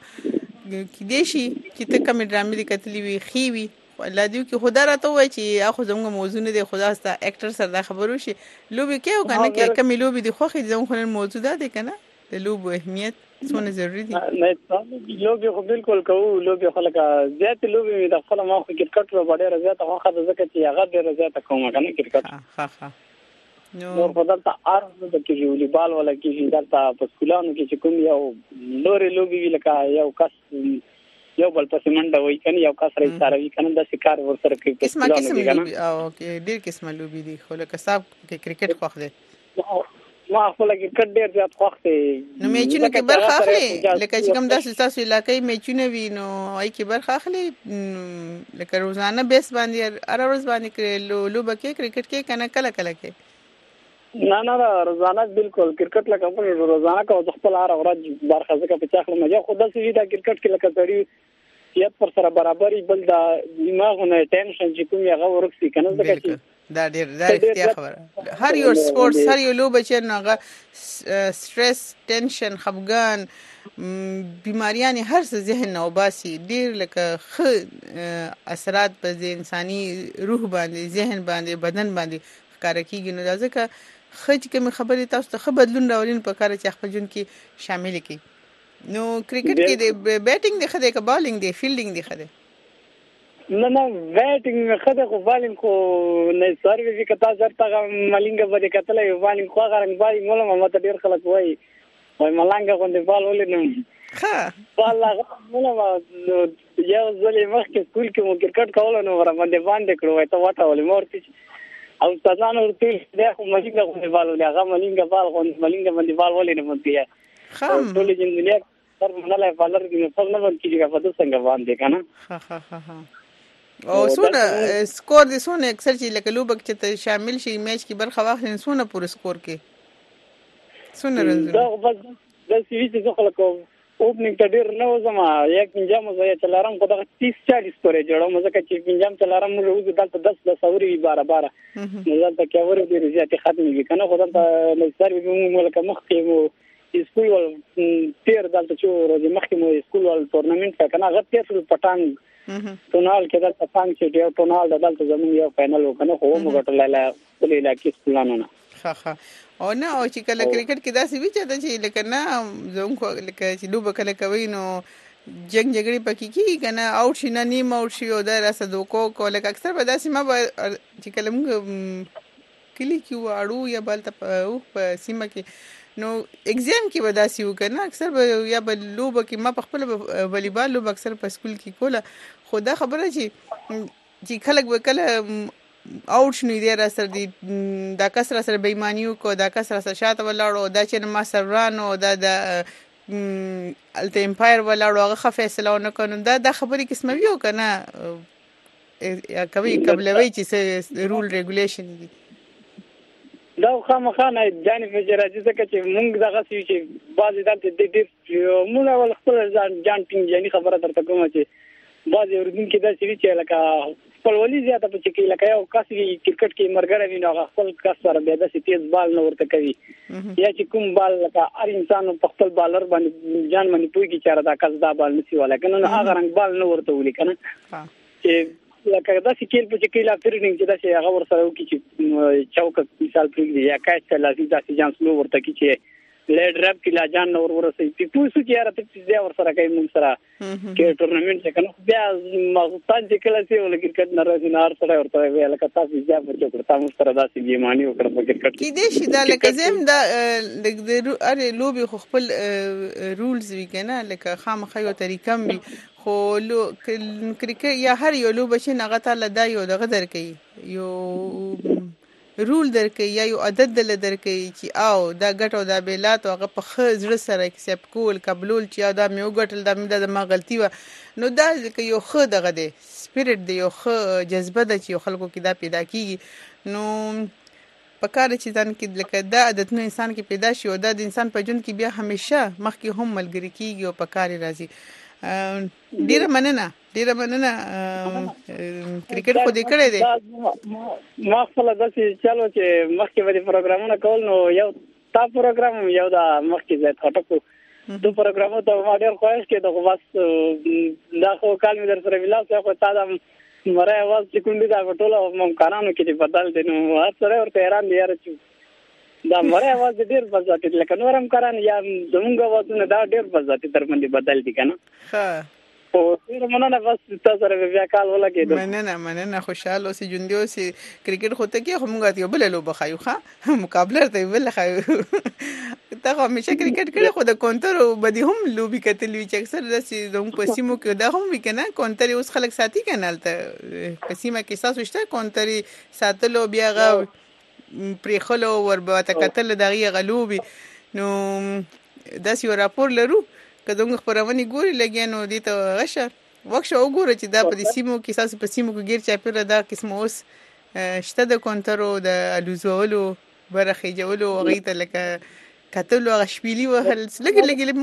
کې دې شي چې ته کوم ډرامې دي کتلې وي خي وي الله دې کې خدا راته وای چې اخو زموږ موضوع نه دی خدا ستا اکټر سره دا خبرو شي لوبي کې او کنه کې کوم لوبي دي خو خې زموږ خلک موضوع ده کنه د لوبو اهمیت څونه ضروری دي نه لوبي خو بالکل کوو لوبي خلک زیات لوبي د خپل ما خو کرکټ له ډېر زیات خو خاطر ځکه چې هغه ډېر زیات کوم کنه کرکټ ها ها نو په دلته ارزو د کې والیبال ولا کې دلته په سکولانو کې چې کوم یو لوري لوبي لکه یو کس یو بل پسې منډه وای کنه یو کس راځي سره وی کنه د شکار ورسره کوي په سکولانو کې کنه او کې ډېر قسمه لوبي دي خو لکه صاحب کې کرکټ خوښ دي ما خپل کې کرکټ ډېر زیات خوښ دي نو میچونه کې برخه اخلي لکه چې کوم داسې تاسو علاقې میچونه وي نو آی کې برخه اخلي لکه روزانه بیس باندې هر ورځ باندې کې لوبه کې کرکټ کې کنه کله کله کې نه نه روزانه بالکل کرکټ لکه په روزانه کو خپل هر ورځ برخه ځکه په چاخله مجه خود سې دا کرکټ کې لکه سړی یت پر سره برابرۍ بل دا دماغونه ټینشن چې کوم هغه ورکسي کنه ځکه چې دا ډېر دا اختیار خبره هر یو سپورتس هر یو لوبه چې نو هغه سټرس ټینشن خفګان بیماریان هر څه ذهن او باسي ډېر لکه خ اثرات په انساني روح باندې ذهن باندې بدن باندې ښکار کیږي نو دا ځکه خج کوم خبرې تاسو ته خبر بدلون راولین په کار چې خپل جون کې شامل کی نو کرکټ کې د بیټینګ دی خدای کا بالینګ دی فیلډینګ دی خدای نه نه بیټینګ خدای خو بالینګ خو نه سروي کې کتا ځرته ملنګ باندې کتلې بالینګ خو غرنګ بالینګ مولا ما ته ډیر خلک وای وای ملنګ غوندې بال ولې ها والله مولا ما یو ځلې مخکې سکول کې مو کرکټ کول نو ور باندې باندې کړو ته واټه ولې مورتي او ستاسو ورته د خو ملنګ غوندې بال ولې هغه ملنګ بال غوندې ملنګ باندې بال ولې نه مونږه خام ټول جنګلیا تر مناله بالر کې په نو باندې کېږي په دغه څنګه باندې کنه ها ها ها ها او سونه سکور دي سونه اکثر چې لکه لوبک چې شامل شي میچ کې برخه واخلي سونه پوره سکور کې سونه راځي دا بس د سی وی چې خلکو اوپننګ ته ډیر نه وزما یک پنځم زه چلارم خو دغه تیس چالیس پورې جوړم مزه چې پنځم چلارم موږ دلته دس دس اوري بار بار دلته کې اوري ډیر زیات ختمي وي کنه خو دلته لسر به موږ ملک مخکې مو سکول ول تیر دلته چې ورځ مخکې مو سکول ول ټورنمنت کنه هغه تیر پټانګ ټونال کې دلته څنګه چې ډیر ټونال دلته زموږ یو فائنل وکنه خو موږ ټولای لا ټول علاقې سکولانو نه ها ها او نه او چې کله کرکټ کې داسې وی چې لکه نه زوم خو لکه چې لوبه کله کوي نو جنگ جګړې پکې کیږي کنه او شي نه نیم او شي او د رسدو کو کو لکه اکثر به داسې ما چې کله موږ کلی کې واړو یا بلته او په سیمه کې نو اگزام کې به داسې وکنه اکثر به یا بل لوبه کې ما په خپل والیبال لوبه اکثر په سکول کې کوله خو دا خبره چې چې خلک به کله اوټ شنو دی را سره دی دا کس را سره بېمانیو کو دا کس را سره شاته ولاړو دا چې ما سرانو دا د الته امپایر ولاړو هغه فیصله نه کونو دا د خبرې قسمه ویو کنه یا کوي قبلوي چې رول ریګولیشن دي دا خامخانه جانب مجراجي ځکه چې موږ دغه څه چې بعضی دلته د دې موږ ول خپل ځان جان ټینګ یعنی خبره درته کوم چې بعضی ورګون کې دا چې لکه خپلولي زیاته په چې لکه یو کس کرکټ کې مرګره ویني هغه خپل کس سره بیا د تیز بال نه ورته کوي یا چې کوم بال لکه هر انسان په خپل بالر باندې جان باندې پوي کې چاره دا کس دا بال نسی ولا کنه هغه رنگ بال نه ورته ولي کنه چې لکه دا چې کېل په چې کېلا فیرډینګ چې دا چې هغه ور سره وکړي چې چوک مثال پرې یا کاش ته لازم دا چې جان سلو ورته کې چې لیډ رب کې لا جان نور ورسې په پوسو کې راته چې ور سره کوي موږ سره کې ټورنمنت څنګه نو بیا مغتان چې کله چې ول کرکټ نه راځي نار سره ورته ویل کته تاسو بیا په چوکړه تاسو سره داسې بیمانی وکړه په کرکټ کې دې شي دا لکه زم دا د اره لوبي خو خپل رولز وی کنه لکه خامخا یو طریقه وي خو لو کرکټ یا هر یو لوب چې نغه تعالی دا یو دغه درکې یو رول درکې یا یو عادت دل درکې چې او دا ګټو دا بیلات او هغه په خزر سره اکسپټ کول قبول چې دا مې وګټل دا مې د ما غلطي و نو دا یو خو دغه دی سپیرټ دی یو خو جذبه ده چې خلکو کې دا پیدا کیږي نو په کار چې ځان کې لکه دا عادتونه انسان کې پیدا شي او دا د انسان په ژوند کې بیا همیشه مخکې هم ملګری کیږي او په کار راځي. ډیره مننه ډیره مننه. کرکټ خو دې کړی دی ما خپل داسې چلو چې مخکې به پروګرامونه کول نو یو تا پروګرام یو دا مخکې زه ټاټکو دو پروګرامو ته ما ډېر خوښ کېده خو بس دا خو کال مې در سره ملاو خو تا دا مری اواز چې کونډې دا په ټولو ممکانانو کې چې بدل دی نو هر سړی ورته حیران دی یاره چې دا مری اواز ډېر بس ذاتي لکه نور هم کاران یا زمونږ اوازونه دا ډېر بس ذاتي تر باندې بدل دي که نه خو ډېره مننه بس تا سره بیا کال ولګېدو. مننه مننه خوشحال اوسې ژوندي اوسې. کرکټ خو ته کې خو موږ یو بله لوبه ښایو ښه مقابله ورته یو بله ښایو. تا خو همیشه کرکټ کړی خو د کونترو به دې هم لوبې کتلې وي چې اکثر داسې زموږ په سیمو کې دا هم وي که نه کونترې اوس خلک ساتي که نه هلته په سیمه کې ستاسو شته کونترې ساتلو بیا هغه پرېښلو ورته کتل د هغې هغه لوبې نو داسې یو راپور لرو که زموږ خپرونې ګوري لګیا نو دې ته غشه وکشه وګوره چې دا په دې سیمو کې ستاسو په سیمو کې ګیر چاپېره دا قسمه اوس شته د کونترو د الوزولو بره خېجولو هغې ته لکه کتلو هغه شپیلي وهل لږې لږې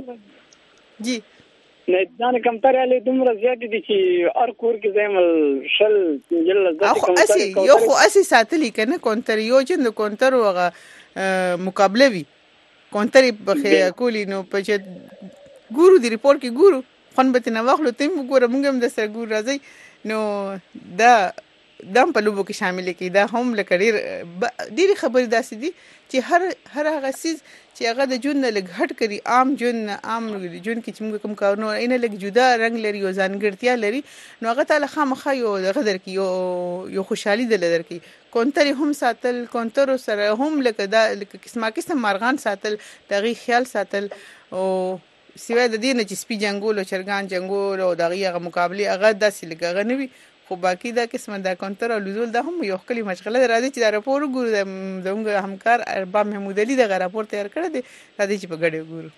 موږ جی نه ځان کمتر علي دومره زیات دي چې هر کور کې زمل شل جل خو اسی یو خو اسی ساتلی کنه کونتر یو چې د کونتر هغه مقابله وی کونتر په کولی نو په چې ګورو دی ریپورت کې ګورو خون به نه واخلو تیم وګوره موږ هم د سره ګور راځي نو دا دم په لوبو کې شامل کی دا هم لکه ډیر ډیر خبرې داسې دي چې هر هر هغه سیز چې هغه د جون نه لګ هټ کړي عام جون عام جون کې چې موږ کوم کارونه اینه لګ جدا رنگ لري او ځانګړتیا لري نو هغه تعالی خامخا یو دغه درکې یو یو خوشحالي دل درکې کونتر هم ساتل کونتر سره هم لکه دا لکه قسمه قسم مارغان ساتل دغه خیال ساتل او سیوای د دې نه چې سپي جنگول او چرګان جنگول او دغه هغه مقابله هغه داسې لګغه نه وي خو باقی دا قسمه دا کونتر او لزول دا هم یو خپل مشغله راځي چې دا راپور ګورو زموږ همکار ارباب محمود علي دا راپور تیار کړی دی راځي چې په ګډه ګورو.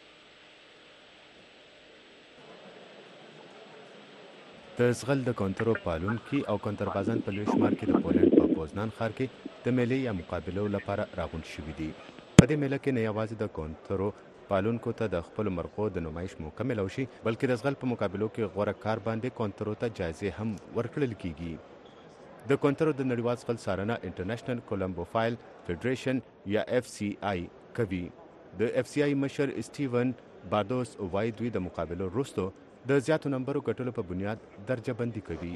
د زغل د کونترو پالونکي او کونتربازان په لوی شمار کې د پولند په پوزنان ښار کې د میلې یا مقابلو لپاره راغونډ شوي دي. په دې میله کې نه یوازې د کونترو پالونکو ته د خپل مرغو د نمایش موقع ملو شي بلکې د زغل په مقابلو کې غوره کار باندې کونترو ته جایزې هم ورکړل کیږي. د کونترو د نړیوال زغل څارنه انټرنیشنل کولمبوفایل فیډریشن یا اف سی آی کوي. د اف سی آی مشر اسټیون بادوس وایي دوی د مقابلو وروسته د زیاتو نمبرو ګټلو په بنیاد درجه بندي کوي.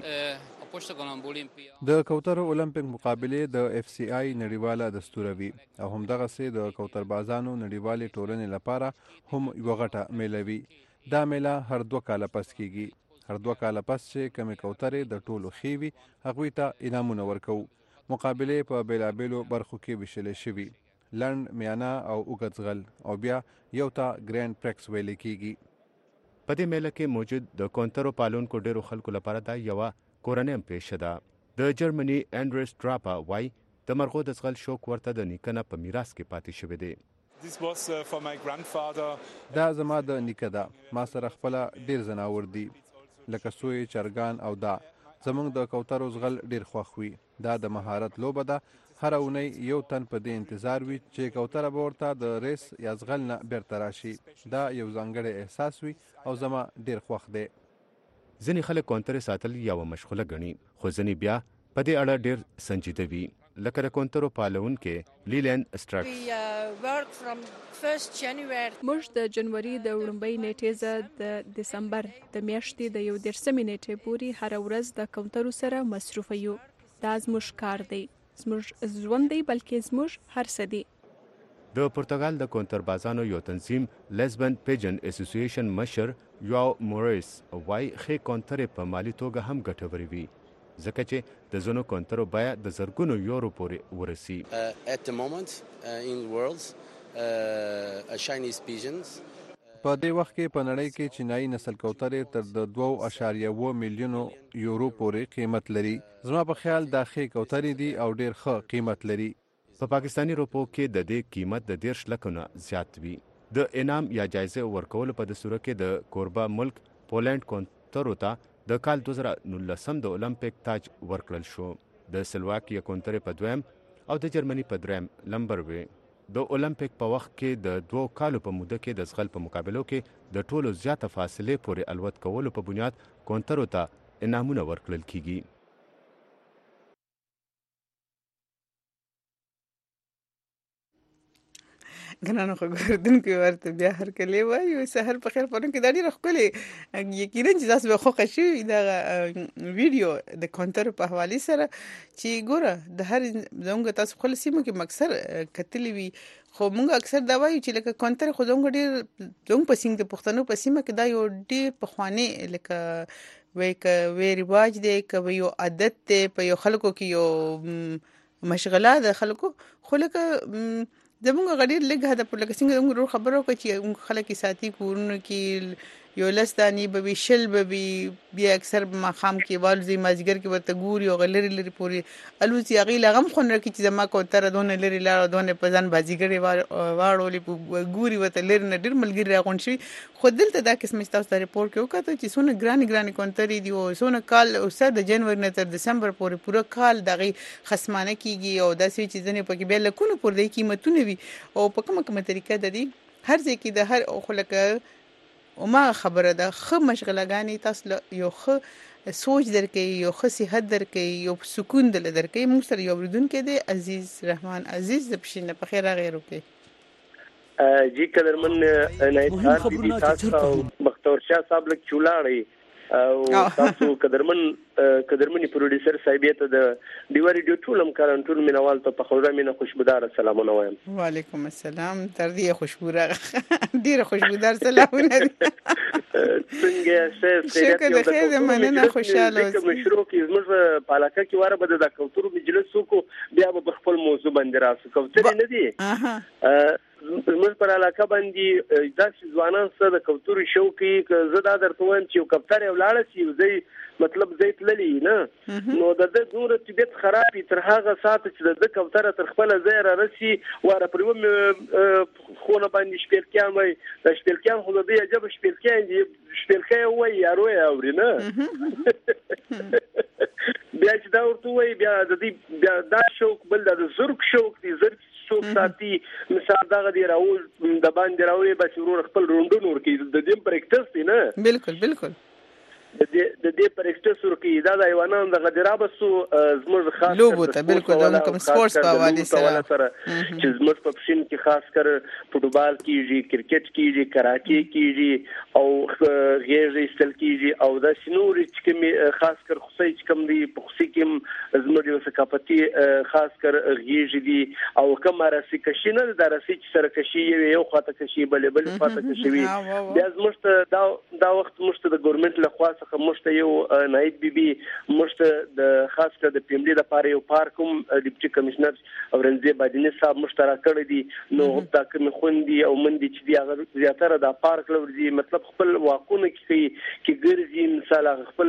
د کوترو اولمپیک مقابلې د اف سی آی نړیواله دستوروي او همدغسې د کوتربازانو نړیوالې ټولنې لپاره هم یوه غټه میله وي. دا میله هر دوه کاله پس کیږي. هر دوه کاله پس چې کمې کوترې د ټولو ښې وي هغوی ته انعامونه ورکوو. مقابلې په بېلابېلو برخو کې ویشلې شوي لنډ میانه او اوږد زغل او بیا یو ته ګرینډ پریکس ویلی کیږي. په دې میله کې موجود د کونترو پالونکو ډیرو خلکو لپاره دا یوه کورنۍ پیښه ده. د جرمني انډریس ډراپا وایي د مرغو د زغل شوق ورته د نیکه نه په میراث کې پاتې شوی دی. دا زما د نیکه ده. ما سره خپله ډیر ځناور دي لکه سوی چرګان او دا زموږ د کوترو زغل ډیر خوښ وي. دا د مهارت لوبه ده. هر اونۍ یو تن په دې انتظار وي چې کوتره به ورته د ریس یا زغل نه بیرته راشي. دا یو ځانګړی احساس وي او زما ډیر خوښ دی. ځینې خلک کونترې ساتل یوه مشغوله ګڼي خو ځینې بیا په دې اړه ډیر سنجیده وي لکه د کونترو پالونکي لیلینډ سټرک. موږ د جنوري د وړومبۍ نیټې څخه د دسمبر د میاشتې د یو دېرشمې نیټې پورې هره ورځ د کوترو سره مصروفه یو. دا زموږ کار دی زموږ ژوند دی بلکې زموږ هر څه دی. د پرتګال د کونتربازانو یو تنظیم لیزبن پیجن اسوسییشن مشر یو موریس وایي ښې کونترې په مالي توګه هم ګټورې وي ځکه چې د ځینو کونترو بیه د زرګونو یورو پورې ورسي. په دې وخت کې په نړۍ کې چینایي نسل کوترې تر د دوه اعشاریه اووه میلیونو یورو پورې قیمت لري. زما په خیال دا ښې کوترې دي او ډیر ښه قیمت لري. په پاکستاني روپو کې د دې قیمت د دیرش لکو نه زیات وي. د انعام یا جایزې ورکولو په دستور کې د کوربه ملک پولند کونترو ته د کال دوه زره نولسم د اولمپیک تاج ورکړل شو. د سلواکیا کونترې په دویم او د جرمني په دریم نمبر وي. د اولمپیک په وخت کې د دوو کالو په موده کې د زغل په مقابلو کې د ټولو زیاته فاصلې پورې الوت کولو په بنیاد کونترو ته انعامونه ورکړل کیږي. ګرانو خو ګوردونکو ورته بیا هر کله وایي سحر په خیر پرون کې دا ډېره ښکلې یقینا چې تاسو به خوښه شوي دغه ویډیو د کونتر په حوالې سره چې ګوره د هر زموږ تاسو خپل سیمو کې مکسر کتلې وي خو موږ اکثر دا وایو چې لکه کونتر خو زموږ ډېر زموږ په سیمه د پښتنو په سیمه کې دا یو ډېر پخوانی لکه وایي که وی رواج دی که یو عادت دی په یو خلکو کې یو مشغله د خلکو خو لکه زمونږ غډیر لږ هدف لکه څنګه زموږ خبرو کوي چې خلک ساتي کورونو کې یو لس دانې به وي شل به وي بیا اکثر ماښام کې والوځي مازدیګر کې ورته ګوري او لرې لرې پورې الوځي هغې له هغه هم خوند راکړي چې زما کوتره دونه لرې لاړه دونه په ځان بازیګرې واړولې ګوري ورته لرې نه ډېر ملګري راغونډ شوي خو دلته دا قسم چې تاسو ته ریپورټ کې وکتل چې څونه ګرانې ګرانې کونترې دي او څونه کال اوسه د جنوري نه تر دسمبر پورې پوره کال د هغې خصمانه کېږي او داسې چې ځینې پکې بیا لکونو پورې د قیمتونه وي او په کومه کومه طریقه د دې هر ځای کې د هر خو لکه او ما خبره ده ښه مشغلهګانې تاسو له یو ښه سوچ درکوي یو ښه صحت درکوي یو سکون دله درکوي. موږ سره یو اورېدونکی دی عزیز رحمان عزیز د پښینه په خیر راغی وکړئ. جی قدرمن نایت بي بي تاسو او بختور شاه صاحب لک چولاړي او تاسو قدرمن قدرمنی پروډوسر صاحب ته د دیوا ریډیو ټولم کارنټول مینوال ته په خوږه مینه خوشبودار سلامونه وایم. وعلیکم السلام تر دې خوشبوره ډیره خوشبودار سلامونه څنګه څه شکر د خیر مننه خوشاله اوسئ. مشروع کې زموږ په علاقه کې واره بده د کوترو مجلس وکړو بیا به خپل موضوع باندې راسو کوترې نه دي زموږ پر علاقه باندې داسې ځوانان سره د کوترو شوقي که زه دا درته وایم چې یو کوترې ولاړه شي زه مطلب زه تللی نه نو د ده دومره طبیعت خراب تر هغه ساعته چې د کوتره تر خپله ځای رارسي واره پر یوه خونه باندې شپېلکیان وایي د شپېلکیان خو د دوی عجبه شپېلکیان دي شپېلکی یې ووایي یارو یې اوري نه بیا چې دا ورته ووایي بیا د دوی بیا دا شوق بل د زرګ شوق دی زرګ څوک ساتي مثال دغه دی راول د باندې راوړي بس ورور خپل روندون ورکوي د دې پریکټس دی نه بالکل بالکل د دې د دې پریکټس ورکوي دا د حیوانانو دغه دی رابسو زموږ خاص لوبو ته بالکل د کوم سپورتس په حواله سره چې زموږ په پښین کې خاص کر فوټبال کیږي کرکټ کیږي کراټي کیږي او غیږ استل کیږي او د شنوري چې کوم خاص کر خصي چې کوم دی په خصي کې زموږ یو ثقافتي خاص کر غیږ دي او کوم راسي کشینه د راسي چې سره کشي یو خاطه کشي بلې بلې خاطه کشي بیا زموږ دا دا وخت مشته د ګورنمنت له خوا څخه مشته یو نایت بي بي مشته د خاص کر د پیملي لپاره یو پارکوم ډیپټي کمشنر اورنځي بادینی صاحب مشترک کړی دي نو دا کوم خوندي او مندي چې دی هغه زیاتره د پارک لورځي مطلب خپل واقونه کې کې ګرځي مثال خپل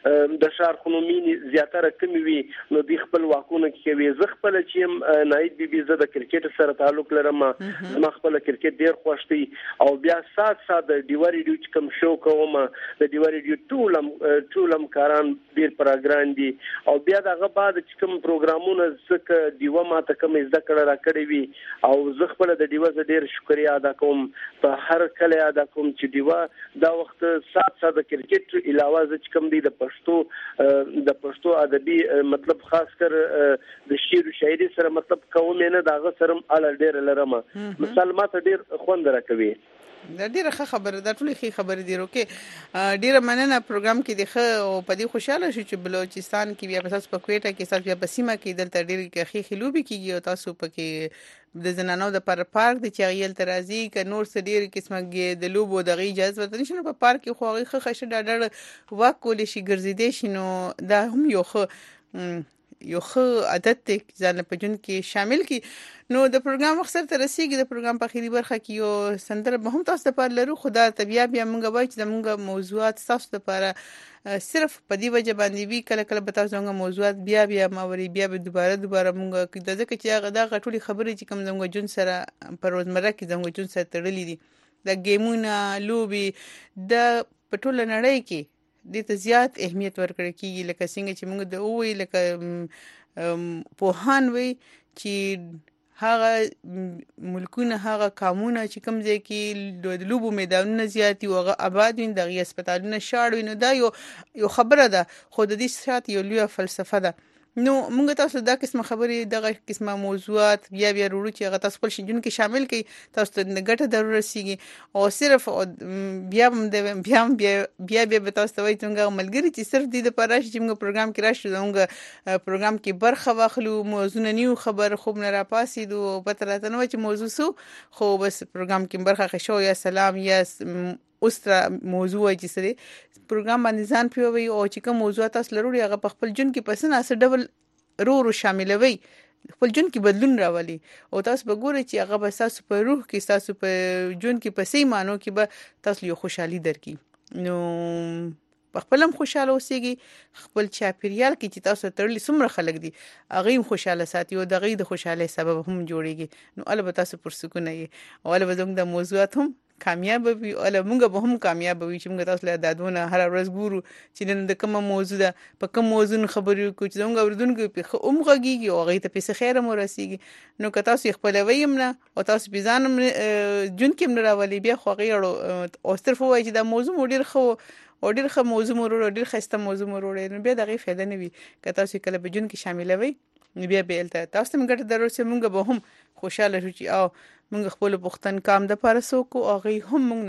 د شهر خنومینی زیاتره کمی وي نو دی خپل واقونه کې وي زه خپل چې نایت بي بي زه د کرکټ سره تعلق لرم ما خپل کرکټ ډیر خوښتي او بیا سات سات د دیوا ریډیو کوم شو کوم د دیوا ریډیو ټولم ټولم کاران ډیر پروګرام دي او بیا دغه بعد چې کوم پروګرامونه زکه دیوا ماته کوم زده کړه را کړی وي او زه خپل د دیوا ز ډیر شکریا ادا کوم په هر کله ادا کوم چې دیوا دا وخت سات سات د کرکټ علاوه چې کوم دی د پښتو د پښتو ادبي مطلب خاص کر د شعر او شاعري سره مطلب کوم نه دغه سره ال ډیر لرم مثال ماته ډیر خوند راکوي دا ډیره ښه خبره ده ټولې ښې خبرې دي روکې ډیره مننه پروګرام کې دی ښه او په دې خوشحاله شو چې بلوچستان کې بیا تاسو په کویټه کې تاسو بیا په سیمه کې دلته ډیرې ښې ښې لوبې کېږي او تاسو پکې د زنانو د پر پارک د چاغیل ترازی ک نور څه ډیر قسمه د لوبو د اجازه ورته نشي په پارک کې خو هغه ښه ښه ډاډه واکول شي ګرځیدې شي نو دا هم یو ښه یو ښه عادت دی ځان په جون کې شامل کی نو د پروګرام اکثر تر رسیدي د پروګرام په اخیری برخه کې یو سندره به هم تاسو لپاره لرو خدا طبيعه بیا موږ وایي چې موږ موضوعات تاسو لپاره صرف په دې وجه باندې وی کله کله به تاسو څنګه موضوعات بیا بیا ماوري بیا به دوباره دوباره موږ د ځکه چې هغه د غټولي خبرې چې کوم زموږ جون سره په روزمره کې زموږ جون سره تړلې دي د گیمونه لوبي د پټول نړۍ کې د ته زیات اهمیت ورکړل کیږي لکه څنګه چې موږ د وی لکه پوهان وی چې هغه ملکونه هغه قامونه چې کوم ځای کې د لوبو میدانونه زیات او هغه آباد وي د هسپتالونو شاړ وي نو دا یو یو خبره ده خو د دې شات یو لوی فلسفه ده نو موږ تاسو دا قسمه خبرې دغه قسمه موضوعات بیا بیا وروړو چې هغه تاسو خپل شنجون کې شامل کړئ تاسو ته ګټه ضرورت رسیږي او صرف بیا هم بیا بیا بیا به تاسو ته وایي څنګه ملګری چې صرف دې د پراش چې موږ پروګرام کې راشو موږ پروګرام کې برخه واخلو موضوع نیو خبر خوب نه را پاسې دو پته راته نو چې موضوع سو خو بس پروګرام کې برخه خشو یا سلام یا اوسترا موضوع چې سره پروګرام باندې ځان پیوي او چې کوم موضوعات تاسو لري هغه په خپل جون کې پسنه اس ډبل رو رو شاملوي خپل جون کې بدلون راولي او تاسو به ګورئ چې هغه به تاسو په روح کې تاسو په جون کې پسې مانو کې به تاسو یو خوشحالي درکې نو په خپل هم خوشاله اوسئ خپل چاپیریال کې چې تاسو ترلي څومره خلک دي هغه هم خوشاله ساتي او دغه د خوشاله سبب هم جوړيږي نو البته تاسو پر سکون یې او البته زموږ د موضوعات هم کامیاب وي او موږ به هم کامیاب وي چې موږ تاسو له دادونه هر ورځ ګورو چې نن د کومه موضوع ده په کوم موضوع خبرې کوو چې زموږ اوردونکو په اومغږي او هغه ته پیسې خیر مو رسیږي نو که تاسو خپل ویم نه او تاسو بيزانم جون کې نه راولي بیا خو غیر او صرف وایي چې دا موضوع ډیر خو او ډیر ښه موضوع مرور ډیر خسته موضوع مرور نو بیا دغه فائدہ نه وي که تاسو کله په جون کې شاملوي بیا به الته تاسو ته موږ ته ضرورت موږ به هم خوشاله شو چې او موږ خپل پښتن کام د پاره سو کو هغه هم موږ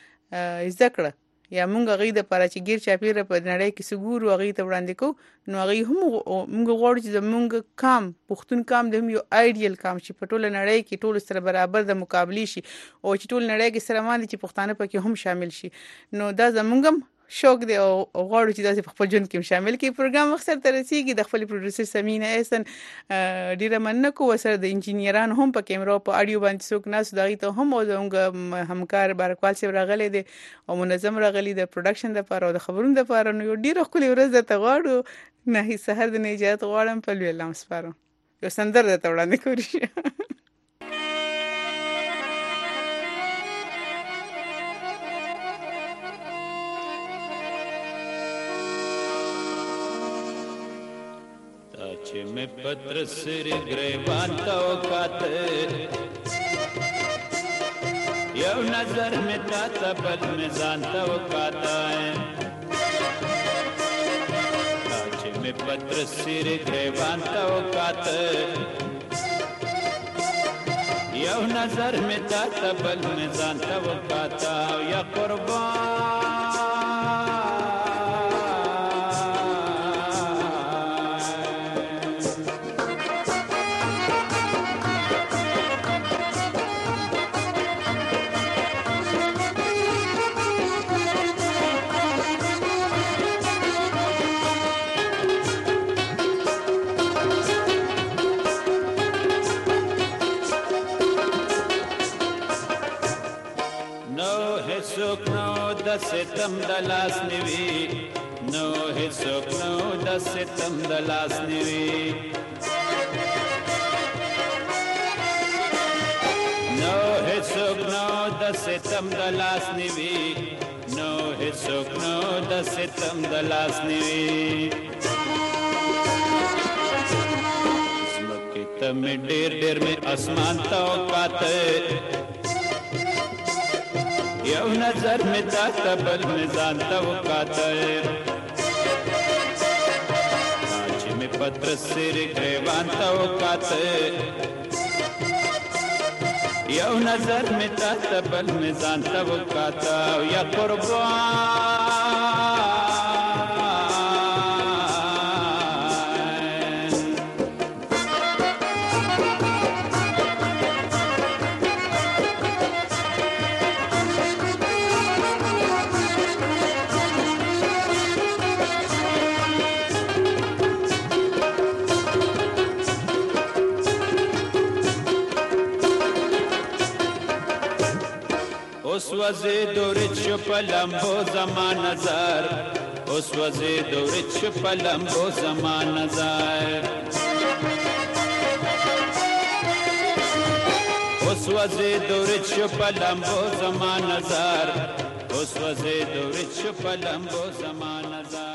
نس ذکر یا موږ غي د پاره چې غیر چاپیره په نړۍ کې سګور هغه ته وړاندې کو نو هغه هم موږ غواړو چې موږ کام پښتون کام د یو ایډیل کام چې په ټوله نړۍ کې ټول سره برابر د مقابله شي او چې ټول نړۍ کې سره مان دي چې پښتانه پکې هم شامل شي نو دا زمونږ شوق دی او غواړو چې تاسو په خپل ژوند کې شامل کړئ پروګرام اکثر تر رسیدي د خپل پروډوسر سمینا احسن ډیره مننه کوم سره د انجینران هم په کیمرا په اډیو باندې څوک ناس دغه ته هم او زموږ همکار بارکوال سی راغلي دي او منظم راغلي د پروډکشن لپاره او د خبرونو لپاره نو ډیره خولي ورځ ته غواړو نه هي سحر د نجات غواړم په لوی لام سپارم یو سندر د توړاندې کوي چې مې پتر سر گریبان تا وکاته یو نظر مې تا ته بل مې ځان تا وکاته چې مې پتر سر گریبان تا وکاته یو نظر مې تا ته بل مې ځان تا وکاته یا قربان د ستم د لاس نیوي نو هیڅوک نو د ستم د لاس نیوي نو هیڅوک نو د ستم د لاس نیوي نو هیڅوک نو د ستم د لاس نیوي زمکه ته مې ډېر ډېر مې اسمان ته وکاته یو نظر میں تا تبل میں زانتا وکاتا ہے آج میں پتر سر گریوانتا وکاتا ہے یو نظر میں تا تبل میں زانتا وکاتا یا قربان اس وزی دورت شو پلمبو زمان نظر اس وزی دورت شو پلمبو زمان نظر اس وزی دورت شو پلمبو زمان نظر اس وزی دورت شو پلمبو زمان نظر